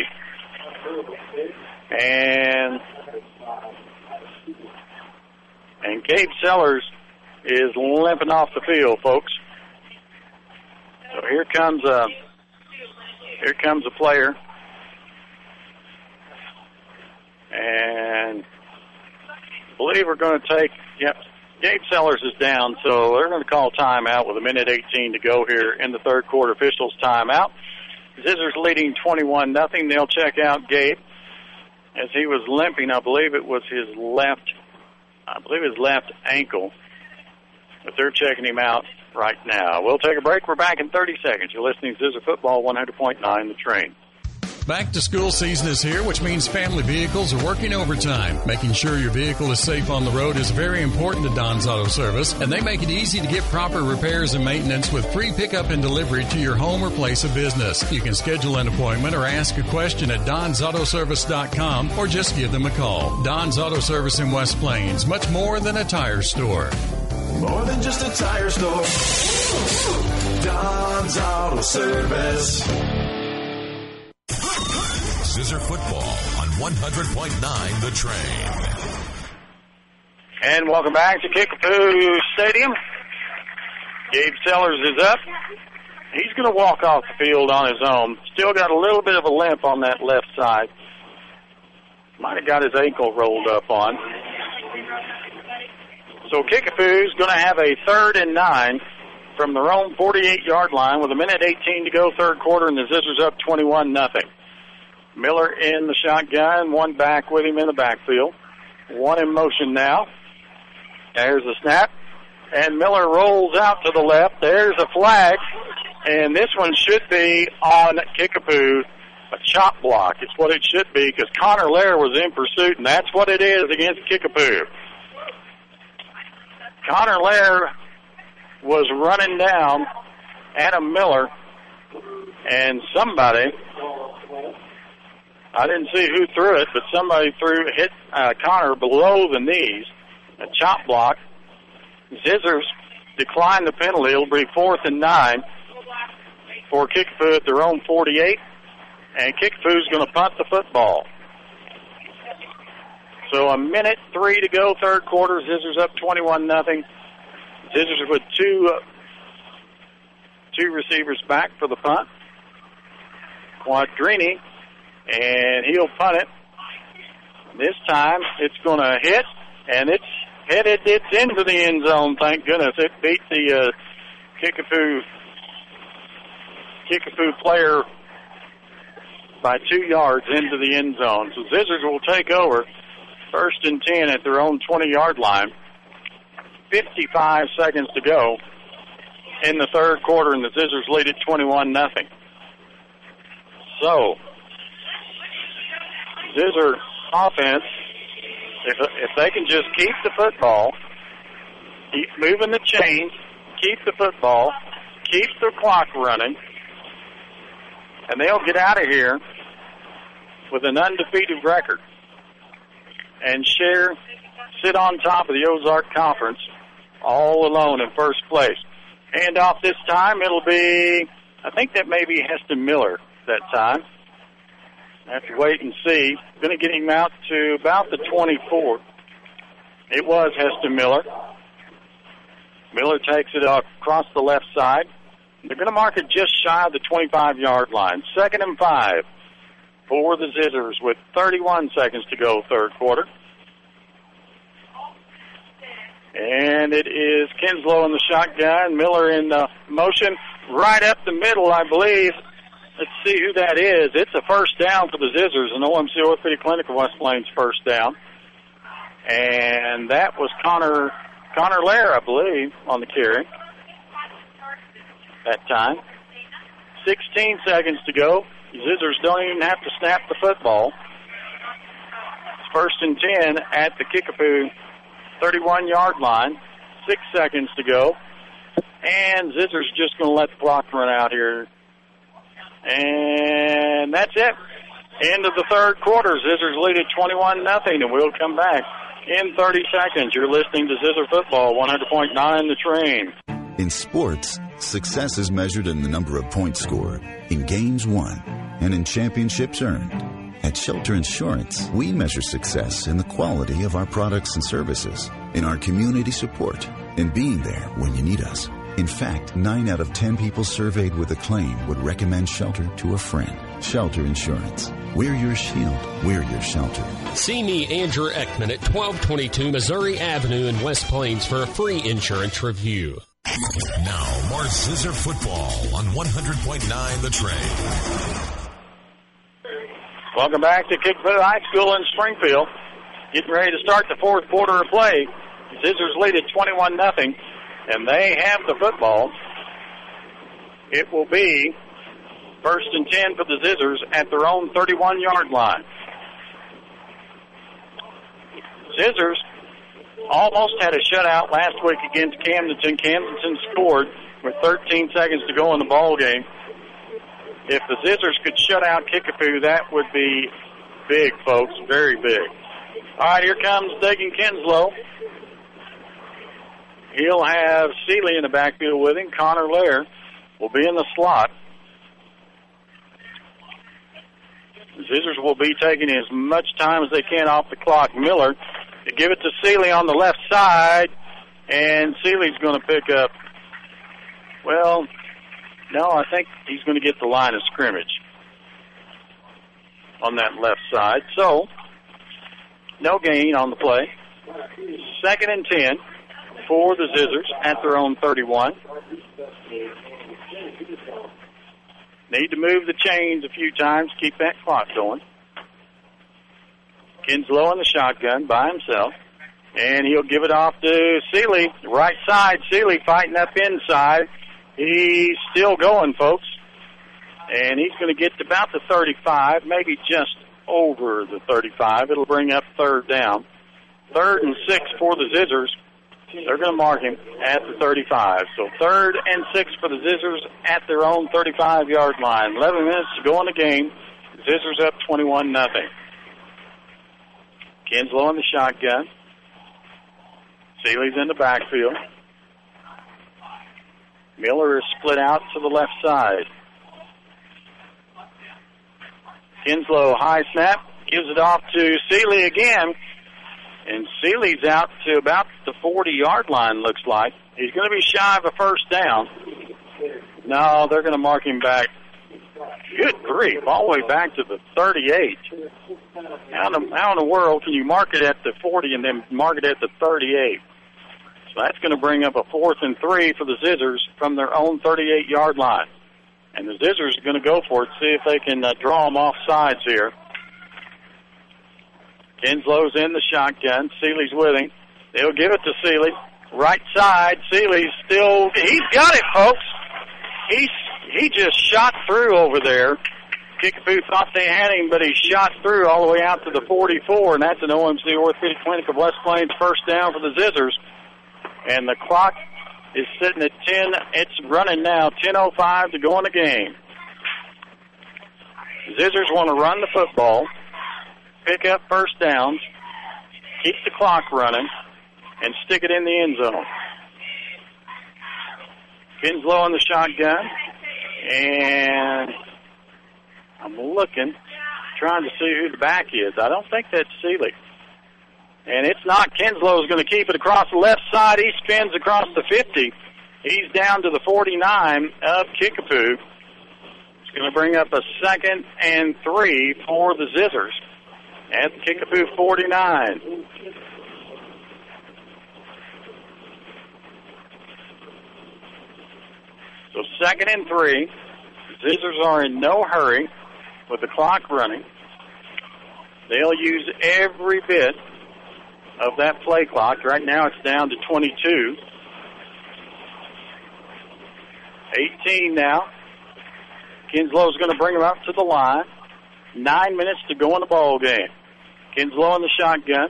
And and Gabe Sellers is limping off the field, folks. So here comes a here comes a player. And I believe we're going to take, yep, Gabe Sellers is down, so they're going to call timeout with a minute eighteen to go here in the third quarter. Officials timeout. Zizzers leading twenty-one nothing. They'll check out Gabe as he was limping. I believe it was his left, I believe his left ankle, but they're checking him out right now. We'll take a break. We're back in thirty seconds. You're listening to Zizzer Football, one hundred point nine The Train. Back to school season is here, which means family vehicles are working overtime. Making sure your vehicle is safe on the road is very important to Don's Auto Service, and they make it easy to get proper repairs and maintenance with free pickup and delivery to your home or place of business. You can schedule an appointment or ask a question at dons auto service dot com or just give them a call. Don's Auto Service in West Plains, much more than a tire store. More than just a tire store. Don's Auto Service. Zizzer football on one hundred point nine The Train. And welcome back to Kickapoo Stadium. Gabe Sellers is up. He's going to walk off the field on his own. Still got a little bit of a limp on that left side. Might have got his ankle rolled up on. So Kickapoo's going to have a third and nine from their own forty-eight-yard line with a minute eighteen to go, third quarter, and the Zizzers up twenty-one nothing. Miller in the shotgun, one back with him in the backfield. One in motion now. There's the snap. And Miller rolls out to the left. There's a flag. And this one should be on Kickapoo, a chop block. It's what it should be because Connor Lair was in pursuit, and that's what it is against Kickapoo. Connor Lair was running down Adam Miller, and somebody, I didn't see who threw it, but somebody threw hit uh, Connor below the knees, a chop block. Zizzers declined the penalty. It'll be fourth and nine for Kickapoo at their own forty-eight, and Kickapoo's going to punt the football. So a minute three to go, third quarter. Zizzers up twenty-one nothing. Zizzers with two uh, two receivers back for the punt. Quadrini, and he'll punt it. This time it's going to hit, and it's headed. It's into the end zone. Thank goodness it beat the uh, Kickapoo Kickapoo player by two yards into the end zone. So Zizzers will take over. First and ten at their own twenty-yard line. fifty-five seconds to go in the third quarter, and the Zizzers lead at twenty-one nothing. So, Zizzer offense, if, if they can just keep the football, keep moving the chains, keep the football, keep the clock running, and they'll get out of here with an undefeated record and share, sit on top of the Ozark Conference all alone in first place. Hand off this time, it'll be, I think that may be Heston Miller that time. I have to wait and see. Going to get him out to about the twenty-four. It was Heston Miller. Miller takes it across the left side. They're going to mark it just shy of the twenty-five-yard line. Second and five for the Zizzers with thirty-one seconds to go, third quarter. And it is Kinslow in the shotgun, Miller in uh, motion, right up the middle, I believe. Let's see who that is. It's a first down for the Zizzers, an O M C Orthopedic Clinic of West Plains first down. And that was Connor Connor Lair, I believe, on the carry that time. sixteen seconds to go. The Zizzers don't even have to snap the football. It's first and ten at the Kickapoo thirty-one-yard line. Six seconds to go. And Zizzers just going to let the clock run out here. And that's it. End of the third quarter. Zizzers lead at twenty-one nothing, and we'll come back in thirty seconds. You're listening to Zizzer Football, one hundred point nine The Train. In sports, success is measured in the number of points scored, in games won, and in championships earned. At Shelter Insurance, we measure success in the quality of our products and services, in our community support, in being there when you need us. In fact, nine out of ten people surveyed with a claim would recommend Shelter to a friend. Shelter Insurance. We're your shield. We're your shelter. See me, Andrew Ekman, at twelve twenty-two Missouri Avenue in West Plains for a free insurance review. Now, more Zizzer Football on one hundred point nine The Train. Welcome back to Kickapoo High School in Springfield. Getting ready to start the fourth quarter of play. Zizzers lead at twenty-one nothing, and they have the football. It will be first and ten for the Zizzers at their own thirty-one-yard line. Zizzers almost had a shutout last week against Camdenton. Camdenton scored with thirteen seconds to go in the ball game. If the Zizzers could shut out Kickapoo, that would be big, folks, very big. All right, here comes Dagan Kinslow. He'll have Seeley in the backfield with him. Connor Lair will be in the slot. The Zizzers will be taking as much time as they can off the clock. Miller to give it to Seeley on the left side, and Seeley's going to pick up, well, no, I think he's going to get the line of scrimmage on that left side. So, no gain on the play. Second and ten for the Zizzers at their own thirty-one. Need to move the chains a few times, keep that clock going. Kinslow in the shotgun by himself. And he'll give it off to Seeley. Right side, Seeley fighting up inside. He's still going, folks. And he's going to get to about the thirty-five, maybe just over the thirty-five. It'll bring up third down. Third and six for the Zizzers. They're going to mark him at the thirty-five. So third and six for the Zizzers at their own thirty-five-yard line. eleven minutes to go in the game. Zizzers up twenty-one nothing. Kinslow in the shotgun. Seeley's in the backfield. Miller is split out to the left side. Kinslow high snap. Gives it off to Seeley again. And Seeley's out to about the forty-yard line, looks like. He's going to be shy of a first down. No, they're going to mark him back. Good grief, all the way back to the thirty-eight. How in the, how in the world can you mark it at the forty and then mark it at the thirty-eight? So that's going to bring up a fourth and three for the Zizzers from their own thirty-eight-yard line. And the Zizzers are going to go for it, see if they can uh, draw them off sides here. Kinslow's in the shotgun. Seeley's with him. They'll give it to Seeley. Right side, Seeley's still, he's got it, folks. He's, he just shot through over there. Kickapoo thought they had him, but he shot through all the way out to the forty-four, and that's an O M C Orthopedic Clinic of West Plains first down for the Zizzers. And the clock is sitting at ten. It's running now, ten oh five to go in the game. Zizzers want to run the football, pick up first downs, keep the clock running, and stick it in the end zone. Kinslow in the shotgun, and I'm looking, trying to see who the back is. I don't think that's Seeley. And it's not. Kinslow's going to keep it across the left side. He spins across the fifty. He's down to the forty-nine of Kickapoo. It's going to bring up a second and three for the Zizzers at the Kickapoo forty-nine. So second and three. Zizzers are in no hurry with the clock running. They'll use every bit of that play clock. Right now it's down to twenty-two. eighteen now. Kinslow's going to bring them up to the line. Nine minutes to go in the ball game. Kinslow in the shotgun.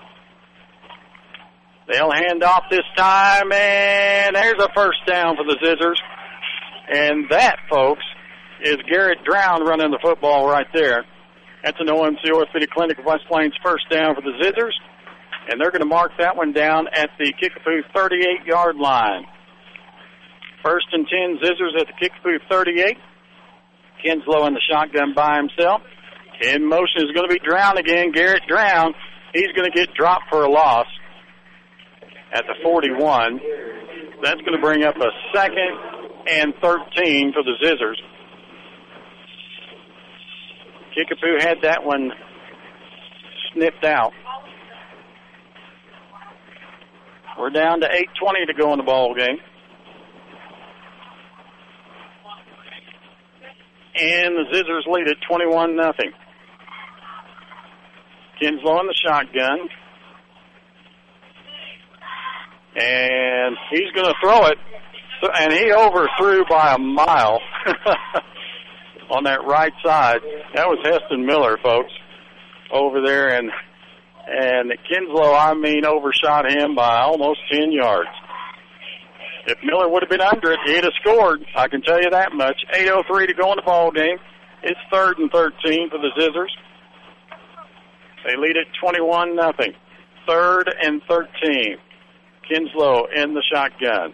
They'll hand off this time, and there's a first down for the Zizzers. And that, folks, is Garrett Drown running the football right there. That's an O M C Orthopedic Clinic of West Plains first down for the Zizzers. And they're going to mark that one down at the Kickapoo thirty-eight-yard line. First and ten, Zizzers at the Kickapoo thirty-eight. Kinslow in the shotgun by himself. In motion is going to be Drown again. Garrett Drown. He's going to get dropped for a loss at the forty-one. That's going to bring up a second and thirteen for the Zizzers. Kickapoo had that one snipped out. We're down to eight twenty to go in the ball game. And the Zizzers lead at twenty-one nothing. Kinslow in the shotgun. And he's going to throw it. And he overthrew by a mile on that right side. That was Heston Miller, folks, over there. And and Kinslow, I mean, overshot him by almost ten yards. If Miller would have been under it, he'd have scored. I can tell you that much. eight oh three to go in the ball game. It's third and thirteen for the Zizzers. They lead at twenty-one nothing. Third and thirteen. Kinslow in the shotgun.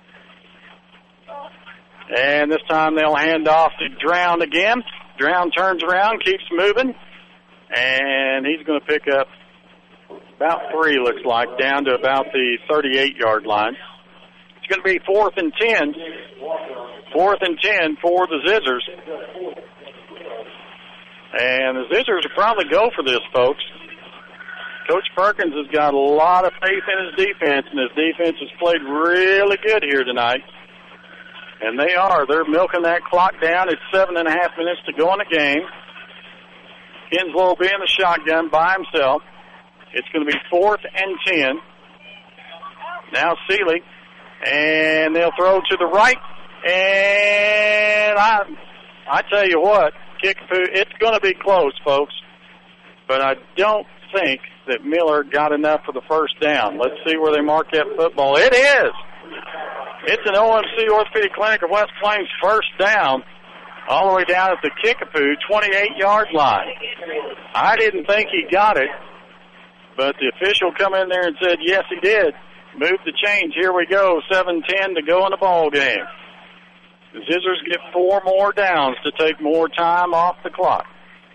And this time they'll hand off to Drown again. Drown turns around, keeps moving. And he's going to pick up about three, looks like, down to about the thirty-eight-yard line. It's going to be fourth and ten. Fourth and ten for the Zizzers. And the Zizzers will probably go for this, folks. Coach Perkins has got a lot of faith in his defense, and his defense has played really good here tonight. And they are. They're milking that clock down. It's seven and a half minutes to go in the game. Kinslow will be in the shotgun by himself. It's going to be fourth and ten. Now Seeley. And they'll throw to the right. And I I tell you what, Kickapoo, it's going to be close, folks. But I don't think that Miller got enough for the first down. Let's see where they mark that football. It is. It's an O M C Orthopedic Clinic of West Plains first down, all the way down at the Kickapoo twenty-eight-yard line. I didn't think he got it, but the official come in there and said, yes, he did. Move the change. Here we go. seven ten to go in the ball game. The Zizzers get four more downs to take more time off the clock.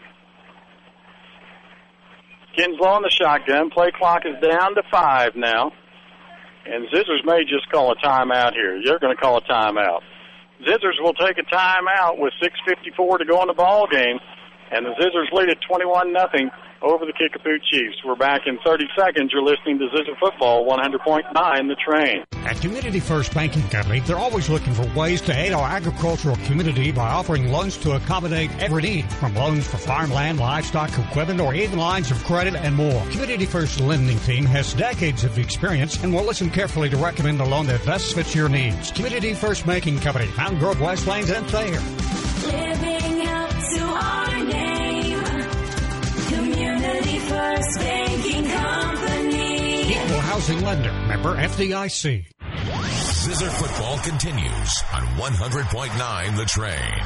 Kinslow in the shotgun. Play clock is down to five now. And Zizzers may just call a timeout here. They're going to call a timeout. Zizzers will take a timeout with six fifty-four to go in the ball game. And the Zizzers lead at twenty-one nothing over the Kickapoo Chiefs. We're back in thirty seconds. You're listening to Zizzer Football, one hundred point nine The Train. At Community First Banking Company, they're always looking for ways to aid our agricultural community by offering loans to accommodate every need, from loans for farmland, livestock, equipment, or even lines of credit and more. Community First Lending Team has decades of experience and will listen carefully to recommend the loan that best fits your needs. Community First Banking Company, Fountain Grove, West Plains, and Thayer. Living up to our name, Community First Banking Company. Equal Housing Lender, member F D I C. Zizzer Football continues on one hundred point nine The Train.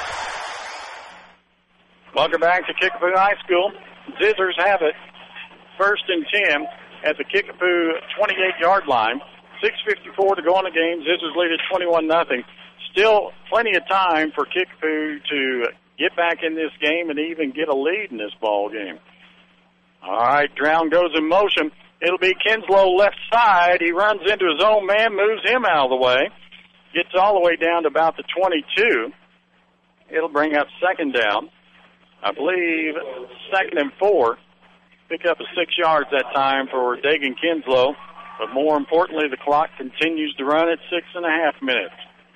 Welcome back to Kickapoo High School. Zizzers have it. First and ten at the Kickapoo twenty-eight-yard line. six fifty-four to go in the game. Zizzers lead at twenty-one nothing. Still plenty of time for Kickapoo to get back in this game and even get a lead in this ball game. All right, Drown goes in motion. It'll be Kinslow left side. He runs into his own man, moves him out of the way, gets all the way down to about the twenty-two. It'll bring up second down. I believe second and four. Pick up a six yards that time for Dagan Kinslow. But more importantly, the clock continues to run at six and a half minutes.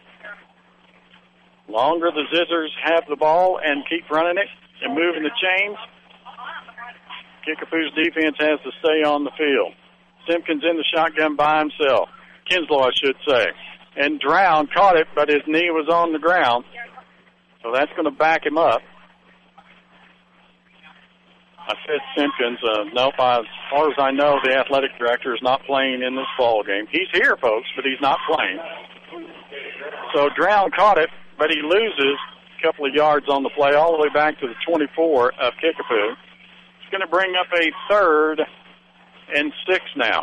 Longer the Zizzers have the ball and keep running it and moving the chains, Kickapoo's defense has to stay on the field. Simpkins in the shotgun by himself. Kinslow, I should say. And Drown caught it, but his knee was on the ground. So that's going to back him up. I said Simpkins. Uh, nope, I, as far as I know, the athletic director is not playing in this ball game. He's here, folks, but he's not playing. So Drown caught it, but he loses a couple of yards on the play all the way back to the twenty-four of Kickapoo. It's going to bring up a third and six now.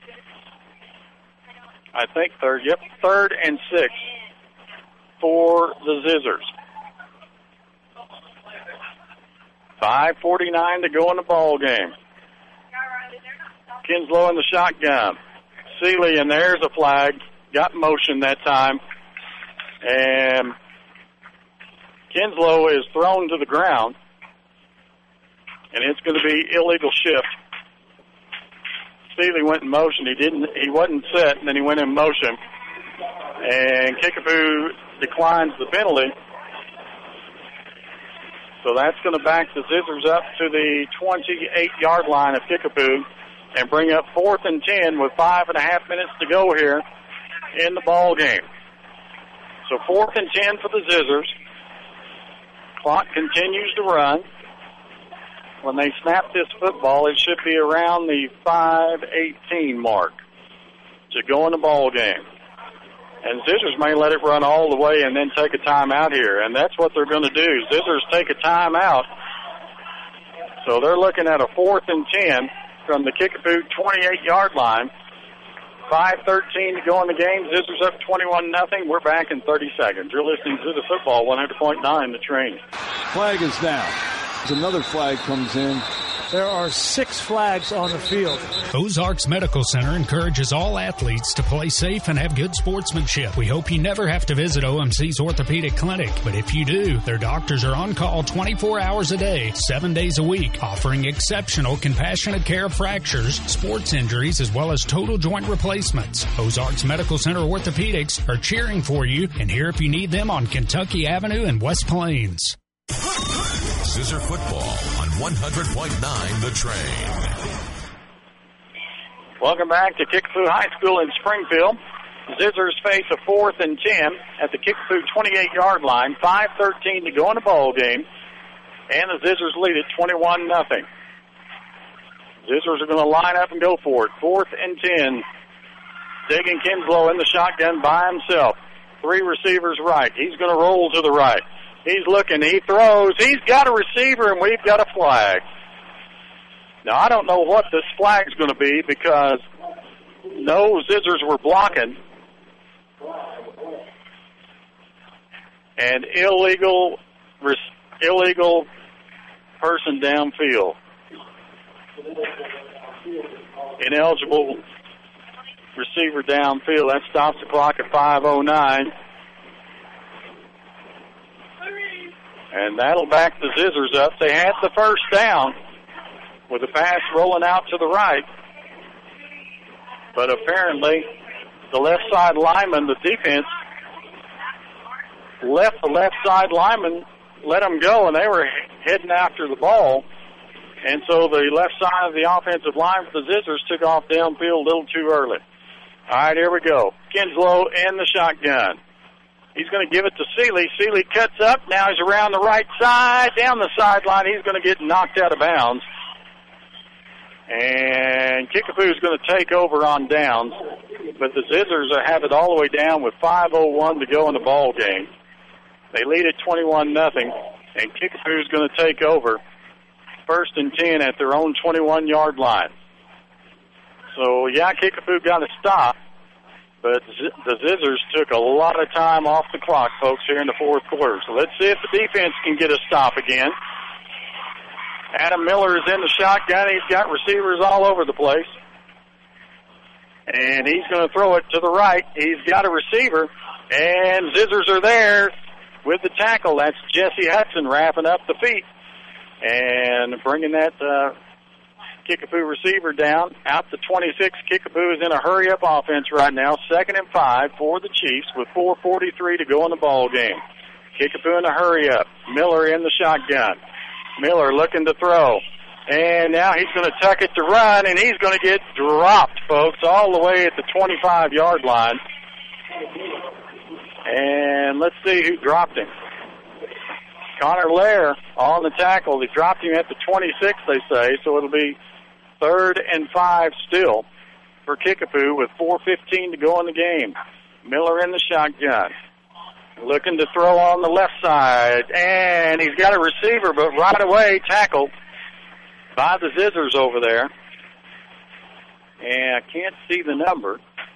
I think third, yep, third and six for the Zizzers. five forty-nine to go in the ball game. Kinslow in the shotgun. Seeley, and there's a flag. Got motion that time. And Kinslow is thrown to the ground. And it's going to be illegal shift. Seeley went in motion. He didn't. He wasn't set, and then he went in motion. And Kickapoo declines the penalty. So that's going to back the Zizzers up to the twenty-eight-yard line of Kickapoo and bring up fourth and ten with five and a half minutes to go here in the ball game. So fourth and ten for the Zizzers. Clock continues to run. When they snap this football, it should be around the five eighteen mark to go in the ball game. And Zizzers may let it run all the way and then take a timeout here. And that's what they're going to do. Zizzers take a timeout. So they're looking at a fourth and ten from the Kickapoo twenty-eight-yard line. five thirteen to go in the game. Zizzers up twenty-one nothing. We're back in thirty seconds. You're listening to the football, one hundred point nine The Train. Flag is down. Another flag comes in. There are six flags on the field. Ozarks Medical Center encourages all athletes to play safe and have good sportsmanship. We hope you never have to visit O M C's Orthopedic Clinic, but if you do, their doctors are on call twenty-four hours a day, seven days a week, offering exceptional compassionate care of fractures, sports injuries, as well as total joint replacements. Ozarks Medical Center Orthopedics are cheering for you and here if you need them on Kentucky Avenue in West Plains. Scissor Football on one hundred point nine The Train. Welcome back to Kickapoo High School in Springfield. Scissors face a fourth and ten at the Kickapoo twenty-eight-yard line. five thirteen to go in the ball game. And the Scissors lead it twenty-one nothing. Scissors are going to line up and go for it. Fourth and ten. Dagan Kinslow in the shotgun by himself. Three receivers right. He's going to roll to the right. He's looking. He throws. He's got a receiver, and we've got a flag. Now, I don't know what this flag's going to be because no Scissors were blocking. And illegal, illegal person downfield. Ineligible receiver downfield. That stops the clock at five oh nine. And that'll back the Scissors up. They had the first down with the pass rolling out to the right. But apparently the left side lineman, the defense, left the left side lineman, let them go, and they were heading after the ball. And so the left side of the offensive line for the Scissors took off downfield a little too early. All right, here we go. Kinslow in the shotgun. He's going to give it to Seeley. Seeley cuts up. Now he's around the right side, down the sideline. He's going to get knocked out of bounds. And Kickapoo's going to take over on downs. But the Scissors have it all the way down with five oh one to go in the ball game. They lead it twenty-one nothing. And Kickapoo's going to take over. First and ten at their own twenty-one-yard line. So, yeah, Kickapoo got a stop. But the Scissors took a lot of time off the clock, folks, here in the fourth quarter. So let's see if the defense can get a stop again. Adam Miller is in the shotgun. He's got receivers all over the place. And he's going to throw it to the right. He's got a receiver. And Scissors are there with the tackle. That's Jesse Hudson wrapping up the feet. And bringing that uh, Kickapoo receiver down out to twenty-six. Kickapoo is in a hurry-up offense right now. Second and five for the Chiefs with four forty-three to go in the ball game. Kickapoo in a hurry-up. Miller in the shotgun. Miller looking to throw. And now he's going to tuck it to run, and he's going to get dropped, folks, all the way at the twenty-five-yard line. And let's see who dropped him. Connor Lair on the tackle. They dropped him at the twenty-six, they say, so it'll be third and five still for Kickapoo with four fifteen to go in the game. Miller in the shotgun. Looking to throw on the left side, and he's got a receiver, but right away tackled by the Scissors over there. And I can't see the number.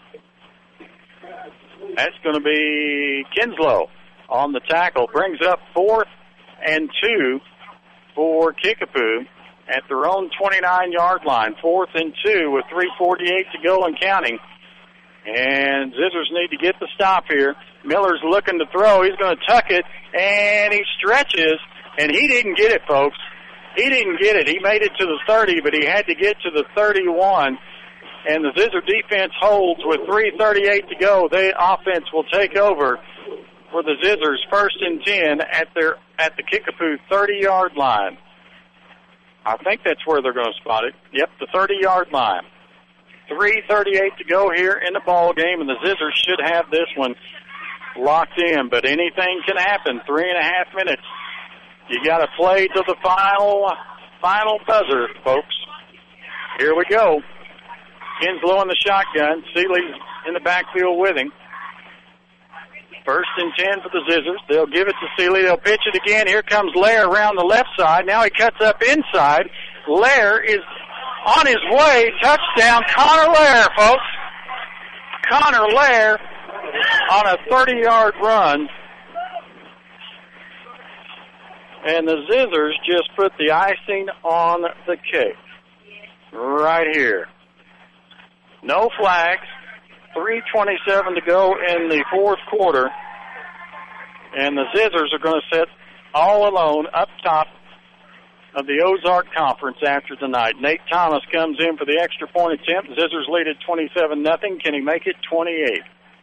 That's going to be Kinslow on the tackle. Brings up fourth and two for Kickapoo at their own twenty-nine-yard line. Fourth and two with three forty-eight to go and counting. And Scissors need to get the stop here. Miller's looking to throw. He's going to tuck it, and he stretches, and he didn't get it, folks. He didn't get it. He made it to the thirty, but he had to get to the thirty-one. And the Scissor defense holds with three thirty-eight to go. The offense will take over for the Scissors, first and ten at their at the Kickapoo thirty-yard line. I think that's where they're going to spot it. Yep, the thirty-yard line. three thirty-eight to go here in the ball game, and the Scissors should have this one locked in. But anything can happen. Three and a half minutes. You got to play to the final final buzzer, folks. Here we go. Kinslow in the shotgun. Seeley's in the backfield with him. First and ten for the Scissors. They'll give it to Seeley. They'll pitch it again. Here comes Lair around the left side. Now he cuts up inside. Lair is on his way. Touchdown, Connor Lair, folks. Connor Lair on a thirty-yard run. And the Zizzers just put the icing on the cake right here. No flags. three twenty-seven to go in the fourth quarter. And the Zizzers are going to sit all alone up top of the Ozark Conference after tonight. Nate Thomas comes in for the extra point attempt. Zizzers lead at twenty-seven nothing. Can he make it twenty-eight?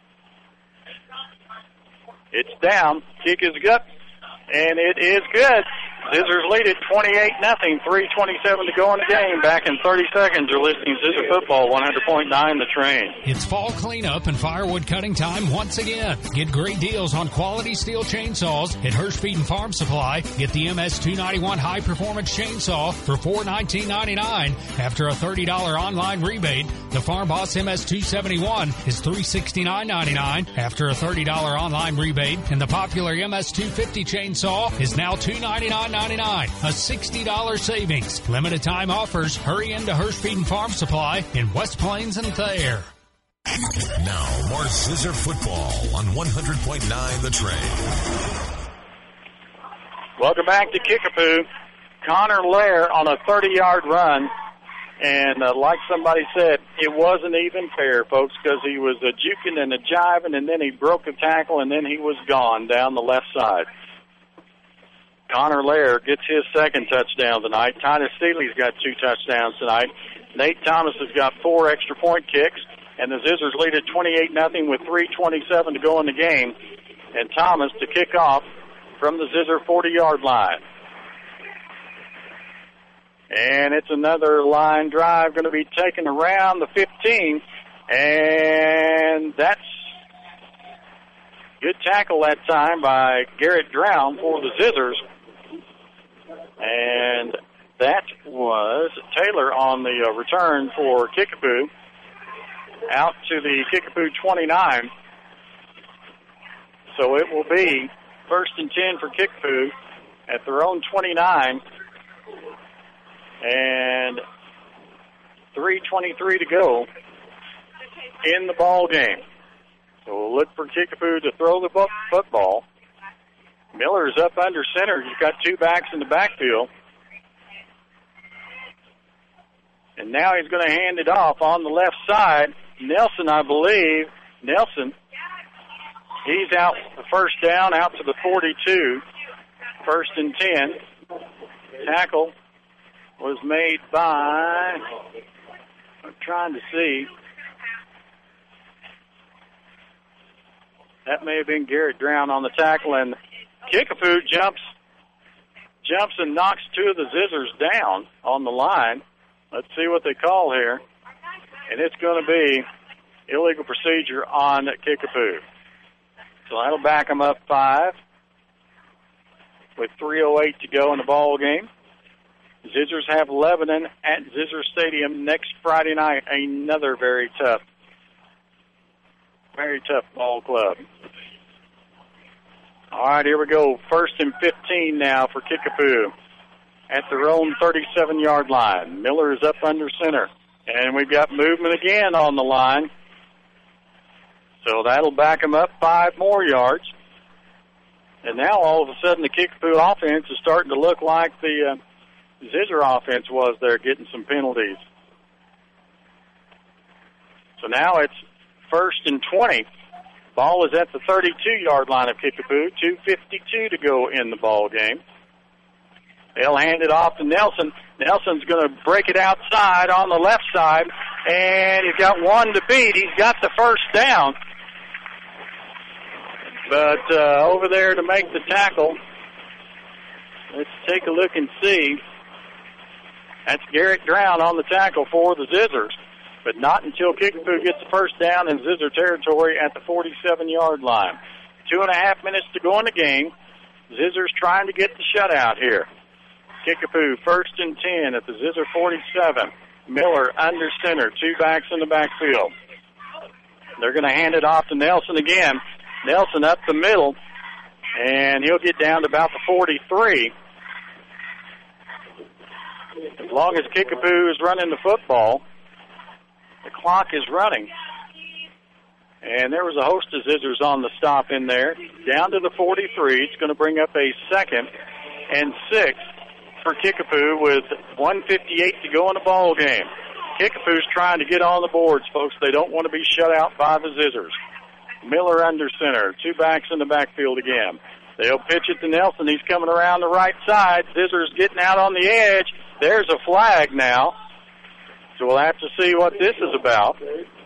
It's down. Kick is good. And it is good. Zizzers lead at twenty-eight nothing. three twenty-seven to go in the game. Back in thirty seconds. You're listening to Zizzer Football, one hundred point nine The Train. It's fall cleanup and firewood cutting time once again. Get great deals on quality steel chainsaws at Hirschfeed and Farm Supply. Get the M S two ninety-one High Performance Chainsaw for four nineteen ninety-nine. After a thirty dollars online rebate, the Farm Boss M S two seventy-one is three sixty-nine ninety-nine. After a thirty dollars online rebate, and the popular M S two fifty chainsaw is now two ninety-nine ninety-nine, a sixty dollars savings. Limited time offers. Hurry into Hirschfeed and Farm Supply in West Plains and Thayer. Now, more Zizzer Football on one hundred point nine The Train. Welcome back to Kickapoo. Connor Lair on a thirty-yard run. And uh, like somebody said, it wasn't even fair, folks, because he was a juking and a jiving, and then he broke the tackle, and then he was gone down the left side. Connor Lair gets his second touchdown tonight. Titus Seeley's got two touchdowns tonight. Nate Thomas has got four extra point kicks, and the Zizzers lead at twenty-eight nothing with three twenty-seven to go in the game. And Thomas to kick off from the Zizzer forty-yard line. And it's another line drive going to be taken around the fifteen. And that's good tackle that time by Garrett Drown for the Zizzers. And that was Taylor on the uh, return for Kickapoo. Out to the Kickapoo twenty-nine. So it will be first and ten for Kickapoo at their own twenty-nine. And three twenty-three to go in the ball game. So we'll look for Kickapoo to throw the bu- football. Miller's up under center. He's got two backs in the backfield. And now he's going to hand it off on the left side. Nelson, I believe. Nelson, he's out the first down, out to the forty-two. First and ten. Tackle was made by, I'm trying to see. That may have been Garrett Drown on the tackle, and Kickapoo jumps, jumps and knocks two of the Zizzers down on the line. Let's see what they call here. And it's going to be illegal procedure on Kickapoo. So that'll back them up five with three oh eight to go in the ball game. Zizzers have Lebanon at Zizzer Stadium next Friday night. Another very tough, very tough ball club. All right, here we go. First and fifteen now for Kickapoo at their own thirty-seven-yard line. Miller is up under center. And we've got movement again on the line. So that'll back them up five more yards. And now all of a sudden the Kickapoo offense is starting to look like the uh, Zizzer offense was there, getting some penalties. So now it's first and twenty. Ball is at the thirty-two-yard line of Kickapoo. two fifty-two to go in the ball game. They'll hand it off to Nelson. Nelson's going to break it outside on the left side, and he's got one to beat. He's got the first down. But uh, over there to make the tackle, let's take a look and see. That's Garrett Drown on the tackle for the Zizzers. But not until Kickapoo gets the first down in Zizzer territory at the forty-seven-yard line. Two and a half minutes to go in the game. Zizzers trying to get the shutout here. Kickapoo first and ten at the Zizzer forty-seven. Miller under center, two backs in the backfield. They're going to hand it off to Nelson again. Nelson up the middle, and he'll get down to about the forty-three. As long as Kickapoo is running the football, the clock is running. And there was a host of Zizzers on the stop in there. Down to the forty-three. It's going to bring up a second and six for Kickapoo with one fifty-eight to go in the ball game. Kickapoo's trying to get on the boards, folks. They don't want to be shut out by the Zizzers. Miller under center. Two backs in the backfield again. They'll pitch it to Nelson. He's coming around the right side. Zizzers getting out on the edge. There's a flag now. So we'll have to see what this is about.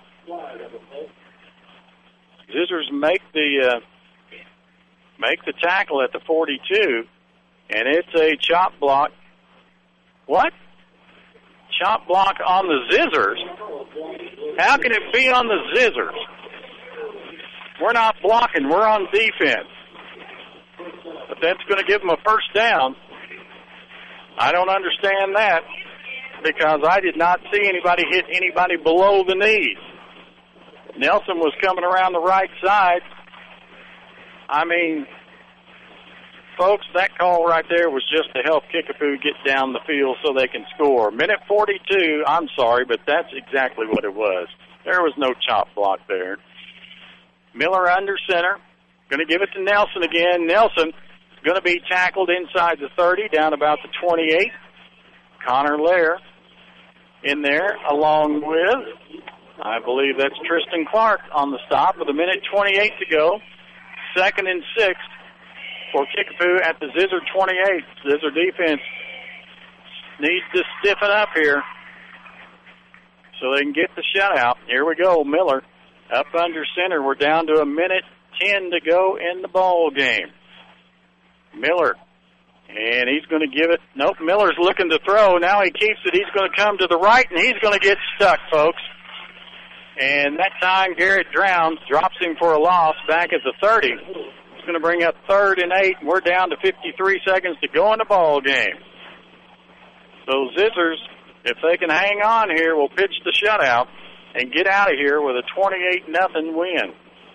Zizzers make the uh, make the tackle at the forty-two, and it's a chop block. What? Chop block on the Zizzers? How can it be on the Zizzers? We're not blocking. We're on defense. But that's going to give them a first down. I don't understand that because I did not see anybody hit anybody below the knees. Nelson was coming around the right side. I mean, folks, that call right there was just to help Kickapoo get down the field so they can score. Minute forty-two, I'm sorry, but that's exactly what it was. There was no chop block there. Miller under center. Going to give it to Nelson again. Nelson going to be tackled inside the thirty, down about the twenty-eight. Connor Lair in there, along with, I believe that's Tristan Clark on the stop with a minute twenty-eight to go. Second and six for Kickapoo at the Zizzer twenty-eight. Zizzer defense needs to stiffen up here so they can get the shutout. Here we go, Miller up under center. We're down to a minute ten to go in the ball game. Miller, and he's going to give it. Nope, Miller's looking to throw. Now he keeps it. He's going to come to the right, and he's going to get stuck, folks. And that time, Garrett Drown drops him for a loss back at the thirty. It's going to bring up third and eight. We're down to fifty-three seconds to go in the ball game. So Zizzers, if they can hang on here, will pitch the shutout and get out of here with a twenty-eight nothing win.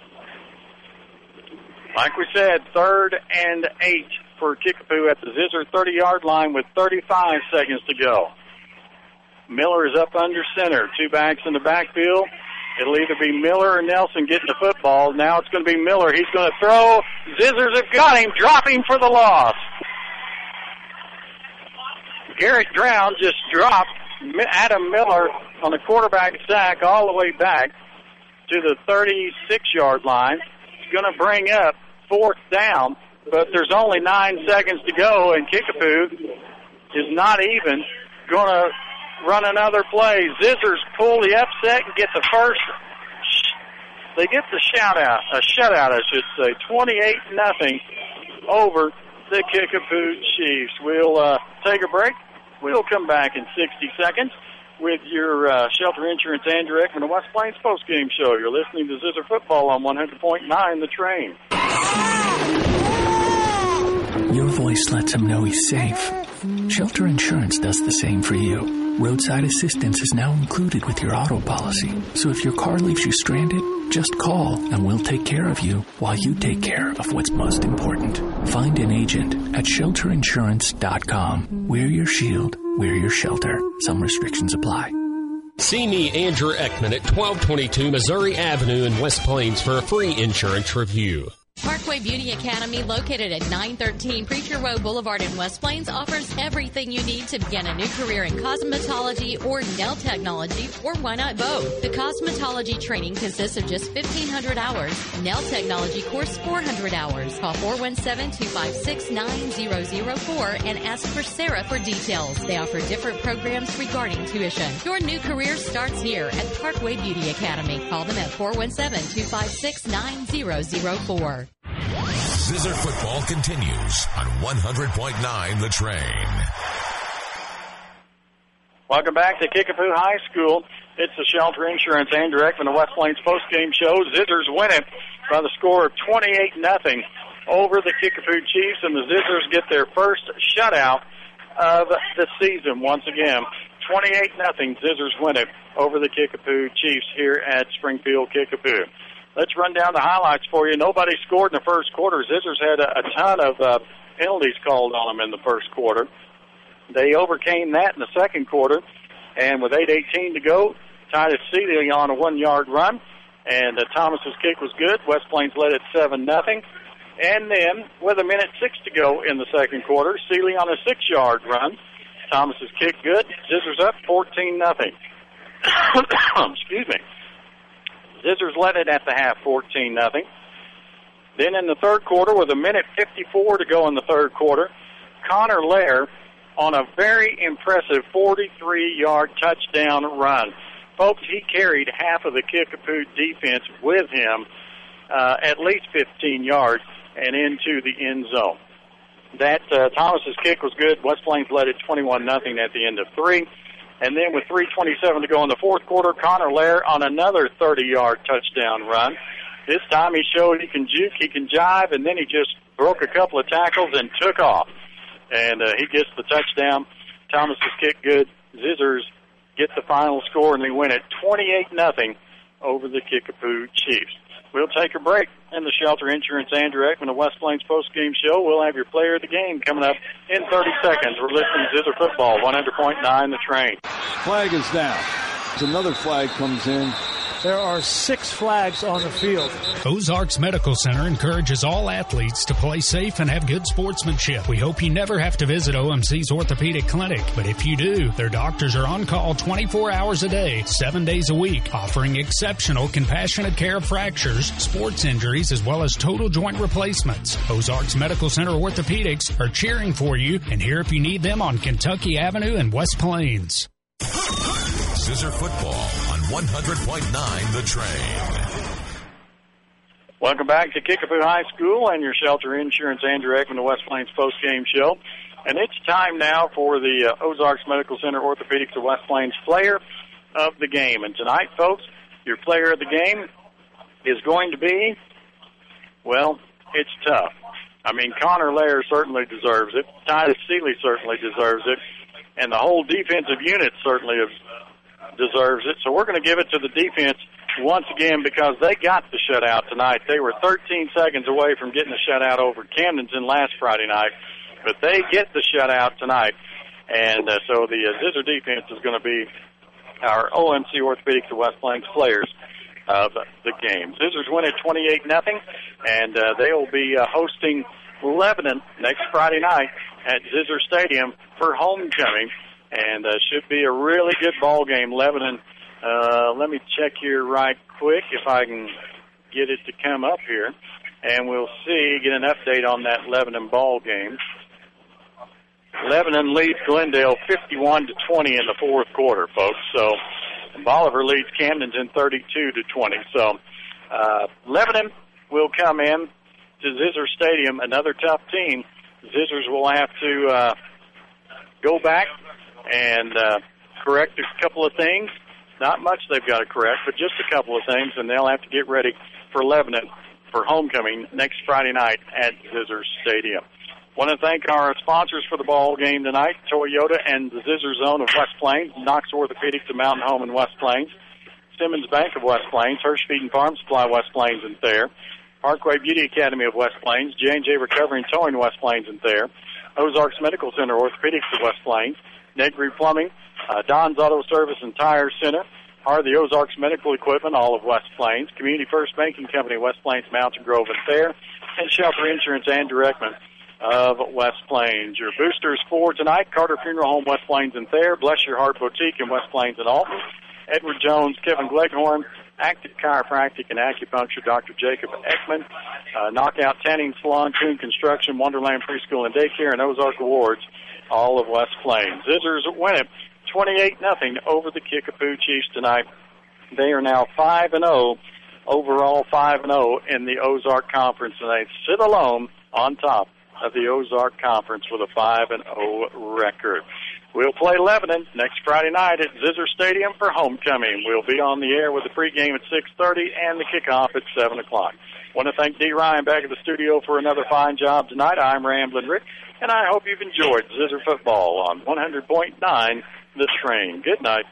Like we said, third and eight for Kickapoo at the Zizzer thirty-yard line with thirty-five seconds to go. Miller is up under center. Two backs in the backfield. It'll either be Miller or Nelson getting the football. Now it's going to be Miller. He's going to throw. Zizzers have got him. Drop him for the loss. Garrett Drown just dropped Adam Miller on the quarterback sack all the way back to the thirty-six-yard line. It's going to bring up fourth down, but there's only nine seconds to go, and Kickapoo is not even going to run another play. Zizzers pull the upset and get the first. They get the shout out, a shutout, I should say, twenty-eight nothing over the Kickapoo Chiefs. We'll uh, take a break. We'll come back in sixty seconds with your uh, Shelter Insurance Andrew Ekman and West Plains postgame show. You're listening to Zizzer Football on one hundred point nine The Train. Your voice lets him know he's safe. Shelter Insurance does the same for you. Roadside assistance is now included with your auto policy. So if your car leaves you stranded, just call and we'll take care of you while you take care of what's most important. Find an agent at shelter insurance dot com. We're your shield. We're your shelter. Some restrictions apply. See me, Andrew Ekman, at twelve twenty-two Missouri Avenue in West Plains for a free insurance review. Parkway Beauty Academy, located at nine thirteen Preacher Road Boulevard in West Plains, offers everything you need to begin a new career in cosmetology or nail technology, or why not both? The cosmetology training consists of just fifteen hundred hours. Nail technology course, four hundred hours. Call four one seven, two five six, nine zero zero four and ask for Sarah for details. They offer different programs regarding tuition. Your new career starts here at Parkway Beauty Academy. Call them at four one seven, two five six, nine zero zero four. Zizzer Football continues on one hundred point nine The Train. Welcome back to Kickapoo High School. It's the Shelter Insurance Andrew Ekman and West Plains postgame show. Zizzers win it by the score of twenty-eight nothing over the Kickapoo Chiefs, and the Zizzers get their first shutout of the season once again. twenty-eight nothing, Zizzers win it over the Kickapoo Chiefs here at Springfield Kickapoo. Let's run down the highlights for you. Nobody scored in the first quarter. Zizzers had a, a ton of uh, penalties called on them in the first quarter. They overcame that in the second quarter, and with eight eighteen to go, Titus Seeley on a one-yard run, and uh, Thomas's kick was good. West Plains led at seven nothing. And then, with a minute six to go in the second quarter, Seeley on a six-yard run. Thomas's kick good. Zizzers up fourteen nothing. Excuse me. Zizzers led it at the half, fourteen nothing. Then in the third quarter, with a minute fifty-four to go in the third quarter, Connor Lair on a very impressive forty-three-yard touchdown run. Folks, he carried half of the Kickapoo defense with him, uh, at least fifteen yards, and into the end zone. That uh, Thomas's kick was good. West Plains led it twenty-one nothing at the end of three. And then with three twenty-seven to go in the fourth quarter, Connor Lair on another thirty-yard touchdown run. This time he showed he can juke, he can jive, and then he just broke a couple of tackles and took off. And uh, he gets the touchdown. Thomas's kick good. Zizzers get the final score, and they win it twenty-eight nothing over the Kickapoo Chiefs. We'll take a break. In the Shelter Insurance Andrew Ekman of West Plains postgame show, we'll have your player of the game coming up in thirty seconds. We're listening to Zizzer Football, one hundred point nine The Train. Flag is down. Another flag comes in. There are six flags on the field. Ozarks Medical Center encourages all athletes to play safe and have good sportsmanship. We hope you never have to visit O M C's Orthopedic Clinic, but if you do, their doctors are on call twenty-four hours a day, seven days a week, offering exceptional compassionate care of fractures, sports injuries, as well as total joint replacements. Ozarks Medical Center Orthopedics are cheering for you and here if you need them on Kentucky Avenue in West Plains. Zizzer Football on one hundred point nine The Train. Welcome back to Kickapoo High School and your Shelter Insurance Andrew Ekman, the West Plains postgame show. And it's time now for the uh, Ozarks Medical Center Orthopedics of West Plains player of the game. And tonight, folks, your player of the game is going to be, well, it's tough. I mean, Connor Lair certainly deserves it. Titus Seeley certainly deserves it. And the whole defensive unit certainly deserves it. So we're going to give it to the defense once again because they got the shutout tonight. They were thirteen seconds away from getting the shutout over Camdenton last Friday night, but they get the shutout tonight. And uh, so the uh, Zizzer defense is going to be our O M C Orthopedics of West Plains players of the game. Zizzers win at twenty-eight nothing, and uh, they will be uh, hosting Lebanon next Friday night at Zizzer Stadium for homecoming, and uh, should be a really good ball game. Lebanon, uh, let me check here right quick if I can get it to come up here, and we'll see, get an update on that Lebanon ball game. Lebanon leads Glendale fifty-one to twenty in the fourth quarter, folks. So Bolivar leads Camdenton thirty-two to twenty. So uh, Lebanon will come in to Zizzer Stadium, another tough team. Zizzers will have to uh, go back and uh, correct a couple of things. Not much they've got to correct, but just a couple of things, and they'll have to get ready for Lebanon for homecoming next Friday night at Zizzer Stadium. Want to thank our sponsors for the ball game tonight, Toyota and the Zizzer Zone of West Plains, Knox Orthopedics and Mountain Home in West Plains, Simmons Bank of West Plains, Hirsch Feed and Farm Supply West Plains and Thayer, Parkway Beauty Academy of West Plains, J and J Recovery and Towing West Plains and Thayer, Ozarks Medical Center Orthopedics of West Plains, Negri Plumbing, uh, Don's Auto Service and Tire Center, are the Ozarks Medical Equipment, all of West Plains, Community First Banking Company, West Plains, Mountain Grove and Thayer, and Shelter Insurance Andrew Ekman of West Plains. Your boosters for tonight, Carter Funeral Home, West Plains and Thayer, Bless Your Heart Boutique in West Plains and Alton, Edward Jones, Kevin Gleghorn, Active Chiropractic and Acupuncture, Doctor Jacob Ekman, uh, Knockout Tanning Salon, Coon Construction, Wonderland Preschool and Daycare, and Ozark Awards, all of West Plains. Zizzers win it twenty-eight nothing over the Kickapoo Chiefs tonight. They are now five and oh, overall five and oh in the Ozark Conference, and they sit alone on top of the Ozark Conference with a five and oh record. We'll play Lebanon next Friday night at Zizzer Stadium for homecoming. We'll be on the air with the pregame at six thirty and the kickoff at seven o'clock. Want to thank D. Ryan back at the studio for another fine job tonight. I'm Ramblin' Rick, and I hope you've enjoyed Zizzer Football on one hundred point nine The Train. Good night.